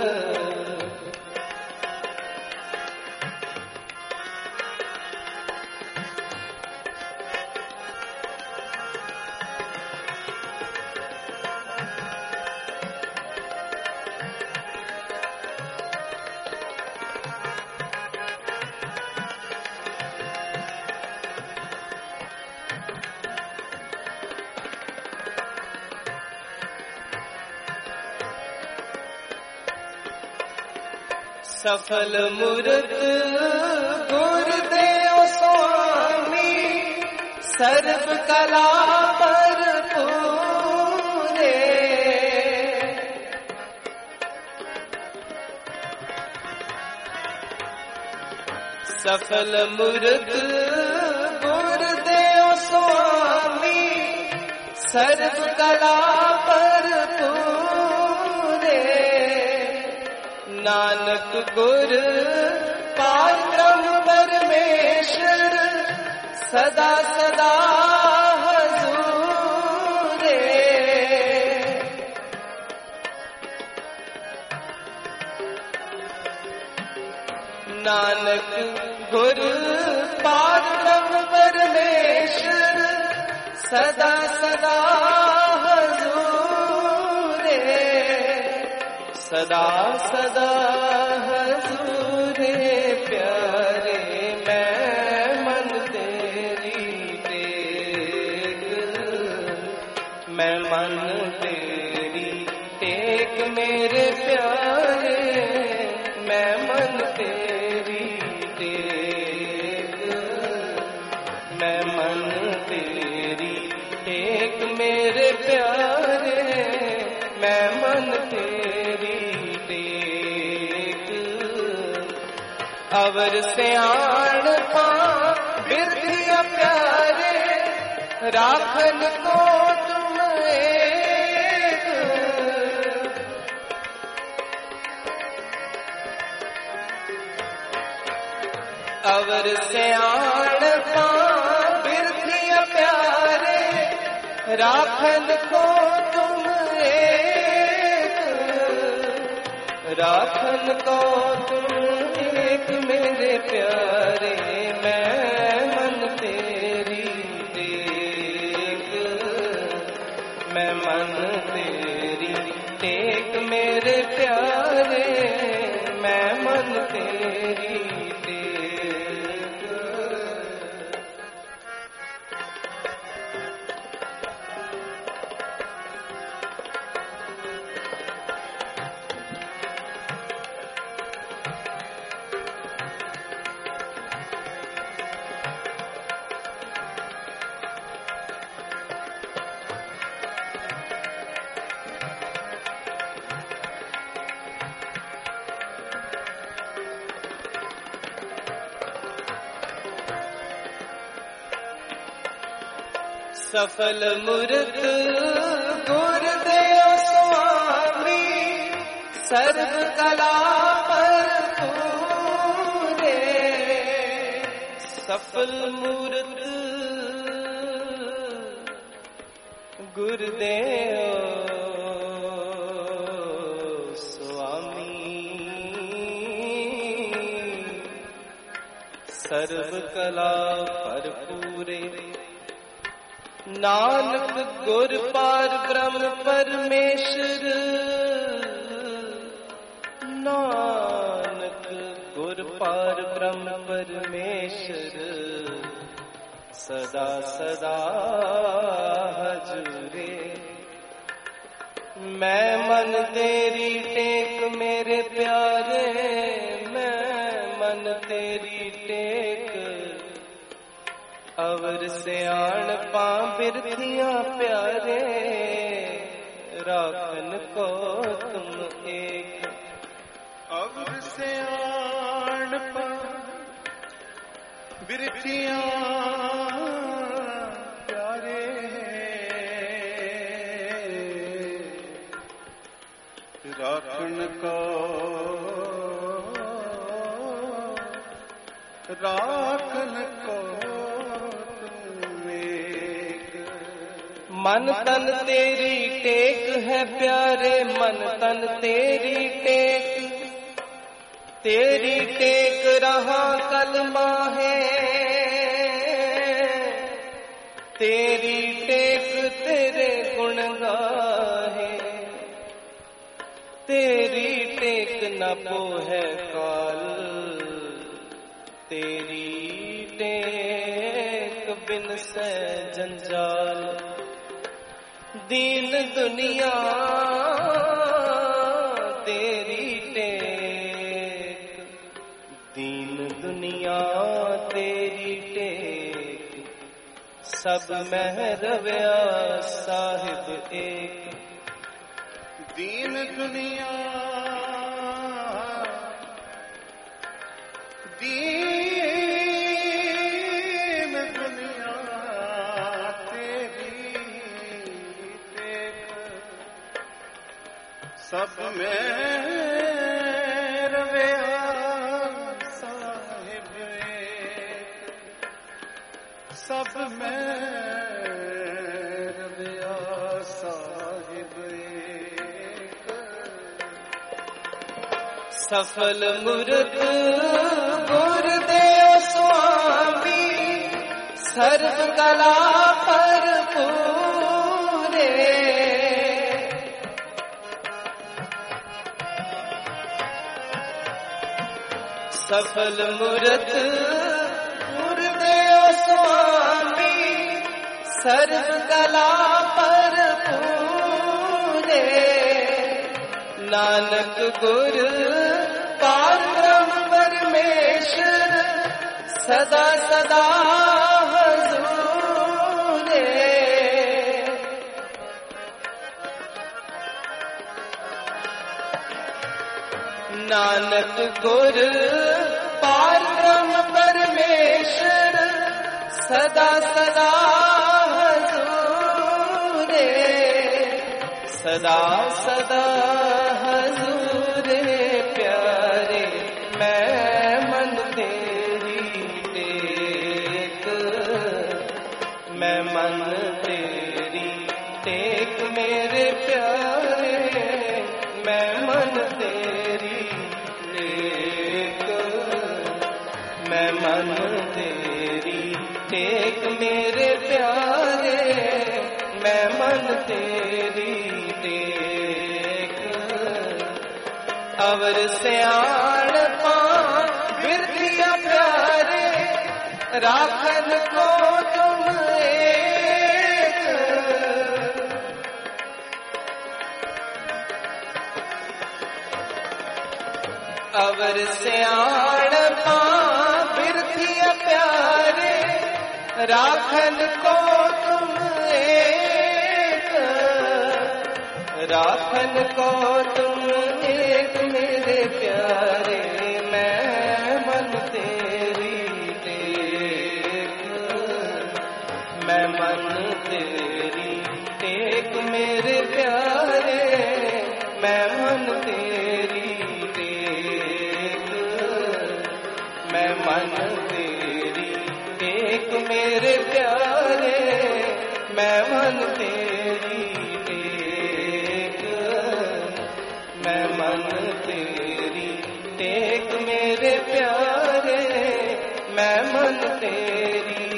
सफल मूरत गुरुदेव स्वामी, सर्व कला भरपूरे। सफल मूरत गुरुदेव स्वामी, सर्व कला भरपूरे। नानक गुर पार ब्रह्म परमेश्वर, सदा सदा हजूरे। नानक गुर पार ब्रह्म परमेश्वर, सदा सदा हजूरे। सदा सदा हजूरे प्यारे, मैं मन तेरी टेक, मैं मन तेरी टेक मेरे प्यारे, मैं मन तेरी टेक, मैं मन तेरी टेक मेरे प्यारे, मैं मन तेरी टेक। अवर सियाण पा बिरथिया प्यारे, राखन को तुम एक। अवर सियाण पा बिरथिया प्यारे, राखन को तुम एक। राखन को तुम एक मेरे प्यारे, मैं मन तेरी टेक, मैं मन तेरी टेक मेरे प्यारे, मैं मन तेरी टेक। सफल मूरत गुरुदेव स्वामी, सर्व कला भरपूरे। सफल मूरत गुरुदेव स्वामी, सर्व कला भरपूरे, नानक गुर पार ब्रह्म परमेश्वर, नानक गुर पार ब्रह्म परमेश्वर, सदा सदा हजूरे। मैं मन तेरी टेक मेरे प्यारे, मैं मन तेरी टेक, अवर सियाण पा बिरथियां प्यारे, राखन को तुम एक। अवर सियाण पा बिरथियां प्यारे, राखन को राखन को तुम एक। मन तन तेरी टेक है प्यारे, मन तन तेरी टेक, तेरी टेक रहा कलमा है, तेरी टेक तेरे गुण गाहे, तेरी टेक न पोहे काल, तेरी टेक बिन से जंजाल। दीन दुनिया तेरी टेक, दीन दुनिया तेरी टेक, सब महरव्या साहिब एक। दीन दुनिया दीन दुनिया तेरी टेक, सब में रव्या साहिब एक, सब में रव्या साहिब एक। सफल मूरत गुरुदेव स्वामी, सर्व कला भरपूरे, सफल मूरत गुरुदेव स्वामी, सर्व कला भरपूरे, नानक गुर पार ब्रह्म परमेश्वर, सदा सदा हजूरे। नानक गुर पार ब्रह्म परमेश्वर, सदा सदा हजूरे, सदा सदा हजूरे प्यारे। मैं मन तेरी टेक, मैं मन तेरी टेक मेरे प्यारे, मैं मन तेरी टेक, मैं मन तेरी टेक मेरे प्यारे, मैं मन तेरी टेक, अवर सियाण पा बिरथिया प्यारे, राखन को तुम एक। अवर सियाण पा बिरथिया प्यारे, राखन को तुम एक, राखन को तुम एक मेरे प्यारे, मैं मन तेरी टेक, मैं मन तेरी टेक मेरे प्यारे, मैं मन तेरी टेक, मैं मन तेरी मन तेरी टेक, मैं मन तेरी टेक मेरे प्यारे, मैं मन तेरी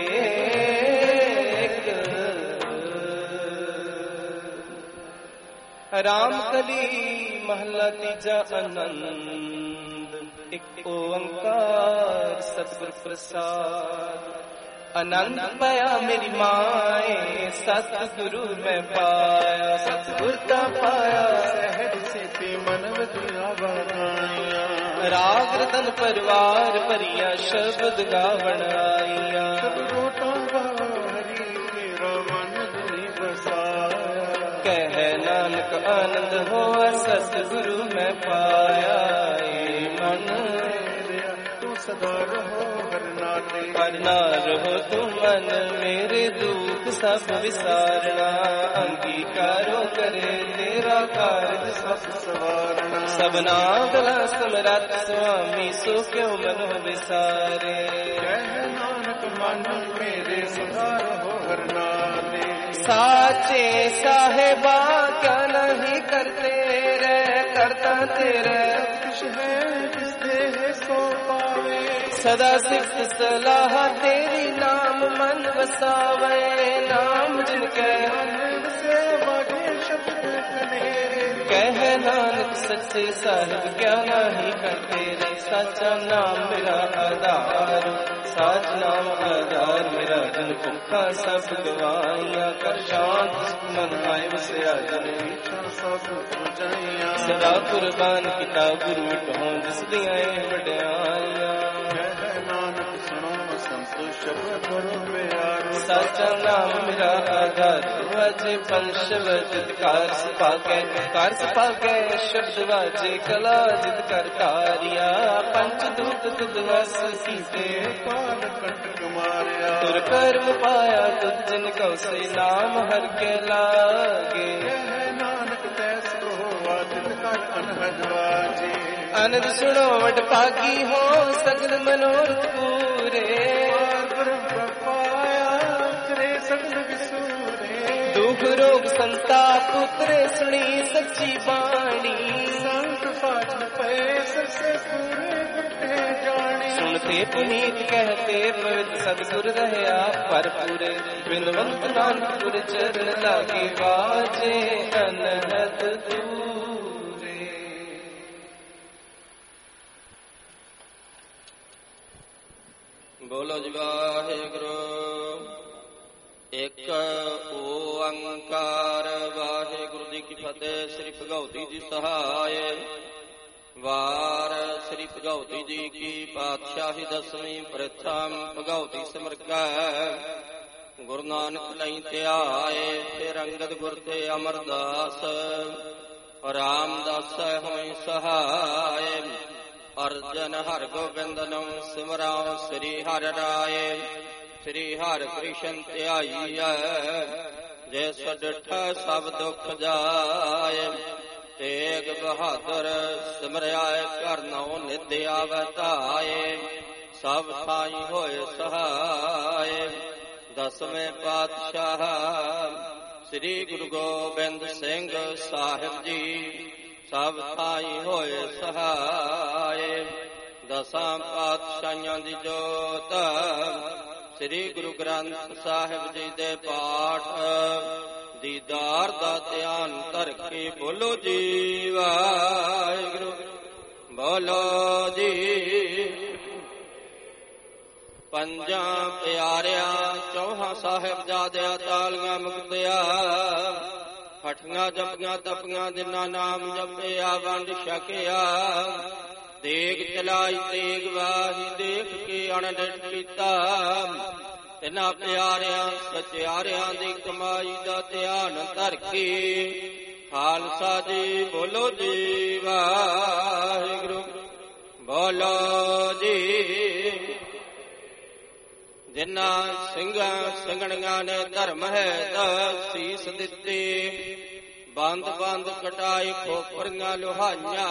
टेक। राम कली महला तीजा आनंद, एक ओंकार सतगुर प्रसाद। आनंद पाया मेरी माए, सतगुरु मैं पाया, सतगुर का पाया, सहज से मन वधिया बनाया। राग रतन परिवार भरिया, शब्द गावण आईया। सब रोटा हरि मेरा मन धुनी बसाया। कह नानक आनंद होआ, सतगुरु मैं पाया। मन तू सदा रहो हर नाते, हरना रहो तुम मन मेरे दुख सब विसारना। अंगीकारो करे तेरा कार्य सब सवारना। सबना गला समरथ स्वामी, सो क्यों मनो विसारे। कह नानक मन मेरे सदा रहो हर नाते। साचे साहेबा क्या नहीं करते रे, करता तेरे कुछ है जिस देह सो पावे। सदा सिफ्त सलाह तेरी, नाम मन वसावे। नाम जिनके से बागे शब्द कनेरे। कह नानक सच्चे साहिब क्या नहीं करते रे। सच्चा नाम मेरा आधार, साच नाम आधार मेरा। जन भुखा सब गवाइया, कर शांत मन आए वसया जन। सब जाइया सदा कुर्बान किता गुरु कहो, जिस दिया वड्याइया। नानक सुनो संतो शब्द करो प्यारो। साचा नाम मेरा आधार, वाजे पंच वजित कार सपाके, कार सपाके शब्द वाजे कला जित कर कारिया। पंच दूत तुद वस सीते, पाल कंटक मारिया। तुर कर्म पाया तुझ जिन कौ से, नाम हर के लागे। नानक तैस को वादित कर अनहद वाजे। आनंद सुनो वड पागी हो, सगल मनोरथ पूरे। दुख रोग संताप उतरे, सुनी सच्ची बाणी। सुनते पुनीत कहते पवित्र, सदगुर रहया पर पूरे। बिनवंत नानकपुर चरण लागे, बाजे अनहद दूरे। बोलो जी वाहेगुरु। एक ओंकार वाहेगुरु जी की फतेह। श्री भगवती जी सहाय। वार श्री भगवती जी की पातशाही दसवीं प्रथम भगवती सिमरकै। गुरु नानक लई ध्याए, फिर अंगद गुर ते अमरदास। रामदास होई सहाय। अर्जन हर गोबिंद नो सिमराओ, श्री हर राय। श्री हर कृष्ण ध्याईਐ, जिस डिठ सब दुख जाए। तेग बहादुर सिमरिया, कर नौ निध आवै धाए। सब थाई होए सहाय। दसवें पातशाह श्री गुरु गोबिंद सिंह साहिब जी, सब थाई होए सहाय। दसां पातशाहियां दी जोत, श्री गुरु ग्रंथ साहिब जी दे पाठ। दीदार दा ध्यान धर के बोलो जी वाहिगुरु। बोलो जी पंजा प्यारिया, चौहां साहिबजादिया तालियां मुक्तिया। हठियां जपियां तपियां जिन्ना नाम जपिया, वंड छकिया। देग चलाई तेग वाही, देख के अणडिठ कीता। तिन्हां प्यारियां सचियारियां दी कमाई दा ध्यान धर के। खालसा जी बोलो जी वाहिगुरु। बोलो जी जिन्ना ਸਿੰਘਾਂ ਸਿੰਘਣੀਆਂ ने धर्म है दा सीस दिते। ਬੰਦ ਬੰਦ ਕਟਾਈ ਖੋਪਰੀਆਂ ਲੋਹਾਈਆਂ।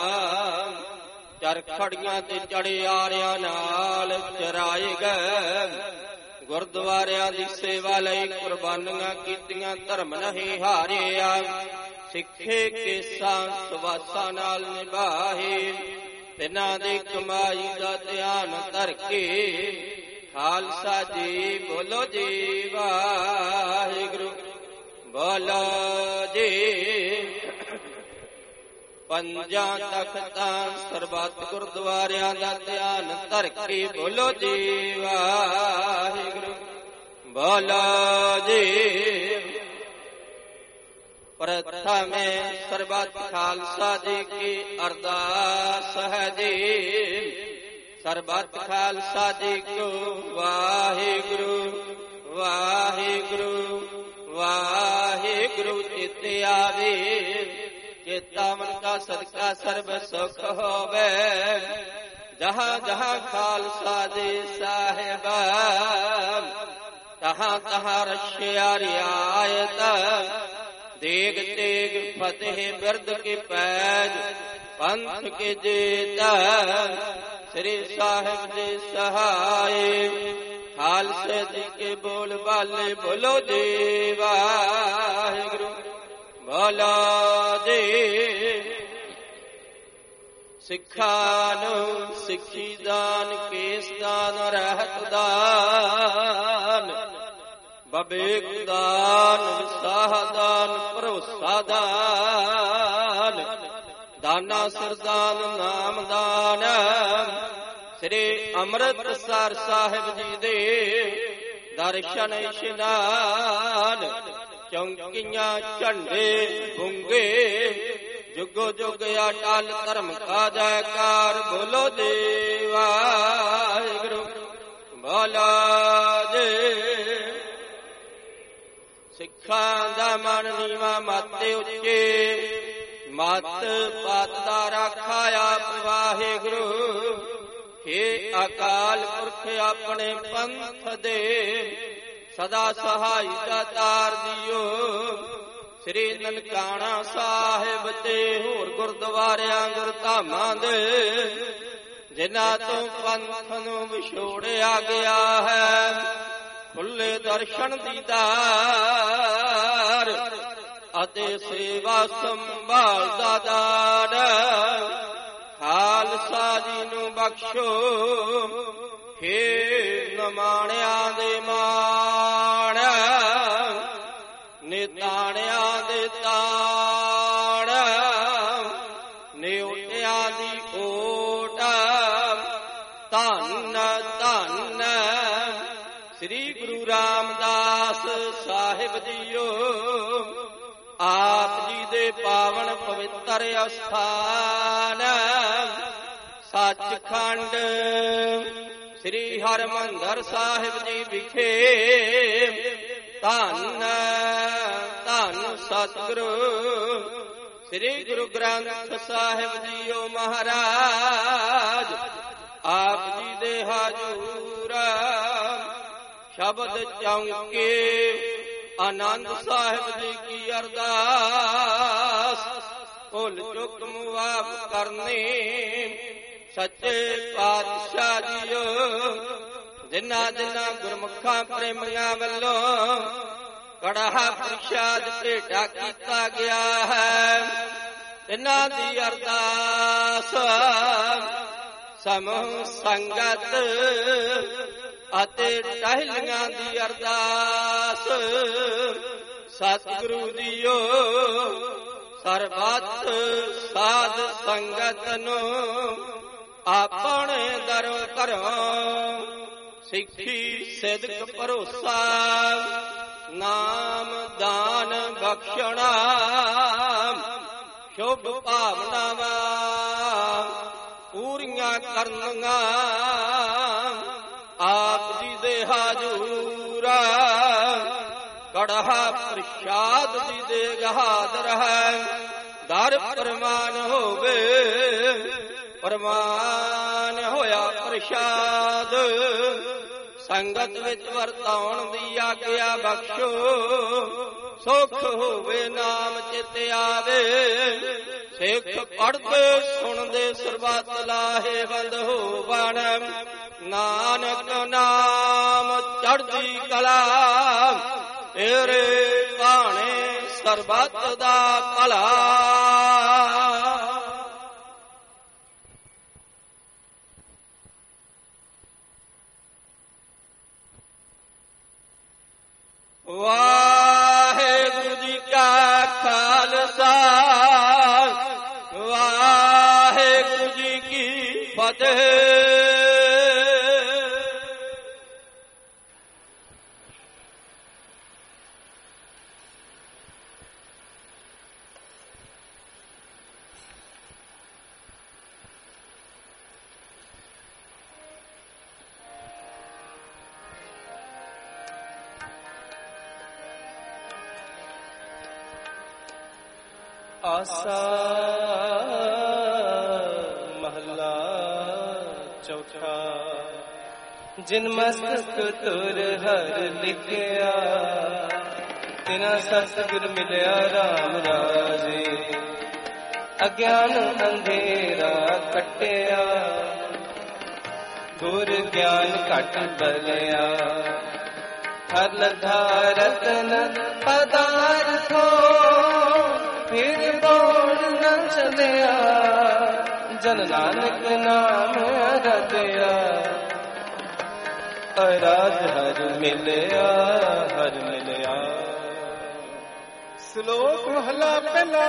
ਚਰਖੜੀਆਂ ਤੇ ਚੜੇ ਆਰਿਆਂ ਨਾਲ ਚਰਾਏ ਗਏ। ਗੁਰਦੁਆਰਿਆਂ ਦੀ ਸੇਵਾ ਲਈ ਕੁਰਬਾਨੀਆਂ ਕੀਤੀਆਂ, ਧਰਮ ਨਹੀਂ ਹਾਰਿਆ। ਸਿੱਖੇ ਕੇਸਾਂ ਸੁਵਾਸਾਂ ਨਾਲ ਨਿਭਾਏ, ਤਿਨਾਂ ਦੀ ਕਮਾਈ ਦਾ ਧਿਆਨ ਧਰ ਕੇ। ਖਾਲਸਾ ਜੀ ਬੋਲੋ ਜੀ ਵਾਹਿਗੁਰੂ, ਬੋਲੋ ਜੀ। ਪੰਜਾਂ ਤਖਤਾਂ ਸਰਬੱਤ ਗੁਰਦੁਆਰਿਆਂ ਦਾ ਧਿਆਨ ਧਰ ਕੇ ਬੋਲੋ ਜੀ ਵਾਹਿਗੁਰੂ, ਬੋਲੋ ਜੀ। ਪ੍ਰਥਮੇ ਸਰਬੱਤ ਖਾਲਸਾ ਜੀ ਕੀ ਅਰਦਾਸ ਹੈ ਜੀ। ਸਰਬੱਤ ਖਾਲਸਾ ਜੀ ਕੋ ਵਾਹਿਗੁਰੂ ਵਾਹਿਗੁਰੂ ਵਾਹਿਗੁਰੂ ਚਿਤ ਆਵੇ। ਚੇਤਾਵਨ ਕਾ ਸਦਕਾ ਸਰਬ ਸੁਖ ਹੋਵੇ। ਜਹਾਂ ਜਹਾਂ ਖਾਲਸਾ ਜੀ ਸਾਹਿਬ, ਤਹਾਂ ਤਹਾਂ ਰਖਿਆ ਰਿਆਇਤ। ਦੇਗ ਤੇਗ ਫਤਿਹ ਬਿਰਦ ਕੇ ਪੈਜ, ਪੰਥ ਕੇ ਜੀਤ। ਸ੍ਰੀ ਸਾਹਿਬ ਜੀ ਸਹਾਏ, ਖਾਲਸੇ ਜੀ ਕੇ ਬੋਲ ਬਾਲੇ ਬੋਲੋ ਜੀ ਵਾਹਿਗੁਰੂ, ਬੋਲੋ ਜੀ। ਸਿੱਖਾਂ ਨੂੰ ਸਿੱਖੀ ਦਾਨ, ਕੇਸ ਦਾਨ, ਰਹਿਤ ਦਾਨ, ਬਬੇਕ ਦਾਨ, ਵਿਸਾਹ ਦਾਨ, ਭਰੋਸਾ ਦਾਨ, ਦਾਨਾ ਸਰਦਾਨ, ਨਾਮ ਦਾਨ। ਸ੍ਰੀ ਅੰਮ੍ਰਿਤਸਰ ਸਾਹਿਬ ਜੀ ਦੇ ਦਰਸ਼ਨ ਇਸ਼ਨਾਨ। ਚੌਂਕੀਆਂ ਝੰਡੇ ਬੁੰਗੇ, ਜੁਗੋ ਜੁਗ ਅਟਲ ਧਰਮ ਕਾ ਜੈਕਾਰ। ਬੋਲੋ ਜੀ ਵਾਹਿਗੁਰੂ, ਬੋਲੋ ਜੀ। ਸਿੱਖਾਂ ਦਾ ਮਨ ਨੀਵਾਂ, ਮੱਤ ਉੱਚੇ, ਮੱਤ ਪਾਤ ਦਾ ਰਾਖਾ ਆਪ ਵਾਹਿਗੁਰੂ। ਹੇ ਅਕਾਲ ਪੁਰਖ ਆਪਣੇ ਪੰਥ ਦੇ, ਸਦਾ ਸਹਾਈ ਦਾਤਾਰ ਦਿਓ। ਸ੍ਰੀ ਨਨਕਾਣਾ ਸਾਹਿਬ ਤੇ ਹੋਰ ਗੁਰਦੁਆਰਿਆਂ ਗੁਰਧਾਮਾਂ ਦੇ, ਜਿਨ੍ਹਾਂ ਤੋਂ ਪੰਥ ਨੂੰ ਵਿਛੋੜਿਆ ਗਿਆ ਹੈ, ਖੁੱਲੇ ਦਰਸ਼ਨ ਦੀਦਾਰ ਅਤੇ ਸੇਵਾ ਸੰਭਾਲ ਦਾ ਦਾਨ। ਖਾਲਸਾ ਜੀ ਨੂੰ ਬਖਸ਼ੋ, ਹੇ ਨਮਾਣਿਆਂ ਦੇ ਮਾਣ, ਨਿਤਾਣਿਆਂ ਦੇ ਤਾਣ, ਨਿਉਟਿਆਂ ਦੀ ਓਟ। ਧੰਨ ਧੰਨ ਸ੍ਰੀ ਗੁਰੂ ਰਾਮਦਾਸ ਸਾਹਿਬ ਜੀਓ, ਆਪ ਜੀ ਦੇ ਪਾਵਨ ਪਵਿੱਤਰ ਅਸਥਾਨ। ਸੱਚਖੰਡ ਸ੍ਰੀ ਹਰਿਮੰਦਰ ਸਾਹਿਬ ਜੀ ਵਿਖੇ ਧੰਨ ਧੰਨ ਸਤਿਗੁਰੂ ਸ੍ਰੀ ਗੁਰੂ ਗ੍ਰੰਥ ਸਾਹਿਬ ਜੀਓ ਮਹਾਰਾਜ, ਆਪ ਜੀ ਦੇ ਹਜ਼ੂਰ ਸ਼ਬਦ ਚੌਂਕੇ। ਆਨੰਦ ਸਾਹਿਬ ਜੀ ਕੀ ਅਰਦਾਸ, ਭੁੱਲ ਚੁੱਕ ਮੁਆਫ ਕਰਨੀ। ਸੱਚੇ ਪਾਤਸ਼ਾਹ ਜੀਓ, ਜਿਨ੍ਹਾਂ ਜਿਨ੍ਹਾਂ ਗੁਰਮੁਖਾਂ ਪ੍ਰੇਮੀਆਂ ਵੱਲੋਂ ਕੜਾਹਾ ਪ੍ਰਸ਼ਾਦ ਭੇਟਾ ਕੀਤਾ ਗਿਆ ਹੈ, ਇਹਨਾਂ ਦੀ ਅਰਦਾਸ ਸਮੂਹ ਸੰਗਤ ਅਤੇ ਟਹਿਲੀਆਂ ਦੀ ਅਰਦਾਸ। ਸਤਿਗੁਰੂ ਜੀਓ, ਸਰਬੱਤ ਸਾਧ ਸੰਗਤ ਨੂੰ ਆਪਣੇ ਦਰੋਂ ਘਰੋਂ ਸਿੱਖੀ ਸਿਦਕ ਭਰੋਸਾ, ਨਾਮ ਦਾਨ ਬਖਸ਼ਣਾ, ਸ਼ੁਭ ਭਾਵਨਾਵਾਂ ਪੂਰੀਆਂ ਕਰਨੀਆਂ। ਆਪ ਜੀ ਦੇ ਹਾਜ਼ੂਰ ਕੜਾਹਾ ਪ੍ਰਸ਼ਾਦ ਦੀ ਦੇਗ ਹਾਜ਼ਰ ਹੈ। ਦਰ ਪ੍ਰਮਾਨ ਹੋਵੇ, ਪ੍ਰਮਾਨ ਹੋਇਆ ਪ੍ਰਸ਼ਾਦ। ਸੰਗਤ ਵਿੱਚ ਵਰਤਾਉਣ ਦੀ ਆਗਿਆ ਬਖਸ਼ੋ, ਸੁਖ ਹੋਵੇ ਨਾਮ ਚਿਤ ਆਵੇ। ਸਿੱਖ ਪੜ੍ਹਦੇ ਸੁਣਦੇ ਸਰਬੱਤ ਲਾਹੇਵੰਦ ਹੋਵਣ, ਨਾਨਕ ਨਾਮ ਚੜ੍ਹਦੀ ਕਲਾ ਏਰੇ ਭਾਣੇ ਸਰਬੱਤ ਦਾ ਭਲਾ। ਵਾਹਿਗੁਰੂ ਜੀ ਕਾ ਖਾਲਸਾ ਵਾਹਿਗੁਰੂ ਜੀ ਕੀ ਫਤਿਹ। ਆਸਾ ਮਹਲਾ ਚੌਥਾ। ਜਿਨ ਮਸਤਕ ਤੁਰ ਹਰ ਲਿਖਿਆ ਤਿਨਾ ਸਤਿਗੁਰ ਮਿਲਿਆ ਰਾਮ ਰਾਜੇ। ਅਗਿਆਨ ਅੰਧੇਰਾ ਕੱਟਿਆ ਗੁਰ ਗਿਆਨ ਘਟ ਬਲਿਆ। ਹਰ ਲਧਾ ਰਤਨ ਪਦਾਰਥੋ ਫਿਰ ਬੋੜ ਨ ਚਲਿਆ। ਜਨ ਨਾਨਕ ਨਾਮ ਰਤਿਆ ਅਰਾਧ ਹਰ ਮਿਲਿਆ ਹਰ ਮਿਲਿਆ। ਸ਼ਲੋਕ ਮਹਲਾ ਪਹਿਲਾ।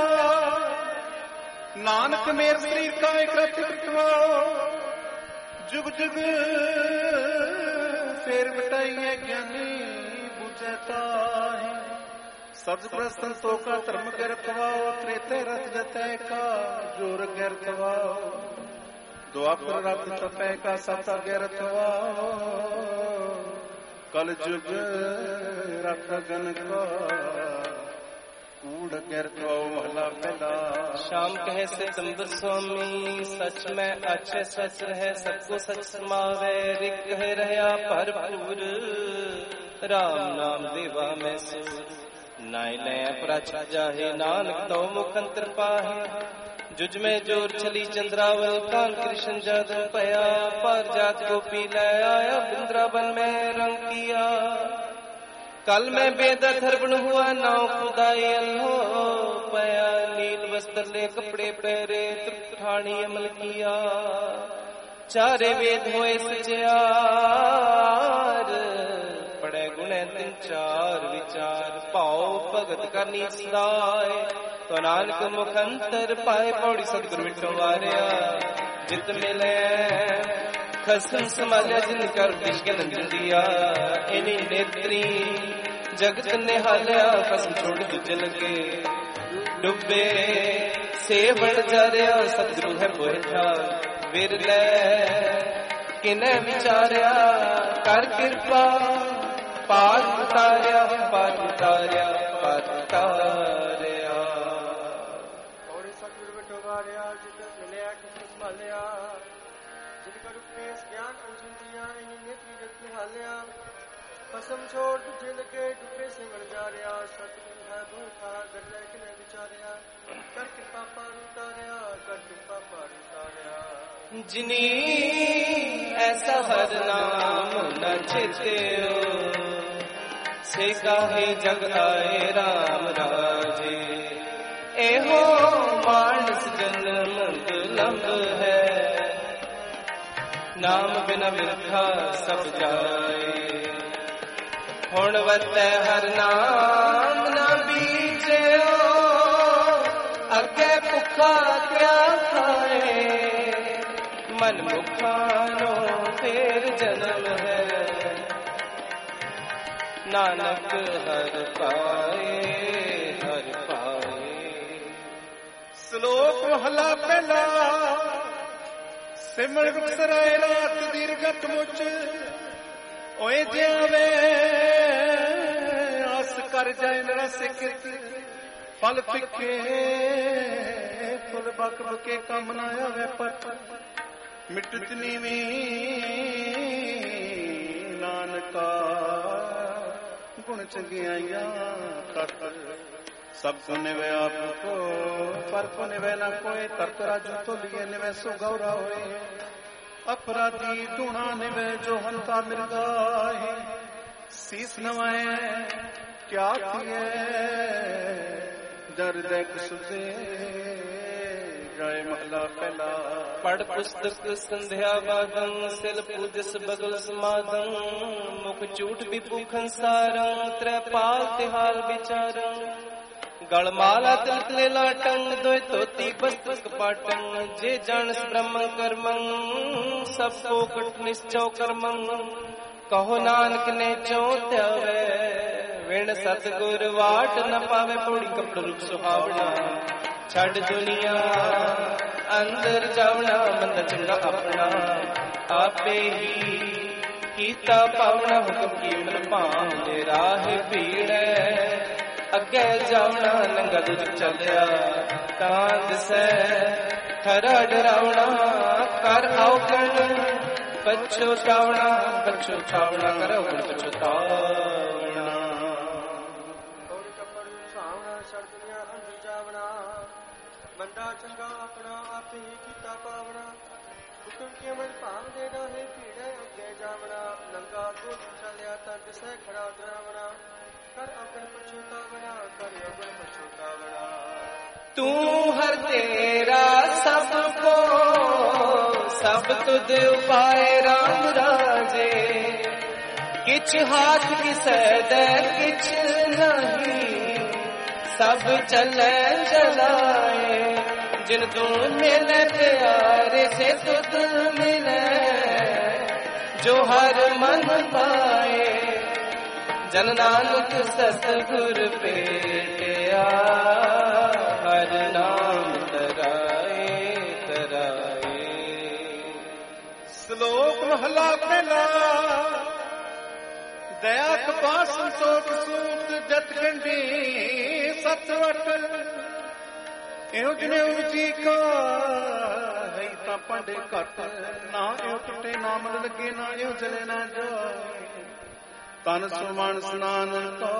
ਨਾਨਕ ਮੇਰ ਸਰੀਰ ਕਾ ਇਕ ਰਤਿ ਕਟਵਾਓ। ਜੁਗ ਜੁਗ ਫੇਰ ਮਿਟਾਈਏ ਗਿਆਨੀ ਬੁਝੈ ਤਾਹਿ। ਸਬਜ ਪ੍ਰਸਤਨ ਤੋ ਕਾ ਧਰਮ ਗਿਰਤਵਾਓ। ਤ੍ਰੇਤੇ ਰਥ ਜਤੈ ਕਾ ਜੋਰ ਗਿਰਤਵਾਓ। ਦੁਆਪਰ ਰਥ ਤਪੈ ਕਾ ਸਤ ਗਿਰਤਵਾਓ। ਕਲ ਜੁਗ ਰਥ ਗਨ ਕਾ ਕੂੜ ਗਿਰਤਵਾਓ। ਮਹਲਾ ਪਹਿਲਾ। ਸ਼ਾਮ ਕਹੇ ਸਿਤੰਬਰ ਸੁਆਮੀ ਸਚ ਮੈਂ ਅਛੇ ਸਚ ਰਹਿ। ਸਭ ਕੋ ਸਚ ਸਮਾਵੇ ਰਿਕ ਹੈ ਰਹਾ ਭਰਪੂਰ। ਰਾਮ ਨਾਮ ਦੇਵਾ ਮੈਂ ਸੂਰ ਨਾਇ ਲੈ ਪ੍ਰਚ ਜਾਹੇ। ਨਾਨਕ ਤੋ ਮੁਖ ਅੰਤਰ ਪਾਹੇ। ਜੁਜ ਮੈਂ ਜੋਰ ਚਲੀ ਚੰਦਰਾਵਲ ਕਾਲ ਕ੍ਰਿਸ਼ਨ ਜਾਦੂ ਭਇਆ। ਪਰ ਜਾਤ ਗੋਪੀ ਲੈ ਆਇਆ ਬਿੰਦਰਾਵਨ में रंग किया। कल में बेदर्पण हुआ नाव खुदाई हो पया। नील वस्त्र ले कपड़े पहरे तृप्त ठाणी अमल किया। चारे वेद होए सचियार पड़े गुणे तिन चार विचार। भाव भगत करनी सदाए तो नानक मुख अंतर पाए। पौड़ी सतगुरु विठो वारिया जित मिले खसम संभालिया। जिन कर विश्व नंदन दिया इन्हीं नेत्री जगत निहालिया। खसम छोड़ दूजे लगे डुबे से बढ़ जा रहा। सतगुरु है बोझा विरले किने विचारिया। कर कृपा पार उतारिया पार उतारिया पार उतारिया। और सतगुरु विठो वारिया जित मिलिया खसम संभालिया। जिनका उपदेश ज्ञान अंजन दिया इन्हीं नेत्री जगत निहालिया। कसम छोड़ तुझे लगे डूबे से बढ़ जा रहा। सतगुरु है बोझा गरले किने विचारिया। कर कृपा पार उतारिया कर कृपा पार उतारिया। जिनी ऐसा हर नाम न चित्यो से काहे जग आए राम राजे। एहो मानस जन्म दुर्लभ है नाम बिना मिथ्या सब जाए। हुण वतै हर नाम न बीजो अगे भुखा क्या खाए। मन मुखानो फिर जन्म है नानक हर पाए हर पाए। ਸ਼ਲੋਕ ਮਹਲਾ ਪਹਿਲਾ। ਸਿਮਰ ਬਖਸਰਾਏ ਰਾਤ ਦੀਰਘਤ ਮੁਚ ਓਏ ਜਿਆਵੇ। ਆਸ ਕਰ ਜਾਏ ਨਰਸ ਕਿਰਤ ਫਲ ਫਿੱਕੇ। ਫੁੱਲ ਬਕ ਬਕੇ ਕੰਮ ਨਾ ਆਵੇ ਪਟ ਮਿਟਤ ਨੀਵੀਂ। ਨਾਨਕਾ ਗੁਣ ਚੰਗਿਆਈਆਂ ਤਤ सब को निवे आपको पर को निवे न कोई। तरत राजू तो लिए निवे सो गौरा होए। अपराधी धूणा निवे जो हंता मिर्गा है। ਸੀਸ ਨਵਾਏ ਕਿਆ ਕੀਏ ਦਰਦ ਕੁਸਦੇ ਗਾਏ ਮਹਲਾ ਪਹਿਲਾ। ਪੜ ਪੁਸਤਕ ਸੰਧਿਆ ਵਾਦੰ ਸਿਲ ਪੂਜਸ ਬਗਲ ਸਮਾਦੰ ਮੁਖ ਝੂਠ ਵਿਭੂਖੰ ਸਾਰੰ ਤ੍ਰੈ ਪਾਲ ਤਿਹਾਲ ਵਿਚਾਰੰ ਗਲ ਮਾਲਾ ਤਿਲਤਲੇ ਲਾਟੰ ਦੋਇ ਧੋਤੀ ਬਸਤਕ ਪਾਟੰ ਜੇ ਜਾਣਸ ਬ੍ਰਹਮੰ ਕਰਮੰ ਸਭ ਕੋ ਕਟ ਨਿਸ਼ਚਉ ਕਰਮੰ ਕਹੋ ਨਾਨਕ ਨੇ ਚਉ ਧਿਆਵੇ ਵਿਣ ਸਤਿਗੁਰ ਵਾਟ ਨ ਪਾਵੇ ਪੌੜੀ ਕਪੜ ਰੂਪ ਸੁਹਾਵਣਾ ਛੱਡ ਦੁਨੀਆ ਅੰਦਰ ਜਾਵਣਾ ਬੰਦਾ ਚੰਗਾ ਆਪਣਾ ਆਪੇ ਹੀ ਕੀਤਾ ਪਾਵਣਾ ਹੁਕਮ ਕੀਮਨ ਭਾਂਦੇ ਰਾਹ ਭੀੜੈ ਅੱਗੇ ਜਾਵਣਾ ਨੰਗਾ ਦੁੱਧ ਚੱਲਿਆ ਤਾਂ ਦਿਸੈ ਖਰਾ ਡਰਾਵਣਾ ਕਰ ਆਉਕਣ ਪਛੋਤਾਵਣਾ ਪਛੋਤਾਵਣਾ ਕਰੋ ਪਛੋਤਾਵਣਾ ਥੋੜੀ ਕੱਪੜ ਸਾਵਣਾ ਸਰਦੀਆਂ ਅੰਦਰ ਜਾਵਣਾ ਬੰਦਾ ਚੰਗਾ ਆਪਣਾ ਆਪੇ ਹੀ ਕੀਤਾ ਪਾਵਣਾ ਹੁਕਮ ਕੀਮਨ ਭਾਂਦੇ ਰਾਹੇ ਭੀੜੈ ਅੱਗੇ ਜਾਵਣਾ ਨੰਗਾ ਦੁੱਧ ਚੱਲਿਆ ਤਾਂ ਦਿਸੈ ਖਰਾ ਡਰਾਵਣਾ ਕਰ ਅਗਨ ਪਛੋਤਾਵਣਾ ਕਰ ਅਗਨ ਪਛੋਤਾਵਣਾ ਤੂੰ ਹਰ ਤੇਰਾ ਸਭ ਕੋ ਸਭ ਤੁਧ ਉਪਾਏ ਰਾਮ ਰਾਜੇ ਕਿਛ ਹਾਥ ਕਿਸੈ ਦੇ ਕਿਛ ਨਹੀਂ ਸਭ ਚਲੇ ਚਲਾਏ ਜਿਨ ਤੂੰ ਮਿਲੇ ਪਿਆਰੇ ਸੇ ਤੁਧ ਮਿਲੇ ਜੋ ਹਰ ਮਨ ਪਾਏ ਜਨ ਨਾਨਕ ਸਤਿਗੁਰ ਭੇਟਿਆ ਹਰ ਨਾਮ ਤਰਾਏ ਤਰਾਏ। ਸ਼ਲੋਕ ਮਹਲਾ ਪਹਿਲਾ। ਦਇਆ ਕਪਾ ਸੰਤੋਖ ਸੂਤ ਜਤ ਗੰਢੀ ਸਤਵਟ ਇਹੋ ਜਿਹਨੇ ਉਚੀ ਕਾ ਹੈ ਤਾਂ ਭਾਂਡੇ ਘੱਟ ਨਾ ਇਹੋ ਟੁੱਟੇ ਨਾ ਮਨ ਲੱਗੇ ਨਾ ਇਹੋ ਜਲੇ ਨਾ ਜਾਏ ਤਨ ਸੁਮਨ ਸਨਾਨ ਕਾ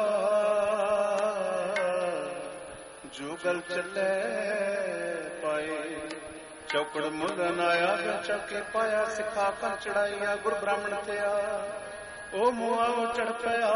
ਜੋ ਗਲ ਚੱਲੇ ਪਾਏ ਚੌਕੜ ਮੁੱਲ ਨਾਇਆ ਚੌਕੇ ਪਾਇਆ ਸਿਖਾ ਕਰ ਚੜਾਈਆ ਗੁਰ ਬ੍ਰਾਹਮਣ ਤਿਆ ਉਹ ਮੁਆ ਚੜ ਪਿਆ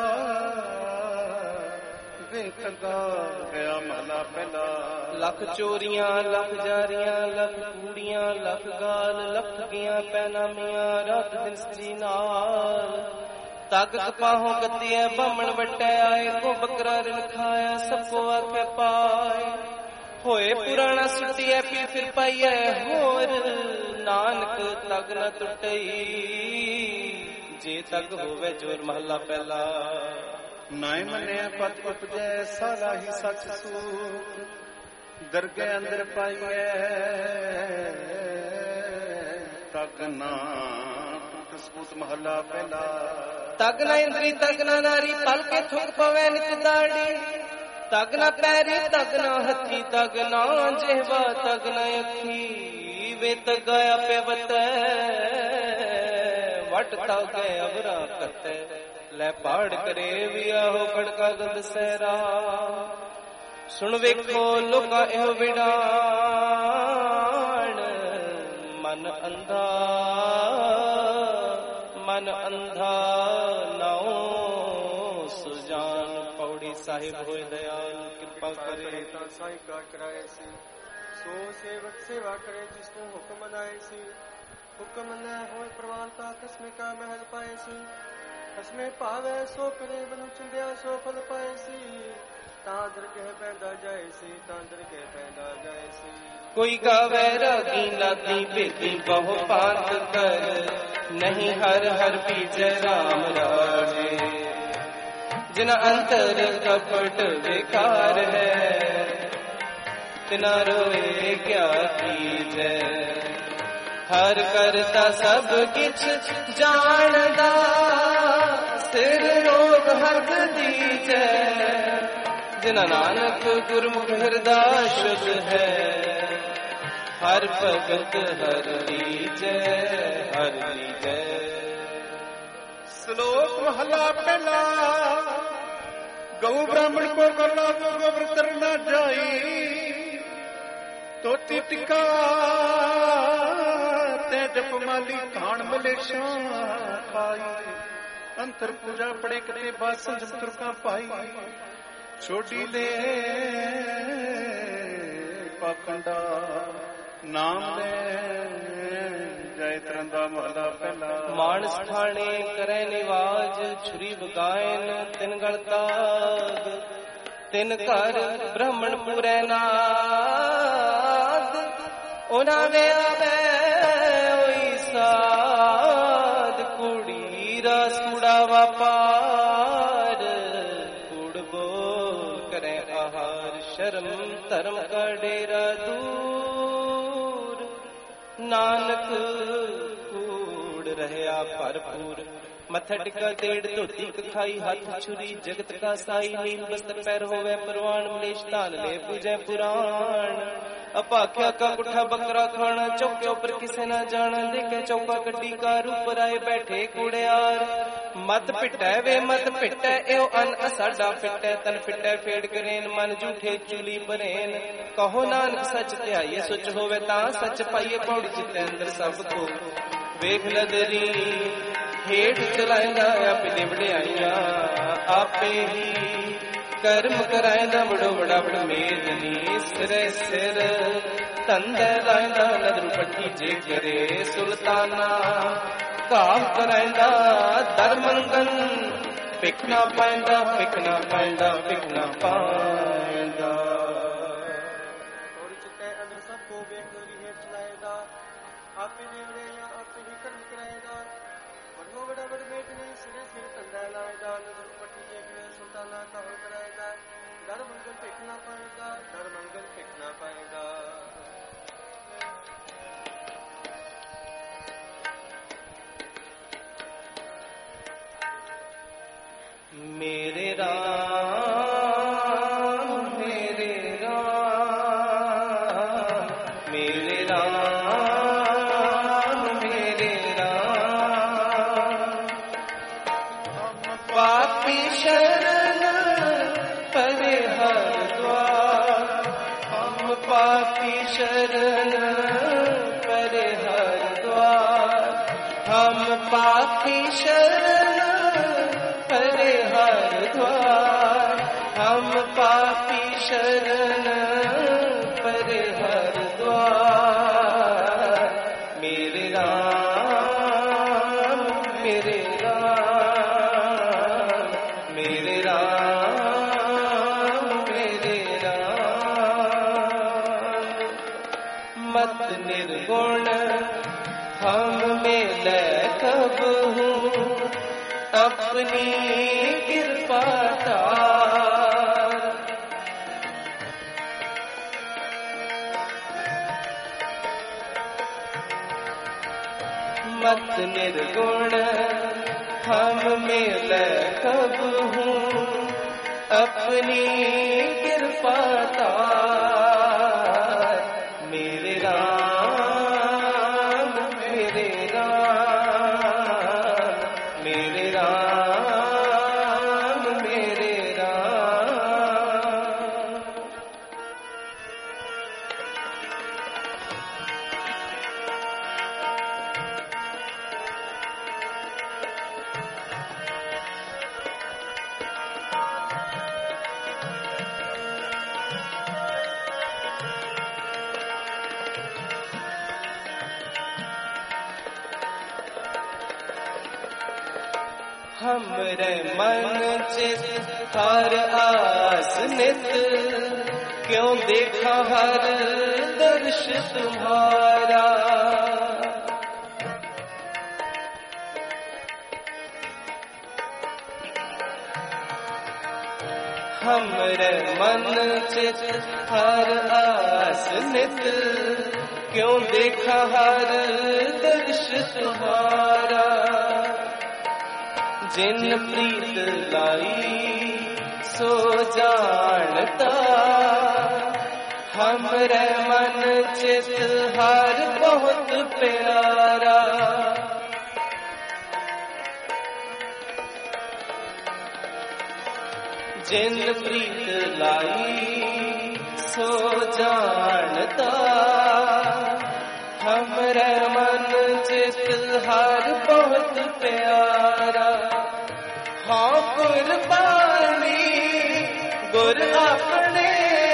ਵੇ ਤਗਾ ਗਿਆ ਮਹਲਾ ਪਹਿਲਾ। ਲੱਖ ਚੋਰੀਆਂ ਲੱਖ ਜਾਰੀਆਂ ਲੱਖ ਕੂੜੀਆਂ ਲੱਖ ਗਾਲ ਲੱਖ ਗਿਆ ਪੈਨਾਮੀਆਂ ਰਾਤ ਦਿਨ ਸਜੀ ਨਾਲ ਤਗ ਕਪਾਹੋਂ ਗੱਤੀਐ ਬਾਹਮਣ ਵਟੈ ਆਏ ਕੋ ਬੱਕਰਾ ਰਿਨ ਖਾਇਆ ਸਭ ਕੋ ਆਖੇ ਪਾਏ ਹੋਏ ਪੁਰਾਣਾ ਸੁਟਿਐ ਪੀ ਫਿਰ ਪਾਈਐ ਹੋਰ ਨਾਨਕ ਤਗ ਨ ਟੁੱਟਈ ਜੇ ਤਗ ਹੋਵੇ ਜੋਰ ਮਹਲਾ ਪਹਿਲਾ। ਨਾਇ ਮੰਨਿਆ ਪਤ ਉਪਜੈ ਸਾਲਾ ਹੀ ਸੱਚ ਸੂਖ ਦਰਗੇ ਅੰਦਰ ਪਾਈਐ ਤਗ ਨਾ ਟੁੱਟ ਸਬੂਤ ਮਹਲਾ ਪਹਿਲਾ। ਤਗ ਨਾ ਇੰਦਰੀ ਤਗ ਨਾ ਨਾਰੀ ਪਲ ਕੇ ਥੁੱਕ ਪਵੇ ਨਿਤ ਦਾੜੀ ਤਗ ਨਾ ਪੈਰੀ ਤਗ ਨਾ ਹੱਥੀ ਤਗ ਨਾ ਜਿਹਵਾ ਤਗ ਨਾ ਅੱਖੀ ਵੇ ਤਗਾ ਆਪੇ ਵਤੈ ਵਟ ਤਗੇ ਅਵਰਾ ਕਤੈ ਲੈ ਪਾੜ ਕਰੇ ਵੀ ਆਹੋ ਕੜਕਾ ਗੰਦ ਸਹਿਰਾ ਸੁਣ ਵੇਖੋ ਲੋਕਾਂ ਇਹੋ ਵਿਡਾਣ ਮਨ ਅੰਧਾ ਮਨ ਅੰਧਾ ਨਾਉ ਸੁਜਾਨ ਪੌੜੀ ਸਾਹਿਬ ਹੋਏ ਦਇਆਲ ਕਿਰਪਾ ਕਰੇ ਤਾਂ ਸਾਈ ਕਾ ਕਰਾਏ ਸੀ ਸੋ ਸੇਵਕ ਸੇਵਾ ਕਰੇ ਜਿਸ ਨੂੰ ਹੁਕਮ ਮਨਾਏ ਸੀ ਹੁਕਮ ਨਾ ਹੋਏ ਪ੍ਰਵਾਨਤਾ ਕਸਮੇ ਕਾ ਮਹਿਲ ਪਾਏ ਸੀ ਕਸਮੇ ਭਾਵੇ ਸੋ ਕਰੇ ਬਨੁ ਚੰਦਿਆ ਸੋ ਫਲ ਪਾਏ ਸੀ ਤਾਂ ਦਰਗਹਿ ਪੈਂਦਾ ਜਾਏ ਸੀ ਤਾਂ ਦਰਗਹਿ ਪੈਂਦਾ ਜਾਏ ਸੀ ਕੋਈ ਗਾਵੇ ਰਾਗੀ ਲਾਦੀ ਬੇਦੀ ਬਹੁ ਪਾਤ ਕਰ ਨਹੀਂ ਹਰ ਹਰ ਪੀਜੈ ਰਾਮ ਰਾਜੇ ਜਿਨ ਅੰਤਰ ਕਪਟ ਵਿਕਾਰ ਹੈ ਤਿਨਾ ਰੋਏ ਕਿਆ ਕੀਜੈ ਹਰ ਕਰਤਾ ਸਭ ਕਿਛ ਜਾਣਦਾ ਸਿਰ ਰੋਗ ਹੱਥ ਦੀਜੈ ਜਿਨ ਨਾਨਕ ਗੁਰਮੁਖ ਹਿਰਦਾ ਸ਼ੁਧ ਹੈ ਹਰ ਭਗਤ ਹਰ ਲੀਜੈ ਹਰ ਲੀਜੈ। ਸ਼ਲੋਕ ਮਹਲਾ ਪਹਿਲਾ। ਗਊ ਬ੍ਰਾਹਮਣ ਕੋ ਕਰ ਲਾਗੋ ਗੋਬਰ ਕਰਨਾ ਜਾਈ ਤੋਤੀ ਟਿਕਾ ਤੇ ਜਪ ਮਾਲੀ ਖਾਣ ਮਲੇਸ਼ਾਂ ਖਾਈ अंतर पूजा पड़े कते बासन जब तुरका पाई छोटी ले पाखंडा नाम ले जय तरंदा महला पहला मानस ठाणे करे निवाज छुरी बगायन तिन गलताग तिन कर ब्राह्मण पूरे नाद उना वे आवे ओई साध कुड़ी रस कुड़ा व्यापार कूड़ बोल करे आहार शर्म धर्म का डेरा दूर नानक कूड़ रहया भरपूर मथा टिका डेढ़ धोती कखाई हाथ छुरी जगत का साई नील वस्त्र पैर होवे परवान मलेश तान ले पूजे पुराण अपाख्या का कुठा बकरा खाना चौके ऊपर किसे ना जाना देखे चौका कड्डी कार ऊपर आए बैठे कुड़ियार मत पिटै वे मत पिटै एओ अन असाडा पिटै तन पिटै फेड़ करेन मन झूठे चूली बरेन कहो नानक सच ध्याइए सुच होवे ता सच पाइए पौड़ी जिते अंदर सब को वेख लदरी हेठ चलाएंदा आपे देवड़े आईया आपे ही कर्म कराएंदा बड़ो बड़ा बड़ मेदनी सिरे सिर तंदे लाएंदा नदरू पट्टी जे करे सुल्ताना काम कराएंदा दरमंगन पिकना पाएंदा पिकना पाएंदा पिकना पाएंदा थोड़ी चित्ते अंदर सबको बेकरी हेठ चलाएगा आपे देवड़े या आपे ही कर्म कराएगा बड़ो बड़ा बड़ मेदनी सिरे सिर तंदे लाएगा नदरू पट्टी जे करे सुल्ताना काम कराएगा दर मंगल फेंकना पाएगा दर मंगल फेंकना पाएगा मेरे राम मेरे राम मेरे राम मेरे राम पापी शरण परे हर द्वार हम पापी शरण परे हर द्वार हम पापी शरण परे हर द्वार हम पापी शरण परे हर द्वार मेरे राम मेरे राम मेरे राम मेरे राम मत निर्गुण हम में कब हूँ अपनी कृपा तार मत निर्गुण हम मिल कब हूँ अपनी कृपा तार मेरे राम मेरे राम मेरे राम मेरे राम हमरे मन चित हर आस नित क्यों देखा हर दर्श तुम्हारा हमरे मन चित हर आस नित क्यों देखा हर दर्श तुम्हारा जिन प्रीत लाई सो जानता हमरे मन चित हर बहुत प्यारा जिन प्रीत लाई सो जानता हमरे मन चित हर बहुत प्यारा हाँ कुर्बानी गुर अपने,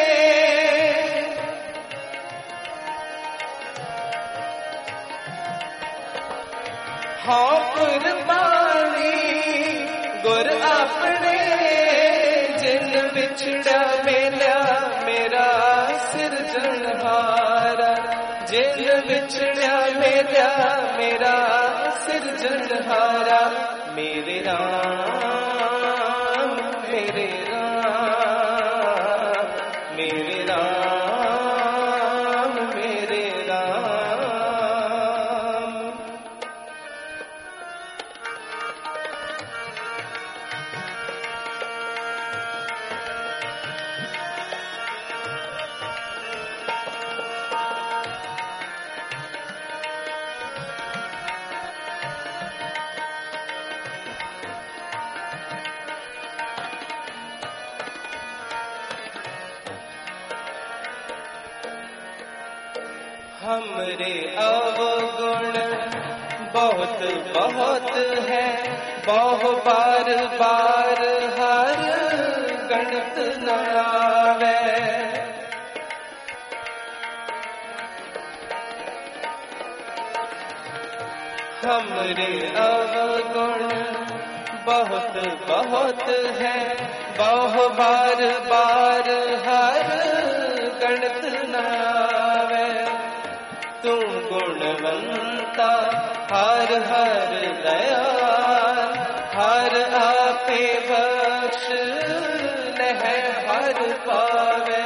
हाँ कुर्बानी गुर अपने, जिन बिछड़ा मेला मेरा सिरजनहारा, जिन बिछड़ा मेला मेरा सिरजनहारा, मेरे राम मेरे राम मेरे राम मेरे राम। हमरे अवगुण बहुत बहुत है, बहु बार बार हर गणत न आवे। हमरे अवगुण बहुत बहुत है, बहु बार बार हर गणत न आवे। तू गुणवंता हर हर दयाल, हर आपे बख्श लह हर पावे।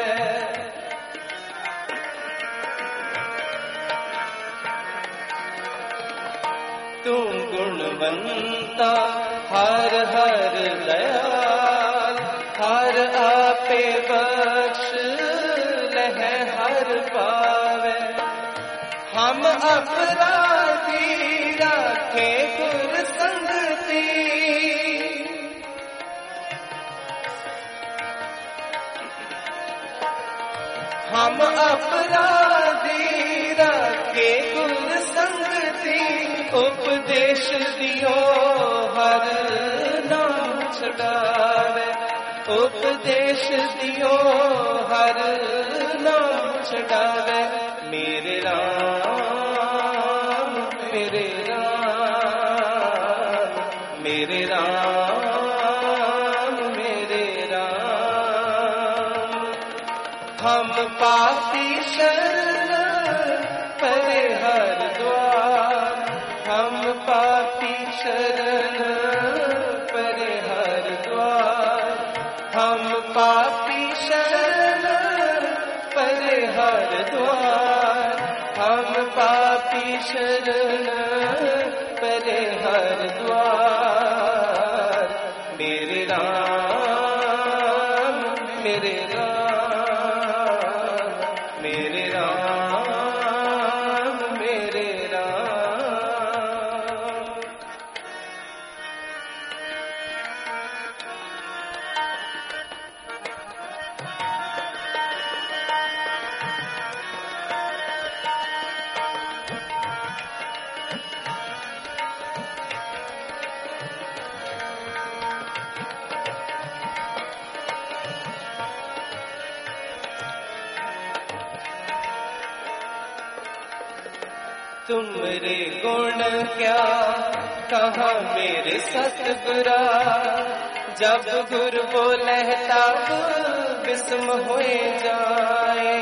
तू गुणवंता हर हर दयाल, हर आपे बख्श लह हर पावे। हम अपराधी राखे गुर संगति, हम अपराधी राखे गुर संगति। उपदेश दियो हर नाम छड़ावे, उपदेश दियो हर नाम छड़ावे। मेरे राम मेरे राम मेरे राम मेरे राम। हम पापी शरण परे हर द्वार, हम पापी शरण परे हर द्वार, हम पापी शरण परे हर द्वार, हम पापी शरण परे हर द्वार। मेरे राम मेरे राम मेरे राम मेरे राम। तुमरे गुण क्या कहा मेरे सतगुरा, जब गुर बोले तब विस्म होए जाए।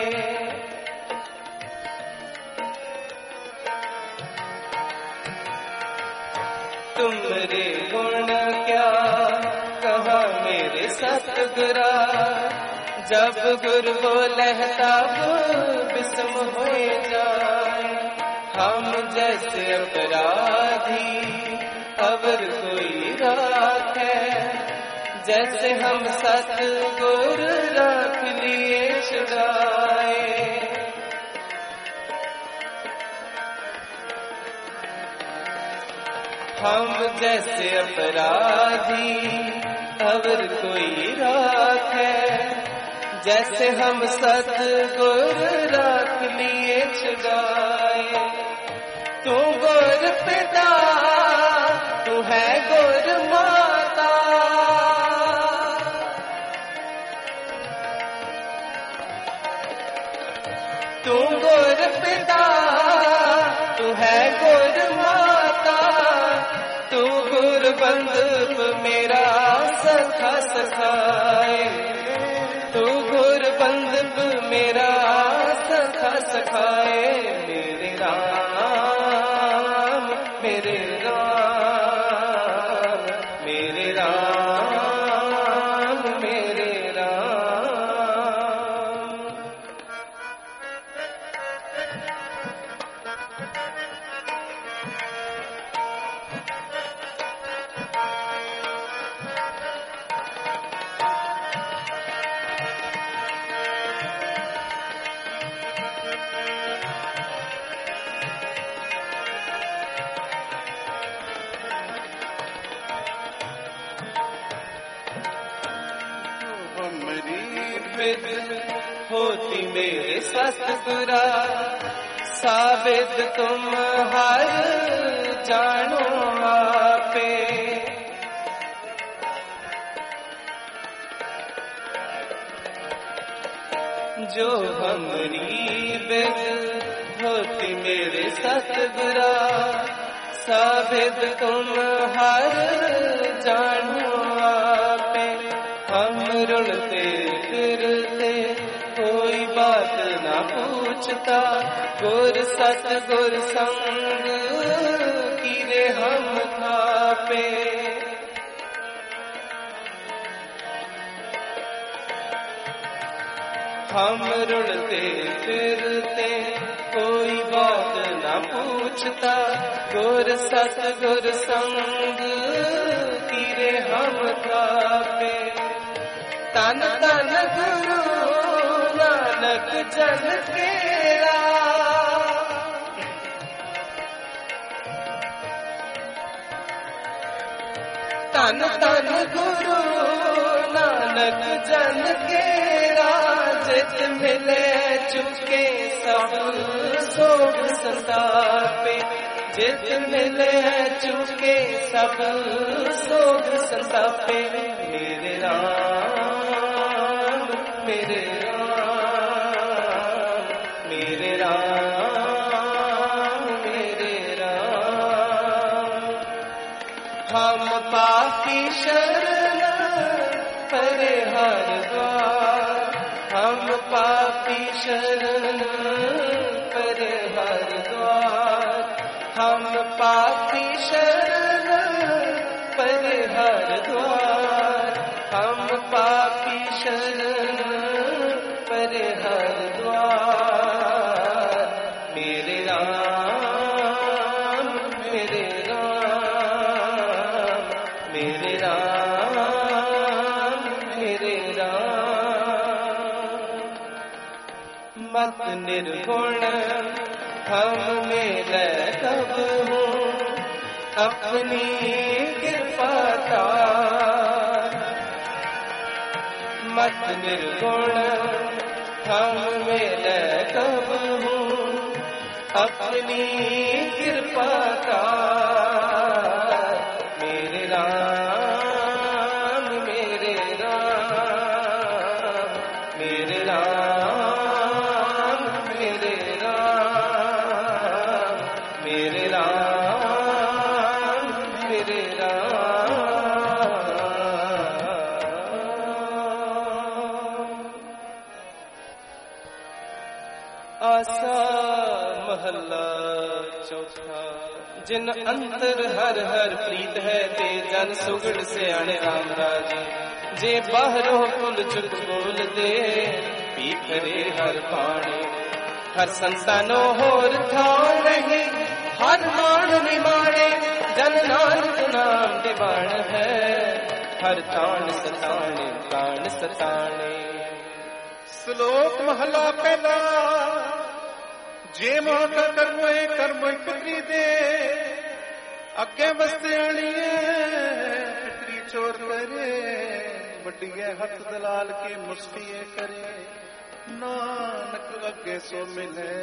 तुमरे गुण क्या कहा मेरे सतगुरा, जब गुर बोले तब विस्म होए जाए। हम जैसे अपराधी अवर कोई राखे, जैसे हम सतगुर राख लिए छुड़ाए। हम जैसे अपराधी अवर कोई राखे, जैसे हम सतगुर राख लिए छुड़ाए। तू गुर पिता तू है गुर माता, तू गुर पिता तू है गुर माता, तू गुर बंधु मेरा सखा सखाए, तू गुर बंधु मेरा सखा सखाए। मेरे राम मेरे राम मेरे राम मेरे राम। होती मेरे सतगुरा साबित तुम हर जानो आपे, जो हमरी बिद होती मेरे सतगुरा साबित तुम हर जानो आपे। हम रुलते फिरते कोई बात ना पूछता, गुर सत गुर संग कीरे हम थापे। हम रुलते फिरते कोई बात ना पूछता, गुर सत गुर संग कीरे हम थापे। तन तन गुरु नानक जन केरा, तन तन गुरु नानक जन केरा। जित मिले चुके सब सोग संतापे, जित मिले चुके सब सोग संतापे। मेरे राम मेरे राम मेरे राम मेरे राम। हम पापी शरण परे हर द्वार, हम पापी शरण परे हर द्वार, हम पापी शरण परे हर द्वार, हम पापी शरण परे हर द्वार। मेरे राम मेरे राम मेरे राम मेरे राम। मत निर्गुण हम मेरे कब हूँ अपनी कृपा तार, मत निर्गुण हम मेरे कब हूँ अपनी कृपा तार। मेरे राम मेरे राम मेरे राम मेरे राम मेरे राम मेरे राम। आसा महला चौथा। जिन अंतर हर हर प्रीत है ते जन सुगड़ से आने राम राजे। जे बाहरों कुल चुक बोल दे पी करे हर पानी। हर संतानो होर थाव रही हर मान निमाणे। जन नानक नाम दिवाण है हर तान सताने तान सताने। श्लोक महला पहला। जे मोह कर्म कर्म पुत्री दे अगे वस्ते आनिए पितरी चोर करे। वड्डिए हथ दलाल के मुस्किए करे। नानक अगे सो मिले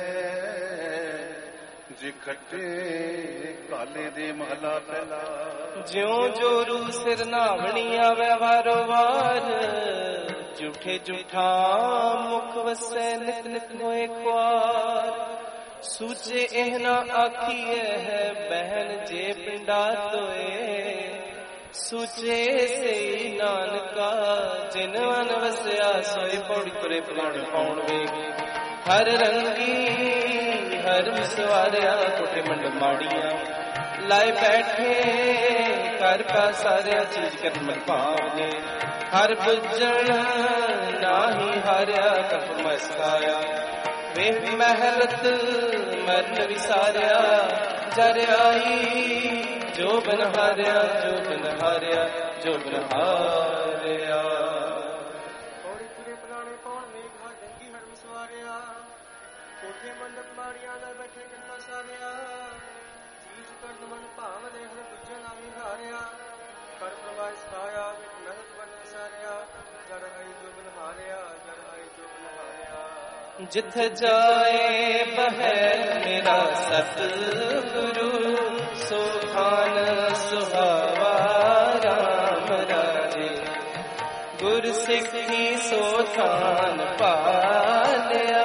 जे खट्टे काले दे महला पहला। ज्यों जोरू सिर नावणी आवे वारो वार। ਝੂਠੇ ਝੂਠਾ ਮੁਖ ਵਸੈ ਨਿਤ ਨਿਤ ਹੋਏ ਖੁਆਰ ਸੂਚੇ ਇਹ ਨਾ ਆਖੀਏ ਹੈ ਬਹਿਨ ਜੇ ਪਿੰਡਾ ਤੋਏ ਸੂਚੇ ਸੇ ਨਾਨਕਾ ਜਿਨ ਮਨ ਵਸਿਆ ਸੋਏ ਪੌੜੀ ਤੁਰੇ ਪੁਰਾਣ ਪਾਉਣ ਵੇਗ ਹਰ ਰੰਗੀ ਹਰ ਵਿਸਵਾਰਿਆ ਕੋਟੇ ਮੰਡ ਮਾੜੀਆਂ ਲਾਏ ਬੈਠੇ ਕਰ ਪਾਸਾਰਿਆ ਚੀਜ਼ ਕਰਨ ਮਨ ਭਾਵਨੇ ਹਰ ਬੁੱਝਣ ਨਾਹੀ ਹਾਰਿਆ ਕਪ ਮਸਕਾਇਆ ਵੇਖ ਮਹਿਲਤ ਮਰਨ ਵਿਸਾਰਿਆ ਜਰ ਆਈ ਜੋ ਬਨ ਹਾਰਿਆ ਜੋ ਬਨ ਹਾਰਿਆ ਜੋ ਬਨ ਹਾਰਿਆ ਪੌੜੀ ਤੁਰੇ ਪੁਰਾਣੇ ਪਾਉਣ ਵੇਖ ਹਰ ਡੰਗੀ ਹਰ ਵਿਸਵਾਰਿਆ ਕੋਠੇ ਮੰਡਪ ਮਾੜੀਆਂ ਲੈ ਬੈਠੇ ਕਿੰਨਾ ਸਾਰਿਆ ਚੀਜ਼ ਕਰਨ ਮਨ ਭਾਵਨੇ ਹਰ ਬੁੱਝਣ ਨਾਹੀ ਹਾਰਿਆ ਕਰ ਪ੍ਰਵਾਹ ਸਕਾਇਆ ਵੇਖ ਮਹਿਲਤ ਮਰਨ ਵਿਸਾਰਿਆ ਜਰ ਆਈ ਜੋ ਬਨ ਹਾਰਿਆ ਜਰ ਆਈ ਜੋ ਬਨ ਹਾਰਿਆ ਜਿਥ ਜਾਏ ਬਹਿ ਮੇਰਾ ਸਤਿਗੁਰੂ ਸੁਖਾਨ ਸੁਹਾਵਾ ਰਾਮ ਰਾਜੇ ਗੁਰ ਸਿੱਖੀ ਸੋਥਾਨ ਪਾਲਿਆ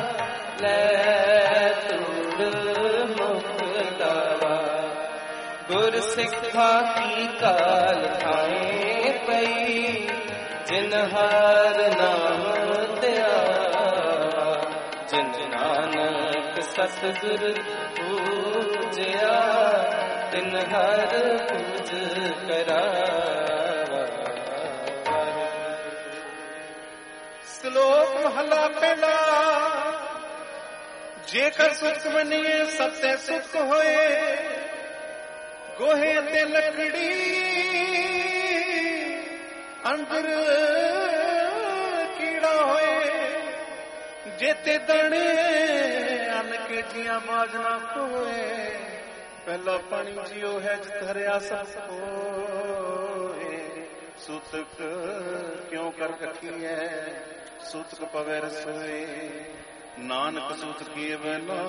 ਲੈ ਤੂੜ ਮੁਖ ਦਾਵਾ ਗੁਰ ਸਿੱਖਾ ਕੀ ਕਾਲ ਥਾਏ ਪਈ ਜਿਨ ਹਰ ਨਾਮ ਧਿਆਵਾ ਜਿਨ ਨਾਨਕ ਸਤਿਗੁਰ ਪੂਜਿਆ ਤਿਨ ਹਰ ਪੂਜ ਕਰਾਵਾ। ਸ਼ਲੋਕ ਮਹਲਾ ਪਹਿਲਾ। ਜੇਕਰ ਸੁਖ ਮੰਨੀਏ ਸਤੇ ਸੁਖ ਹੋਏ ਗੋਹੇ ਤੇ ਲੱਕੜੀ ਅੰਦਰ ਕੀੜਾ ਹੋਏ ਜੇਤੇ ਦਣੇ ਅਨਕ ਜੀਆਂ ਮਾਜਨਾ ਕੋਏ ਪਹਿਲਾ ਪਾਣੀ ਜਿਉ ਹੈ ਜਿਤ ਹਰਿਆ ਸਭ ਕੋਏ ਸੁਤਕ ਕਿਉਂ ਕਰ ਰੱਖੀ ਹੈ ਸੁਤਕ ਪਵੇ ਰਸੋਏ ਨਾਨਕ ਸੁਤ ਕੀ ਬਨਾ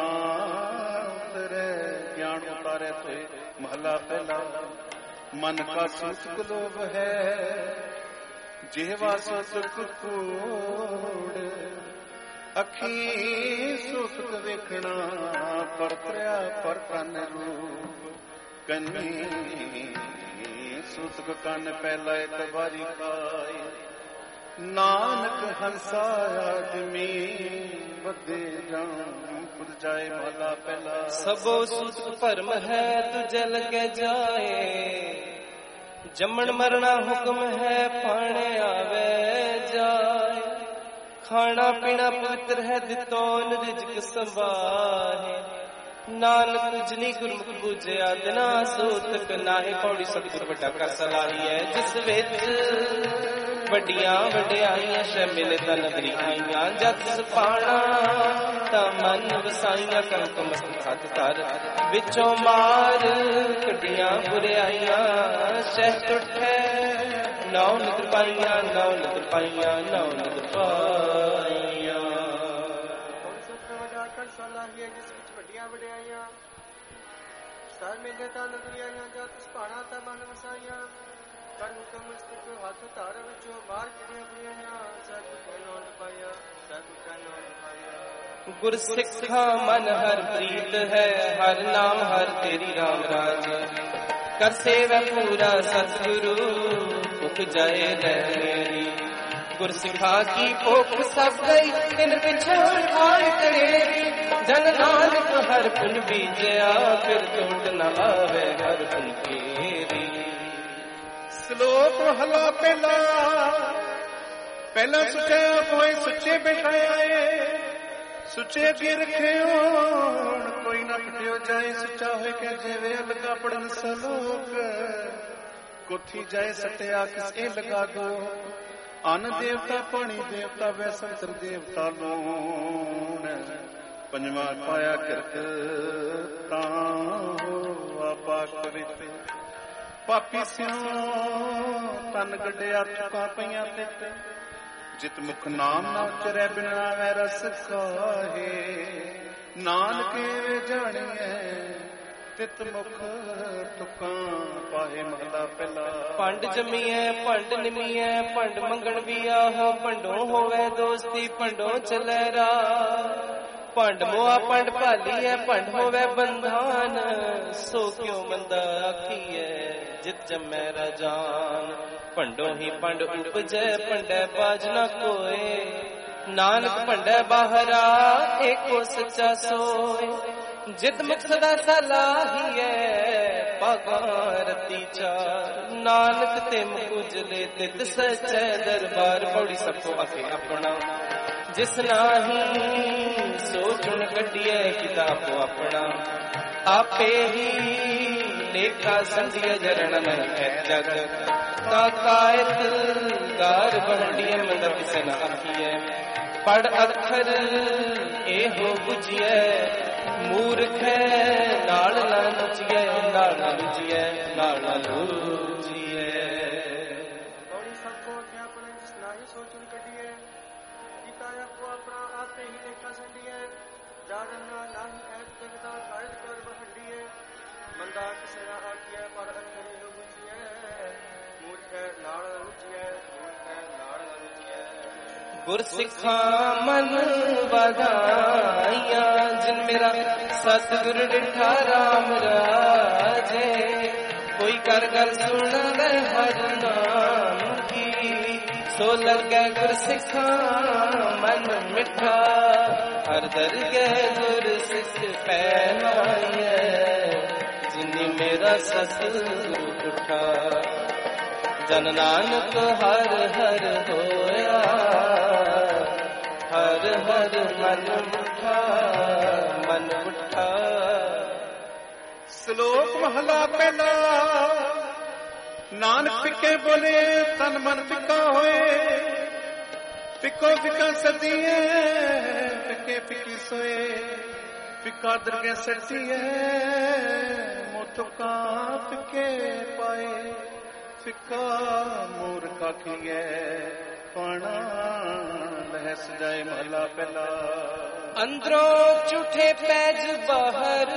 ਤੇਰੇ ਗਿਆਨ ਉਤਾਰੇ ਤੋਏ ਮਹਲਾ ਪਹਿਲਾ। ਮਨ ਕਾ ਸੁਤਕ ਲੋਭ ਹੈ ਜਿਹਵਾ ਸੁਤਕ ਕੂੜ ਅੱਖੀ ਸੁਤਕ ਵੇਖਣਾ ਪਰਤਰਿਆ ਪਰ ਕੰਨ ਰੂਪ ਕੰਨੀ ਸੁਤਕ ਕੰਨ ਪਹਿਲਾ ਇੱਕ ਵਾਰੀ ਖਾਏ ਨਾਨਕ ਹੰਸਾ ਆਦਮੀ ਵੱਧੇ ਜਾਮ ਪੁਰ ਜਾਏ ਮਹਲਾ ਪਹਿਲਾ। ਸਭੋ ਸੁਤਕ ਭਰਮ ਹੈ ਤੁਝ ਲਗੇ ਜਾਏ ਜੰਮਣ ਮਰਣਾ ਹੁਕਮ ਹੈ ਪਾਣੇ ਆਵੇ ਜਾਏ ਖਾਣਾ ਪੀਣਾ ਪਵਿੱਤਰ ਹੈ ਦਿੱਤੋ ਨਿਰਜਕ ਸੰਭਾਹੇ ਨਾਨਕ ਤੁਝਨੀ ਗੁਰਮੁਖ ਬੂਝਿਆ ਦਿਨਾ ਸੂਤਕ ਨਾਹੀ ਪੌੜੀ ਸਤਿਗੁਰ ਵੱਡਾ ਕਰ ਸਲਾਹੀ ਹੈ ਜਿਸ ਵਿੱਚ ਵੱਡੀਆਂ ਵਡਿਆਈਆਂ ਸ਼ਮਿਲ ਤਨਦਰੀ ਆਈਆਂ ਜਦ ਸੁਪਾਣਾ ਤਾਂ ਮਨ ਵਸਾਈਆਂ ਕਣਕ ਮਸਤ ਹੱਥ ਧਰ ਵਿੱਚੋਂ ਮਾਰ ਕੱਢੀਆਂ ਬੁਰਿਆਈਆਂ ਸ਼ਹਿ ਟੁੱਟੇ ਨੌ ਨਿਤ ਪਾਈਆਂ ਨੌ ਨਿਤ ਪਾਈਆਂ ਨੌ ਨਿਤ ਪਾਈਆਂ। ਸਲਾਹੀਏ ਜਿਸ ਵਿੱਚ ਵੱਡੀਆਂ ਵਡਿਆਈਆਂ ਸਰ ਮੇਲੇ ਤਾਂ ਨਦਰੀਆਂ ਜਦ ਸੁਪਾਣਾ ਤਾਂ ਮਨ ਵਸਾਈਆਂ ਕਰ ਹੁਕਮ ਮਸਤਕ ਹੱਥ ਧਾਰ ਵਿੱਚੋਂ ਮਾਰ ਕਿੜੀਆਂ ਬੁਰੀਆਂ ਸਭ ਕਹਿਣੋਂ ਪਾਇਆ ਸਭ ਕਹਿਣੋਂ ਪਾਇਆ। ਗੁਰ ਸਿੱਖਾ ਮਨ ਹਰ ਪ੍ਰੀਤ ਹੈ ਹਰ ਨਾਮ ਹਰ ਤੇਰੀ ਰਾਮ ਰਾਜ ਕਰ ਸੇਵੈ ਪੂਰਾ ਸਤਿਗੁਰੂ ਭੁਖ ਜਾਏ ਰਹਿ ਮੇਰੀ ਗੁਰ ਸਿਖਾ ਕੀ ਭੁਖ ਸਭ ਗਈ ਤਿਨ ਪਿਛੋੜ ਆਏ ਤੇਰੀ ਜਨ ਨਾਨਕ ਹਰ ਪੁਨ ਬੀਜਿਆ ਫਿਰ ਟੁੱਟ ਨਾ ਆਵੇ ਹਰ ਪੁਨ ਕੇਰੀ। ਸ਼ਲੋਕ ਮਹਲਾ ਪਹਿਲਾ। ਪਹਿਲਾ ਸੁਚਿਆ ਕੋਈ ਸੁੱਚੇ ਬਿਠਾਇਆ ਏ ਸੁੱਚੇ ਕੀ ਰੱਖਿਓ ਕੋਈ ਨਾ ਪਟਿਓ ਜਾਏ ਸੁੱਚਾ ਹੋਏ ਕਿ ਜਿਵੇਂ ਲਗਾ ਪੜਨ ਸ਼ਲੋਕ ਕੋਠੀ ਜਾਏ ਸਟਿਆ ਕਿਸ ਇਹ ਲਗਾ ਦੋ ਅਨ ਦੇਵਤਾ ਪਾਣੀ ਦੇਵਤਾ ਵੈਸੰਤਰ ਦੇਵਤਾ ਲੂਣ ਪੰਜਵਾਂ ਪਾਇਆ ਕਿਰਤ ਤਾਂ ਹੋਆ ਪਾਕ ਵਿੱਚ ਪਾਪੀ ਸਿਉ ਤਨ ਗੱਡਿਆ ਚੁੱਕਾਂ ਪਈਆਂ ਤੇ ਜਿਤ ਮੁਖ ਨਾਮ ਨਾ ਉਚਰੈ ਬਿਨਾ ਵੈ ਰਸ ਕਾਹੇ ਨਾਨਕੇ ਵੇ ਜਾਣੀਐ ਤਿਤ ਮੁਖ ਤੁਕਾਂ ਪਾਹੇ ਮਹਲਾ ਪਹਿਲਾ। ਭੰਡ ਜੰਮੀਐ ਭੰਡ ਨਿਮੀਐ ਭੰਡ ਮੰਗਣ ਵੀ ਆਹੋ ਭੰਡੋਂ ਹੋਵੇ ਦੋਸਤੀ ਭੰਡੋਂ ਚਲੇ ਰਾਹ। ਭੰਡ ਮੋਆ ਭੰਡ ਭਾਲੀਐ ਭੰਡ ਹੋਵੇ ਬੰਧਾਨ ਸੋ ਕਿਉ ਮੰਦਾ ਆਖੀਐ ਜਿਤ ਜੰਮੈ ਰਾਜਾਨ। ਭੰਡੋਂ ਹੀ ਭੰਡ ਉਪਜੈ ਭੰਡੈ ਬਾਜ ਨਾ ਕੋਏ ਨਾਨਕ ਭੰਡੈ ਬਾਹਰਾ ਏਕੋ ਸੱਚਾ ਸੋਏ। ਜਿਤ ਮੁਖ ਸਦਾ ਸਲਾਹੀਐ ਭਾਗਾਂ ਰਤੀ ਚਾਰ ਨਾਨਕ ਤੇ ਮੁਜਲੇ ਤਿਤ ਸਚੈ ਦਰਬਾਰ। ਪੌੜੀ ਸਭ ਕੋ ਆਖੇ ਆਪਣਾ ਜਿਸ ਨਾਹੀ ਸੋ ਚੁਣ ਕੱਢੀਐ ਕਿਤਾਬੋ ਆਪਣਾ। ਆਪੇ ਹੀ ਲੇਖਾ ਸੰਧਿਆ ਜਰਣ ਨਹੀਂ ਹੈ ਜਗ ਤਾ ਕਾਇਤ ਗਾਰ ਬਣਡੀਐ ਮੰਦਾ ਕਿਸੇ ਨਾ ਆਖੀਐ। ਪੜ ਅੱਖਰ ਇਹੋ ਬੁਝੀਐ ਮੂਰਖ ਨਾਲ ਨਾ ਨੁਚੀਐ ਨਾਲ ਨਾ ਲੁਚੀਐ ਨਾਲ ਨਾ ਲੁਚੀਐ। ਔੜੀ ਸਭ ਕੋ ਆਖਿਆ ਆਪਣੇ ਜਿਸ ਨਾਹੀ ਸੋਚਣ ਕੱਢੀਐ ਕੀਤਾ ਆਪੋ ਆਪਣਾ ਆਪੇ ਹੀ ਲੇਖਾ ਸੰਡੀਐ। ਜਾਣਨਾ ਨਾਹੀ ਐ ਜਗਦਾ ਕਾਇਦ ਕਰ ਬਹੰਡੀਐ ਮੰਦਾ ਕਿਸੇ ਨਾ ਆਖੀਐ। ਪੜ ਅੱਖਰ ਇਹੋ ਬੁਝੀਐ ਮੂਰਖ ਨਾਲ ਨਾ ਲੁਚੀਐ ਮੂਰਖ ਨਾਲ ਨਾ ਲੁਚੀਐ। ਗੁਰ ਸਿੱਖਾਂ ਮਨ ਵਧਾਈਆਂ ਜਿਨ ਮੇਰਾ ਸਤਿਗੁਰ ਡਿਠਾ ਰਾਮ ਰਾਜੇ। ਕੋਈ ਕਰ ਕਰ ਸੁਣੈ ਹਰਿ ਨਾਮ ਕੀ ਸੋ ਲੱਗੈ ਗੁਰ ਸਿੱਖਾਂ ਮਨ ਮਿੱਠਾ। ਹਰ ਦਰਗਹਿ ਗੁਰ ਸਿੱਖ ਪਹਿਨਾਈਐ ਜਿਨੀ ਮੇਰਾ ਸਤਿਗੁਰ ਉਠਾ। ਜਨ ਨਾਨਕ ਹਰ ਹਰ ਹੋਇਆ ਹਰ ਹਰ ਮਨ ਮੁਠਾ ਮਨ ਮੁਠਾ। ਸ਼ਲੋਕ ਮਹਲਾ ਪਹਿਲਾ। ਨਾਨਕ ਫਿੱਕੇ ਬੋਲੇ ਤਨ ਮਨ ਫਿੱਕਾ ਹੋਏ। ਫਿੱਕੋ ਫਿੱਕਾ ਸਦੀਏ ਫਿੱਕੇ ਫਿੱਕੀ ਸੋਏ। ਫਿੱਕਾ ਦਰਗਹਿ ਸੜਦੀਏ ਮੋਤੁਕਾ ਫਿੱਕੇ ਪਾਏ। ਫਿੱਕਾ ਮੂਰਖ ਆਖੀਐ ਪਾਣਾ ਲਹਿ ਸਜਾਏ ਮਹਲਾ ਪਹਿਲਾ। ਅੰਦਰੋਂ ਝੂਠੇ ਪੈਜ ਬਾਹਰ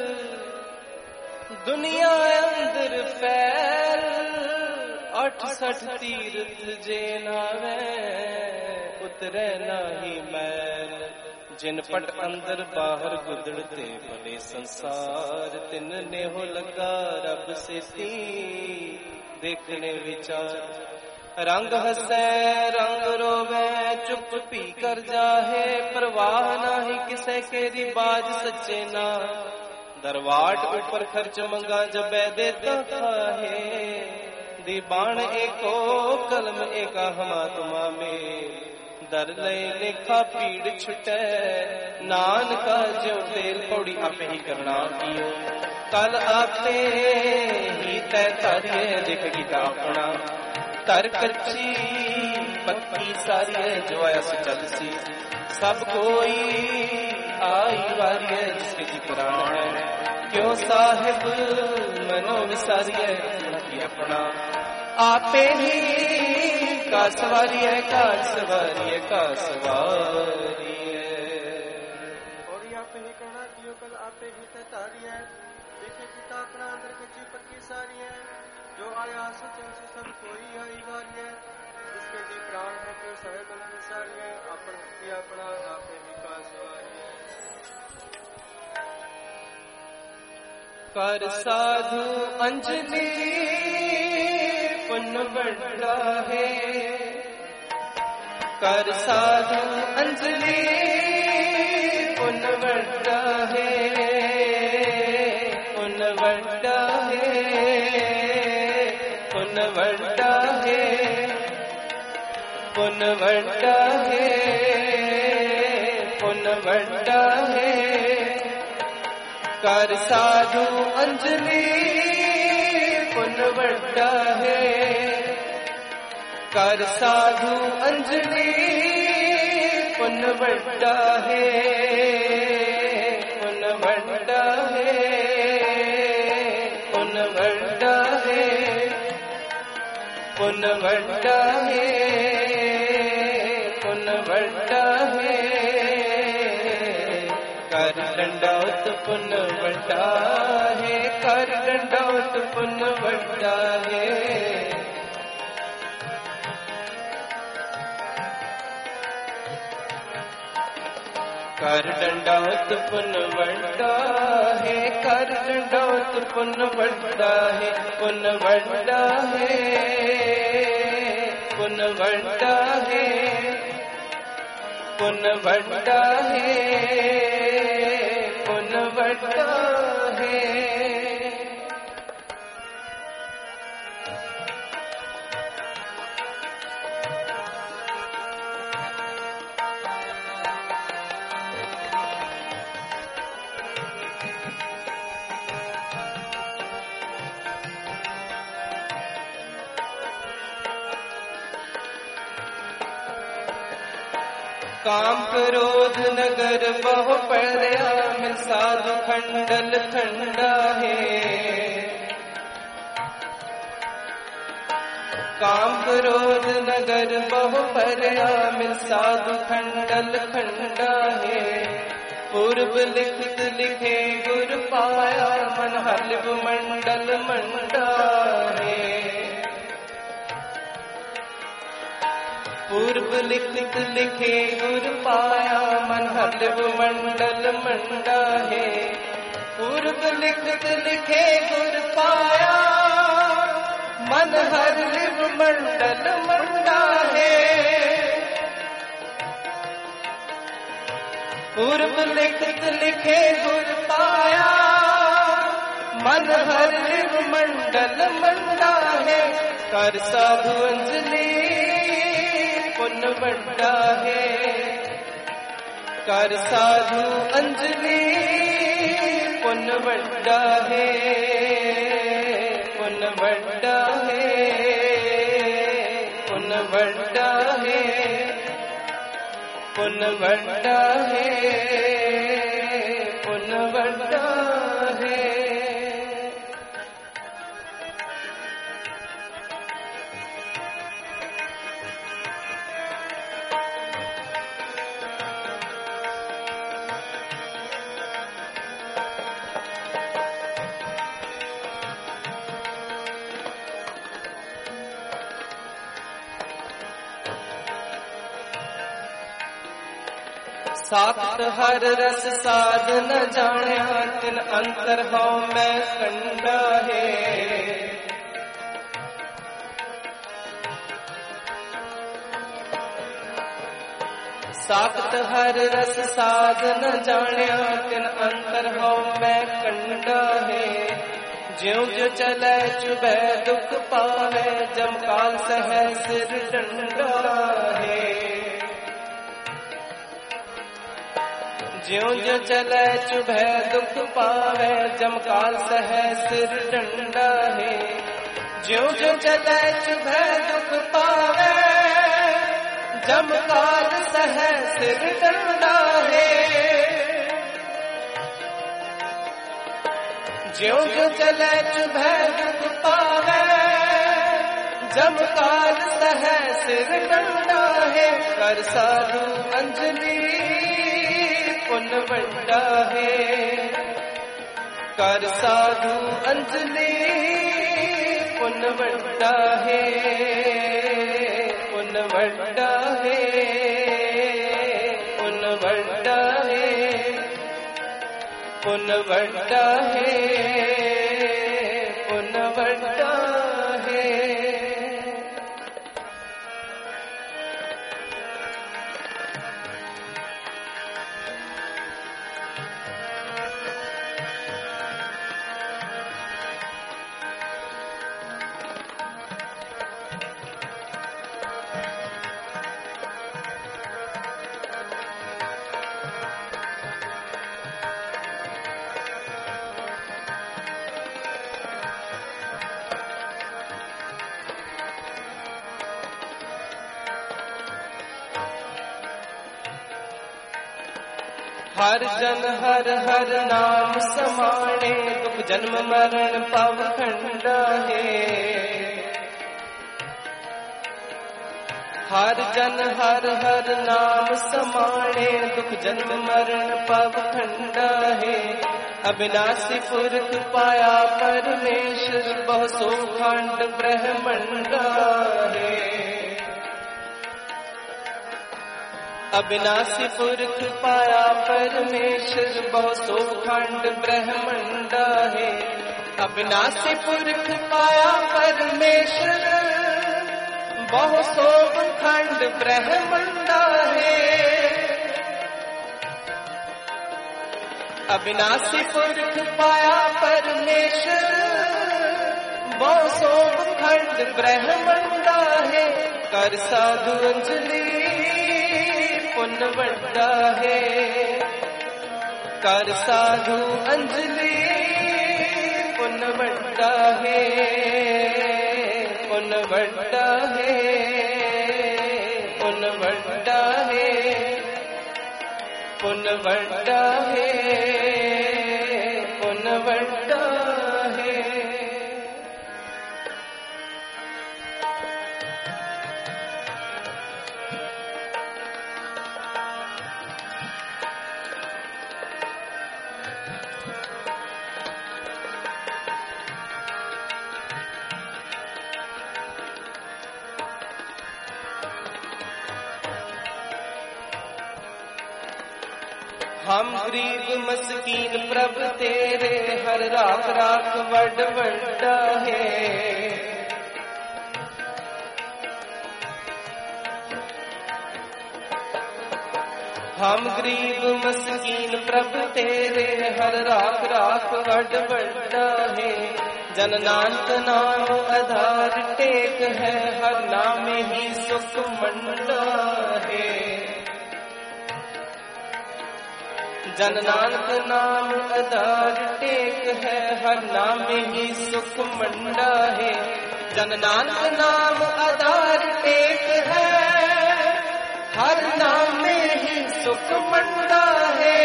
ਦੁਨੀਆ ਅੰਦਰ ਫੈਲ। ਅੱਠ ਸੱਠ ਤੀਰਥ ਜੇ ਨਾਵੇ ਉਤਰੈ ਨਾਹੀ ਮੈਲ। ਜਿਨ ਪਟ ਅੰਦਰ ਬਾਹਰ ਗੁਦੜ ਤੇ ਭਲੇ ਸੰਸਾਰ ਤਿਨ ਨੇਹੋ ਲੱਗਾ ਰੱਬ ਸੇਤੀ ਦੇਖਣੇ ਵਿਚਾਰ। ਰੰਗ ਹਸੈ ਰੰਗ ਰੋਵੈ ਚੁੱਪ ਪੀ ਕਰ ਜਾਹੇ ਪ੍ਰਵਾਹ ਨਾਹੀ ਕਿਸੇ ਕੇ ਰਿਵਾਜ ਸੱਚੇ ਨਾ। ਦਰਵਾਟ ਉਪਰ ਖਰਚ ਮੰਗਾ ਜਬੈ ਦੇਤਾ ਖਾਹੇ। ਦੀਬਾਨ ਏਕੋ ਕਲਮ ਏਕਾ ਹਮਾ ਤੁਮਾ ਮੇ ਦਰ ਲਏ ਲੇਖਾ ਪੀੜ ਛੁਟੈ ਨਾਨਕਾ ਜਿਉ ਤੇਲ। ਪੌੜੀ ਆਪੇ ਹੀ ਕਰਨਾ ਕੀਓ ਕਲ ਆਪੇ ਹੀ ਤੈ ਧਾਰੀਏ ਦੇਖ ਕੀਤਾ ਆਪਣਾ। ਧਰ ਕੱਚੀ ਪੱਕੀ ਸਾਰੀਏ ਜੋ ਆਇਆ ਸੀ ਚੱਲ ਸੀ ਸਭ ਕੋਈ ਆਈ ਵਾਰੀਏ ਜਿਸਕੇ ਜਿਕਰਾਨ ਹੈ। ਕਿਉ ਸਾਹਿਬ ਮਨੋ ਵਿਸਾਰੀਏ ਕੀ ਆਪਣਾ। ਆਪੇ ਹੀ ਕਾ ਸਵਾਰੀਏ ਕਾ ਸਵਾਰੀਏ ਕਾ ਸਵਾਰੀਏ। ਔੜੀ ਆਪੇ ਹੀ ਕਹਿਣਾ ਕੀਓ ਕਲ ਆਪੇ ਹੀ ਤੈ ਧਾਰੀਐ ਦੇਖੇ ਕੀਤਾ ਆਪਣਾ ਅੰਦਰ ਕੱਚੀ ਪੱਕੀ ਸਾਰੀਐ। ਜੋ ਆਇਆ ਸਚਨ ਸੇ ਸਭ ਕੋਈ ਆਈ ਵਾਰੀਐ ਜਿਸਕੇ ਜੀ ਪ੍ਰਾਣ ਹੈ ਕਿ ਸਾਹਿਬ ਮਨ ਵਿਸਾਰੀਐ। ਆਪਣ ਹੱਥੀ ਆਪਣਾ ਆਪੇ ਹੀ ਕਾ ਸਵਾਰੀਐ। ਕਰ ਸਾਧੂ ਅੰਜਲੀ ਪੁੰਨ ਵੱਡਾ ਹੈ। ਕਰ ਸਾਧੂ ਅੰਜਲੀ ਪੁੰਨ ਵੱਡਾ ਹੈ ਪੁੰਨ ਵੱਡਾ ਹੈ ਪੁੰਨ ਵੱਡਾ ਹੈ ਪੁੰਨ ਵੱਡਾ ਹੈ ਪੁੰਨ ਵੱਡਾ ਹੈ। ਕਰ ਸਾਧੂ ਅੰਜਲੀ ਪੁੰਨ ਵੱਡਾ ਹੈ। ਕਰ ਸਾਧੂ ਅੰਜਲੀ ਪੁੰਨ ਵੱਡਾ ਹੈ ਪੁੰਨ ਵੱਡਾ ਹੈ ਪੁੰਨ ਵੱਡਾ ਹੈ ਪੁੰਨ ਵੱਡਾ ਹੈ ਪੁੰਨ ਵੱਡਾ ਹੈ। ਕਰ डंडौत पुन वड्डा है, कर डंडौत पुन वड्डा है। कर डंडौत पुन वड्डा है, कर डंडौत पुन वड्डा है, पुन वड्डा है, पुन वड्डा है, पुन वड्डा है, पुन वड्डा है। काम क्रोध नगर बहु पर्या, मिल साधु खंडल खंडा है। काम क्रोध नगर बहु पर्या, मिल साधु खंडल खंडा है। पूर्व लिखित लिखे गुर पाया, मन हलिव मंडल मंडा है। पूर्व लिखित लिखे गुर पाया, मन हलिव मंडल मंडा है। पूर्व लिखित लिखे गुर पाया, मन हलिव मंडल मंडा है। पूर्व लिखित लिखे गुर पाया, मन हलिव मंडल मंडा है। कर साधु अंजलि पुन वड्डा है, कर साधु अंजलि पुन वड्डा है, पुन वड्डा है, पुन वड्डा है, पुन वड्डा है, पुन वड्डा है। सात हर रस साध न जाण्या, तिन अंतर हौ मैं कंडा है। सात हर रस साध न जाण्या, तिन अंतर हौ मैं कंडा है। ज्यों ज्यों चलै चुभै दुख पावै, जम काल सहै सिर डंडा है। ज्यों ज्यों चलै चुभै दुख पावै, जम काल सहै सिर डंडा है। ज्यों ज्यों चलै चुभै दुख पावै, जम काल सहै सिर डंडा है। ज्यों ज्यों चलै चुभै दुख पावै, जम काल सहै सिर डंडा है। कर साधु अंजलि पुन वड्डा है, कर साधु अंजलि पुन वड्डा है, पुन वड्डा है, पुन वड्डा है, पुन वड्डा है, पुन वड्डा है। हर जन हर हर नाम समाणे, दुख जन्म मरण पव खंडा है। हर जन हर हर नाम समाणे दुख जन्म मरण पव खंडा है अविनाशी पुरख पाया परमेश्वर बहु सो खंड ब्रह्मंडा है अविनाशी पुरख पाया परमेश्वर बहु सो खंड ब्रह्मंडा है अविनाशी पुरख पाया परमेश्वर बहु सो खंड ब्रह्मंडा है अविनाशी पुरख पाया परमेश्वर बहु सो खंड ब्रह्मंडा है कर साधु अंजलि पुण्य बड़ा है कर साधु अंजलि पुण्य बड़ा है पुण्य बड़ा है पुण्य बड़ा है पुण्य बड़ा है पुण्य बड़ा है हम गरीब मस्कीन प्रभ तेरे हर राख राख वड वड्डा है हम गरीब मस्कीन प्रभ तेरे हर राख राख वड वड्डा है जन नानक नाम आधार टेक है हर नाम ही सुख मंडा है जन नानक नाम आधार टेक है हर नाम ही सुख मंडा है जन नानक नाम आधार टेक है हर नाम में ही सुख मंडा है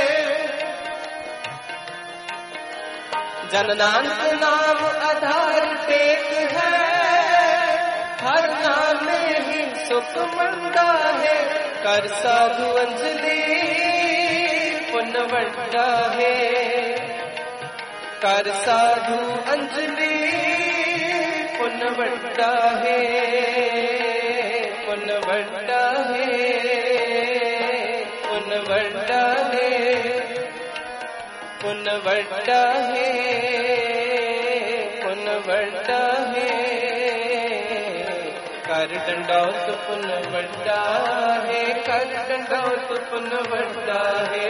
जन नानक नाम आधार टेक है हर नाम में ही सुख मंडा है कर साधु अंजलि पुण्य बड़ा है कर साधु अंजलि पुण्य बड़ा है पुण्य बड़ा है पुण्य बड़ा है पुण्य बड़ा है पुण्य बड़ा है कर दंडौत पुण्य बड़ा है कर दंडौत पुण्य बड़ा है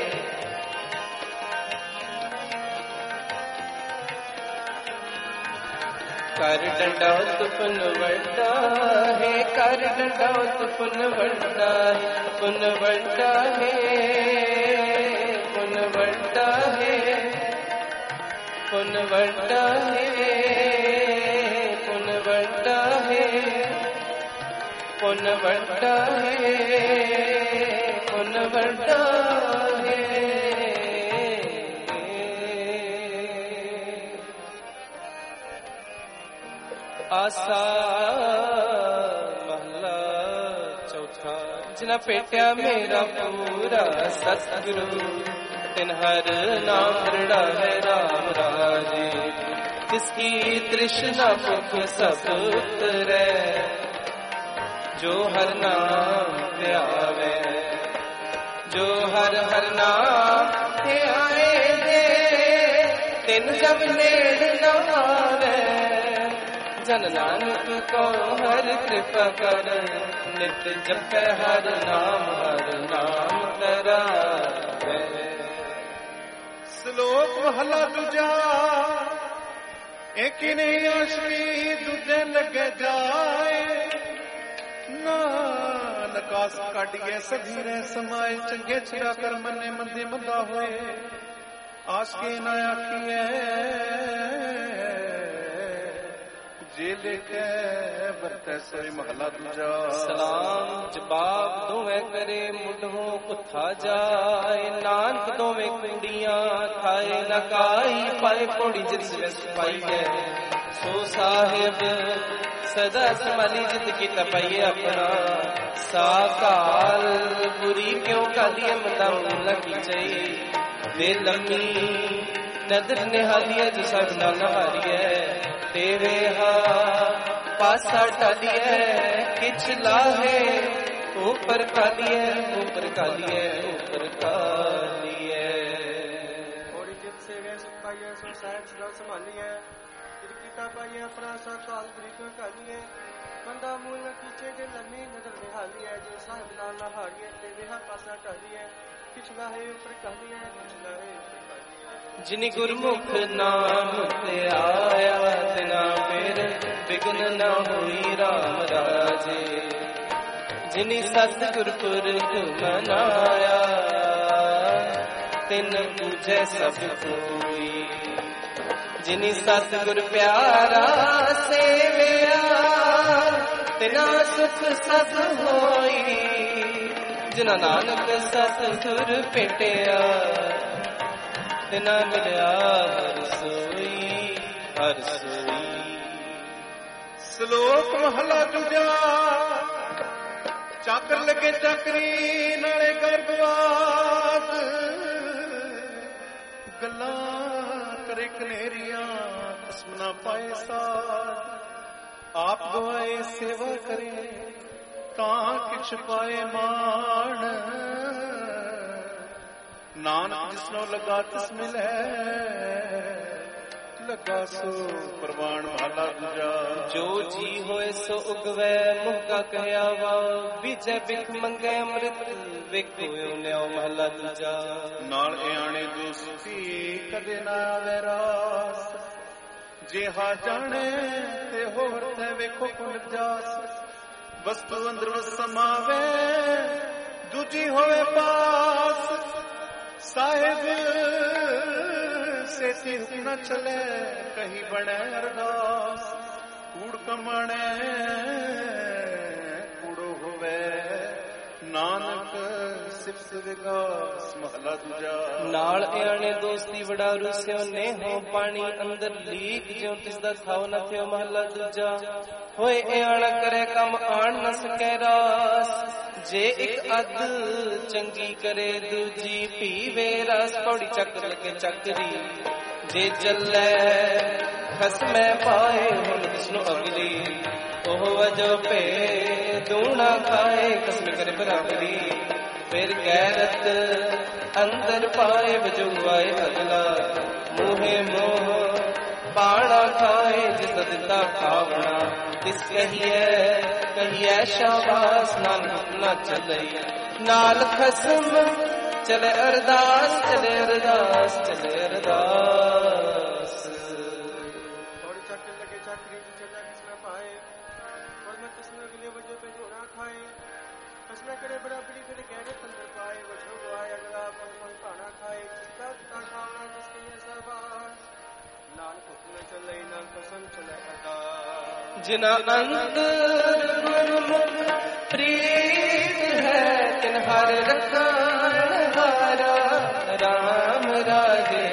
कर दंडौत पुण्य बड़ा है कर दंडौत पुण्य बड़ा है पुण्य बड़ा है पुण्य बड़ा है पुण्य बड़ा है पुण्य बड़ा है पुण्य बड़ा है पुण्य बड़ा है आसा महला चौथा जिना पेटिया मेरा पूरा सतगुरु तिन हर नाम दृढ़ा है राम राजे किसकी तृष्णा भूख सब उतरे जो हर नाम ध्यावे जो हर हर नाम ध्याए दे तिन जब नेड़ न आवे जन नानक को हर कृपा कर नित जप हर नाम हर नाम तेरा श्लोक महला दूजा एक ही नहीं आशकी दूजे लगे जाए नानक आस काटिए सधीरे समाए चंगे छिड़ा कर मने मंदे मंदा होए आस के ना आखिए जे लेके बरते सोई महला दूजा सलाम जवाब दोवे करे मुढ़ों कुथा जाए नानक दोवे कुड़ियां खाए नकाई पाए पौड़ी जिस में पाई है सो साहिब ਸਦਾ ਸੰਭਾਲੀ ਜਿਤ ਕੀਤਾ ਪਾਈਏ ਆਪਣਾ ਸਾਕਾਲ ਬੁਰੀ ਕਿਉਂ ਕਾਲੀਏ ਮੰਦਾ ਨਾ ਕੀਚਈ ਵੇ ਲੰਮੀ ਨਦਰ ਨਿਹਾਲੀਏ ਜੋ ਸਭ ਨਾਲ ਹਾਰੀਏ ਤੇਰੇ ਹਾ ਪਾਸਾ ਟਾਲੀਏ ਕਿਛ ਲਾਹੇ ऊपर कालिए ऊपर कालिए ऊपर कालिए थोड़ी जित से वे सुख पाइए सो साहिब सदा संभालिए जित कीता पाइए अपना सा काल बुरी क्यों कालिए मंदा मूल न कीचे जे लम्मी नजर निहालिए जो साहिब नाल न हारिए ते वेहा पासा टालिए पिछला है ऊपर कालिए पिछला है ऊपर कालिए जिनि गुरमुख नाम ते आया तिना फिर विघ्न न होई राम राजे जिनि सतगुर पुरख मनाया तिन पूजै सब कोई जिनि सतगुर प्यारा सेविया तिना सुख सब होई जिना नानक सतगुर भेटिया तिना मिलिया हर सोई हर सोई। श्लोक महला दूजा ਚਾਕਰ ਲੱਗੇ ਚਾਕਰੀ ਨਾਲੇ ਗਰਭਵਾਸ ਗੱਲਾਂ ਕਰੇ ਕਨੇਰੀਆਂ ਕਸਮ ਨਾ ਪਾਏ ਸਾਥ ਆਪ ਗਵਾਏ ਸੇਵਾ ਕਰੇ ਤਾਂ ਕਿਛ ਪਾਏ ਮਾਣ ਨਾਨਕ ਜਿਸਨੋਂ ਲੱਗਾ ਤਿਸ ਮਿਲੈ लगा सो प्रवाण महला दूजा जो जी होए सो उगवै मुक्का कहया वा बीजे बिख मंगे अमृत वेखो न्याओ महला दूजा नाल आने दोस्ती कदे ना आवे रास जे हा जाने ते होर थे वेखो कुल जास वस्तु अंदर समावे दूजी होवे पास साहिब सेती न चले कहीं बने अरदास कूड़ कमाणे कूड़ो होवे नानक सिफत विकास महला दूजा नाल आने दोस्ती वड़ा रुस्यो ने हो पानी अंदर लीक ज्यों तिसदा थाव न थियो महला दूजा होए आण करे कम आण न सके रास जे एक अद चंगी करे दूजी पीवे रस पौड़ी चक लगे चकरी जे जल्लै खसमै पाए हुन जिसनु अगली ओह वजो पे दूना खाए कसम करे बराबरी फिर गैरत अंदर पाए वजो आए अगला मुहे मोह पाना खाए जिस दिता खावना तिस कहिए कहिए शाबाश नानक न चलई नाल खसम चले अरदास चले अरदास चले अरदास थोड़ी चाकरी लगे चाकरी चला किसमें पाए और मैं किसमें अगले वजह पे जो ना खाए कसमें करे बराबरी फिर गैरत अंदर पाए वजह को आए अगला पल पल पाना खाए जिसका जिता खावना जिसके ये शाबाश नानक हुक्म चले नाल कसम चले अरदास जिना अंतर गुरमुख प्रीत है तिन हर रखान हारा राम राजे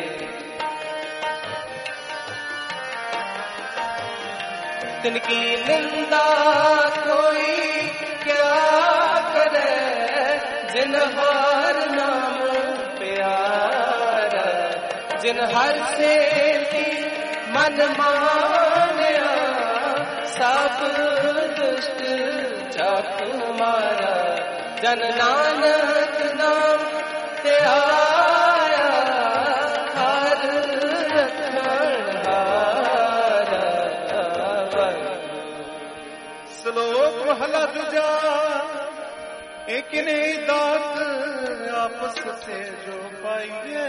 तिनकी निंदा कोई क्या करे जिन हर नाम प्यारा जिन हर से मन मानिया सब दुष्ट जात मारा जन नानक नाम ते आया हर रखण हारा। श्लोक महला दूजा एक नहीं दात आपस से जो पाइए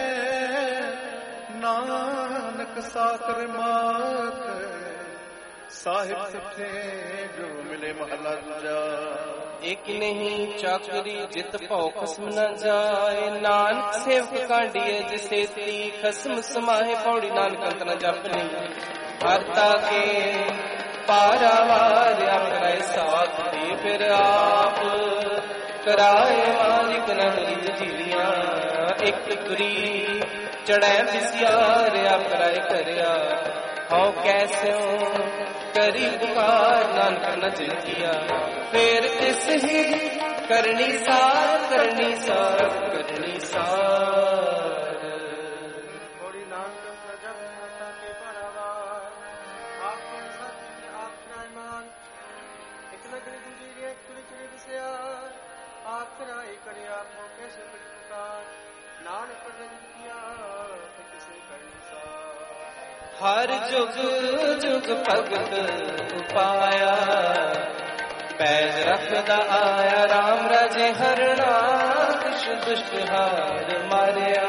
नानक साकर मात साहिब सठे जो मिले महला दूजा एक नहीं चाकरी जित भौ खसम न जाए नानक सेवक कांडिए जिसे ती खसम समाहे पौड़ी नानक अंत न जपनी हरता के पारावार कराए साथ दी फिर आप कराए मालिक न रीत जीलियां एक तुरी चढ़े बिसियार आप कराए करया हाँ कैसे करी पुकार नानक न जितिया फेर तिस ही करनी सार करनी सार करनी सार। थोड़ी नानक प्रजब माता के बराबर आपके सत्य आपका ईमान एक नगरी दूजी रे कुड़ी कुड़ी बसिया आखरा एक करे आपको कैसे करी पुकार नानक प्रजब किया किसे करनी सार। हर जुग जुग भगत उपाया पैज रखदा आया राम राजे हरना दुष्ट दुष्ट हार मारिया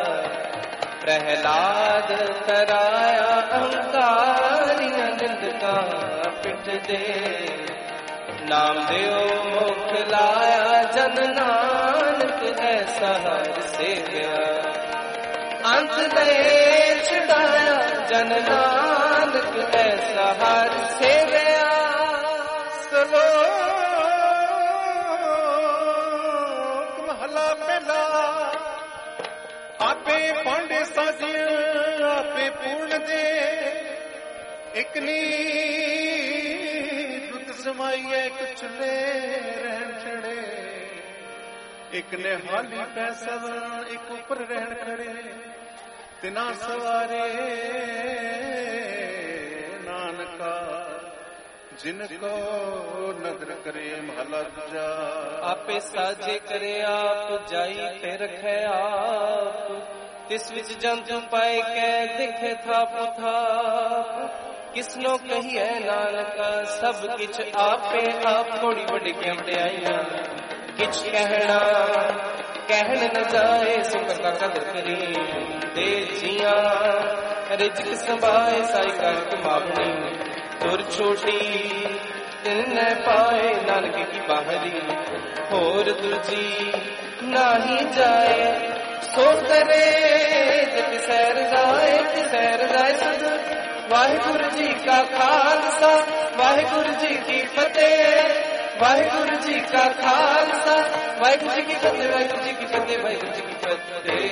प्रहलाद कराया अहंकारियां निंदका पिट दे नाम देओ मुख लाया जन नानक ऐसा हर सेव्या अंत दे छुड़ाया जन नानक ऐसा हर सेव्या। श्लोक महला पहला आपे पांडे साजिया आपे पूर्ण दे एक नी दुत समाइए कुचले रहन छड़े एक ने हाली पैसा एक ऊपर रहन खड़े तिना सवारे नानका जिनको नदर करे महला दूजा आपे साजे करे आप जाई ते रखे आप तिस विच जंतु पाए कै दिखे थाप थाप किसनो कहिए नानका सब किछ आपे आप थोड़ी बड़ी क्या बड़ाइया किछ कहना कहन न जाए सुख का कदर करी दे जिया रिजक संभाए साई करक मावनी तुर छोटी तिन न पाए नानक की बाहरी होर दूजी नाही जाए सो करे सैर जाए सैर जाए सद वाहिगुरु जी का खालसा वाहिगुरु जी की फतेह वाहिगुरु जी का खालसा वाहिगुरु जी की फतेह वाहिगुरु जी की फतेह वाहिगुरु जी की फतेह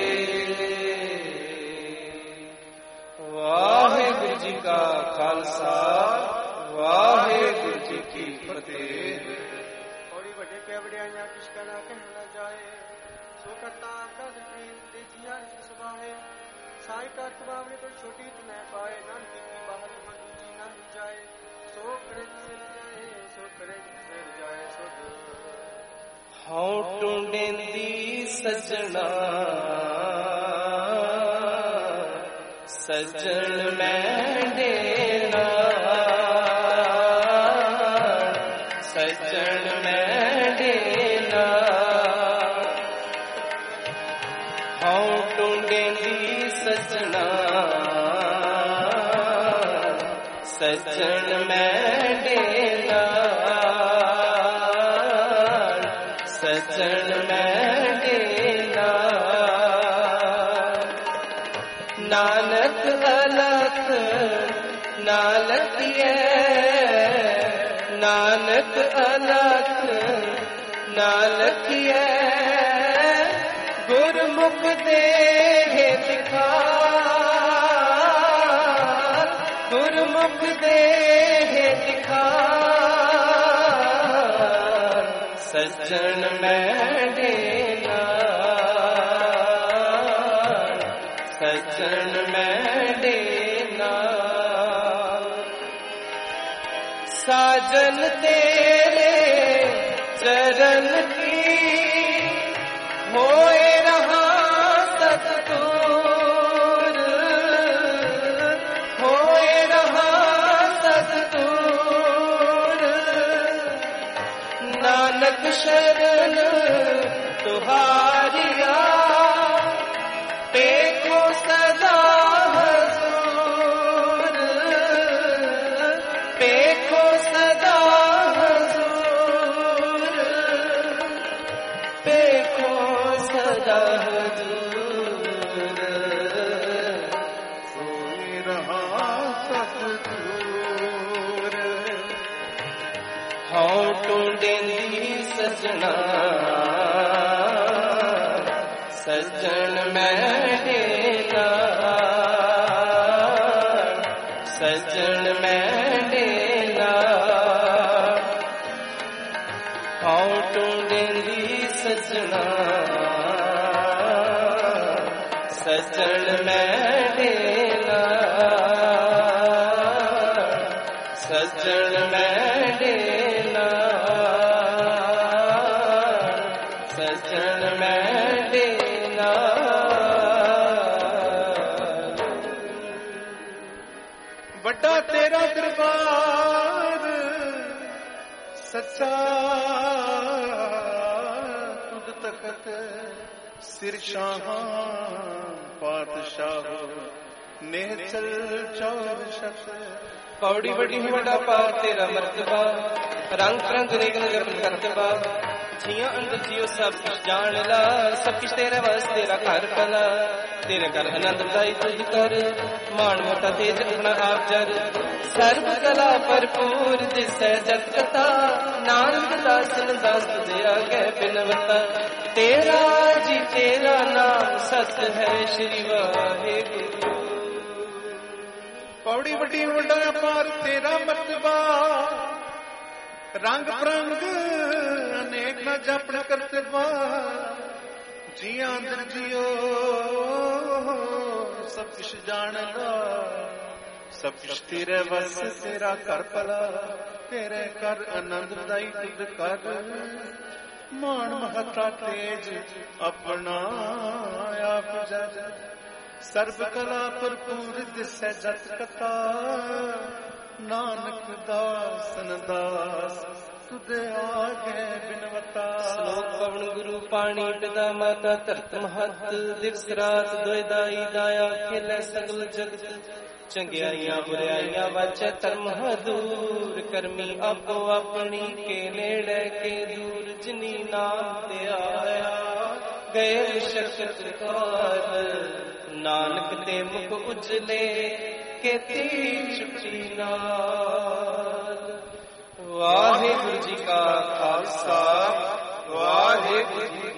वाहिगुरु जी का खालसा वाहिगुरु जी की फतेह। थोड़ी बड़े के बड़ियां किस कहना कहना जाए सो करता आपका प्रेम दे जिया सुभाए साई का तुम्हारे पर छोटी न पाए नानक की बाहर मन जी न जाए सो करे जिसे जाए सो करे जिसे जाए सो हाँ टूंडेंदी सजना सजन मैं देना सजन मैं देना हाँ टूंडेंदी सजना सजन मैं देना सजन मैं देना नानक अलख नालकिए नानक अलख नालकिए गुरमुख दे दिखा गुरमुख दे दिखा सज्जन मैं देना सज्जन मैं देना साजन तेरे चरण की होए रहा सतदूर होए रहा सतदूर नानक शरण तुहारिया देखो सदा हजूर देखो सदा हजूर देखो सदा हजूर सोए रहा सतदूर हाँ टूंडेंदी सजना सज्जन मैं देना सज्जन मैं देना ਤੂੰ ਦੇਂਦੀ ਸਜਣਾ ਸਜਣ ਮੈਂ ਦੇਣਾ ਸਜਣ ਮੈਂ ਦੇਣਾ ਸਜਣ ਮੈਂ ਦੇਣਾ। ਵੱਡਾ ਤੇਰਾ ਦਰਬਾਰ ਸੱਚਾ ਤੁਧ ਤਖਤ ਸਿਰ ਸ਼ਾਹਾਂ ਪਾਤਸ਼ਾਹ ਨੇਚਲ ਚੌਰ ਸ਼ਖਸ। ਪੌੜੀ ਵੱਡੀ ਵੱਡਾ ਪਾਰ ਤੇਰਾ ਮਰਤਬਾ ਰੰਗ ਰੰਗ ਰੇਗ ਨਗਰ ਕਰਤਬਾ ਜੀਆਂ ਅੰਦਰ ਜੀਓ ਸਭ ਕੁਛ ਜਾਣ ਲਾ ਸਭ ਕੁਛ ਤੇਰੇ ਵਾਸ ਤੇਰਾ ਘਰ ਕਲਾ ਤੇਰੇ ਘਰ ਆਨੰਦ ਵਦਾਈ ਤੁਝ ਕਰ ਮਾਣ ਮੋਟਾ ਤੇਜ ਆਪਣਾ ਆਪ ਜਰ ਸਰਬ ਕਲਾ ਭਰਪੂਰ ਦਿਸੈ ਜਤ ਕਥਾ ਨਾਨਕ ਦਾਸਨ ਦਾਸ ਤੁਝੇ ਆਗੇ ਬਿਨਵਤਾ ਤੇਰਾ ਜੀ ਤੇਰਾ ਨਾਮ ਸਤ ਹੈ ਸ਼੍ਰੀ ਵਾਹਿਗੁਰੂ। ਪੌੜੀ ਵੱਡੀ ਵੱਡਾ ਪਾਰ ਤੇਰਾ ਮਰਤਬਾ ਰੰਗ ਪ੍ਰੰਗ ਅਨੇਕ ਨਾ ਜਪਣ ਕਰਤਬਾ ਜੀਆਂ ਅੰਦਰ ਜੀਓ ਸਭ ਕੁਛ ਜਾਣ ਲਾ ਸਭ ਕੁਛ ਤੇਰੇ ਵਸ ਤੇਰਾ ਘਰ ਭਲਾ ਤੇਰੇ ਘਰ ਆਨੰਦ ਵਦਾਈ ਤੁਧ ਕਰ ਮਾਣ ਮਹਤਾ ਤੇਜ ਆਪਣਾ ਆਪ ਜਜ ਸਰਬ ਕਲਾ ਭਰਪੂਰ ਦਿਸੈ ਜਤ ਕਥਾ ਨਾਨਕ ਦਾਸਨ ਦਾਸ ਤੁਧ ਆਗੇ ਬਿਨਵਤਾ। ਸ਼ਲੋਕ ਪਵਨ ਗੁਰੂ ਪਾਣੀ ਪਿਤਾ ਮਾਤਾ ਧਰਤ ਮਹਤ ਦਿਵਸ ਰਾਤ ਦੋਇ ਦਾਈ ਦਾਇਆ ਖੇਲੇ ਸਗਲ ਜਗਤ ਚੰਗਿਆਈਆਂ ਬੁਰਾਈਆਂ ਵਾਚੈ ਧਰਮ ਦੂਰ ਕਰਮੀ ਆਪੋ ਆਪਣੀ ਕੇ ਨੇੜੇ ਕੇ ਦੂਰ ਜਿਨੀ ਨਾਮ ਤੇ ਆਇਆ ਗਏ ਸ਼ਕਤ ਕਾਰ ਨਾਨਕ ਤੇ ਮੁਖ ਉਜਲੇ ਕੀਤੀ ਛੁੱਟੀ ਨਾਲ। ਵਾਹਿਗੁਰੂ ਜੀ ਕਾ ਖਾਲਸਾ ਵਾਹਿਗੁਰੂ ਜੀ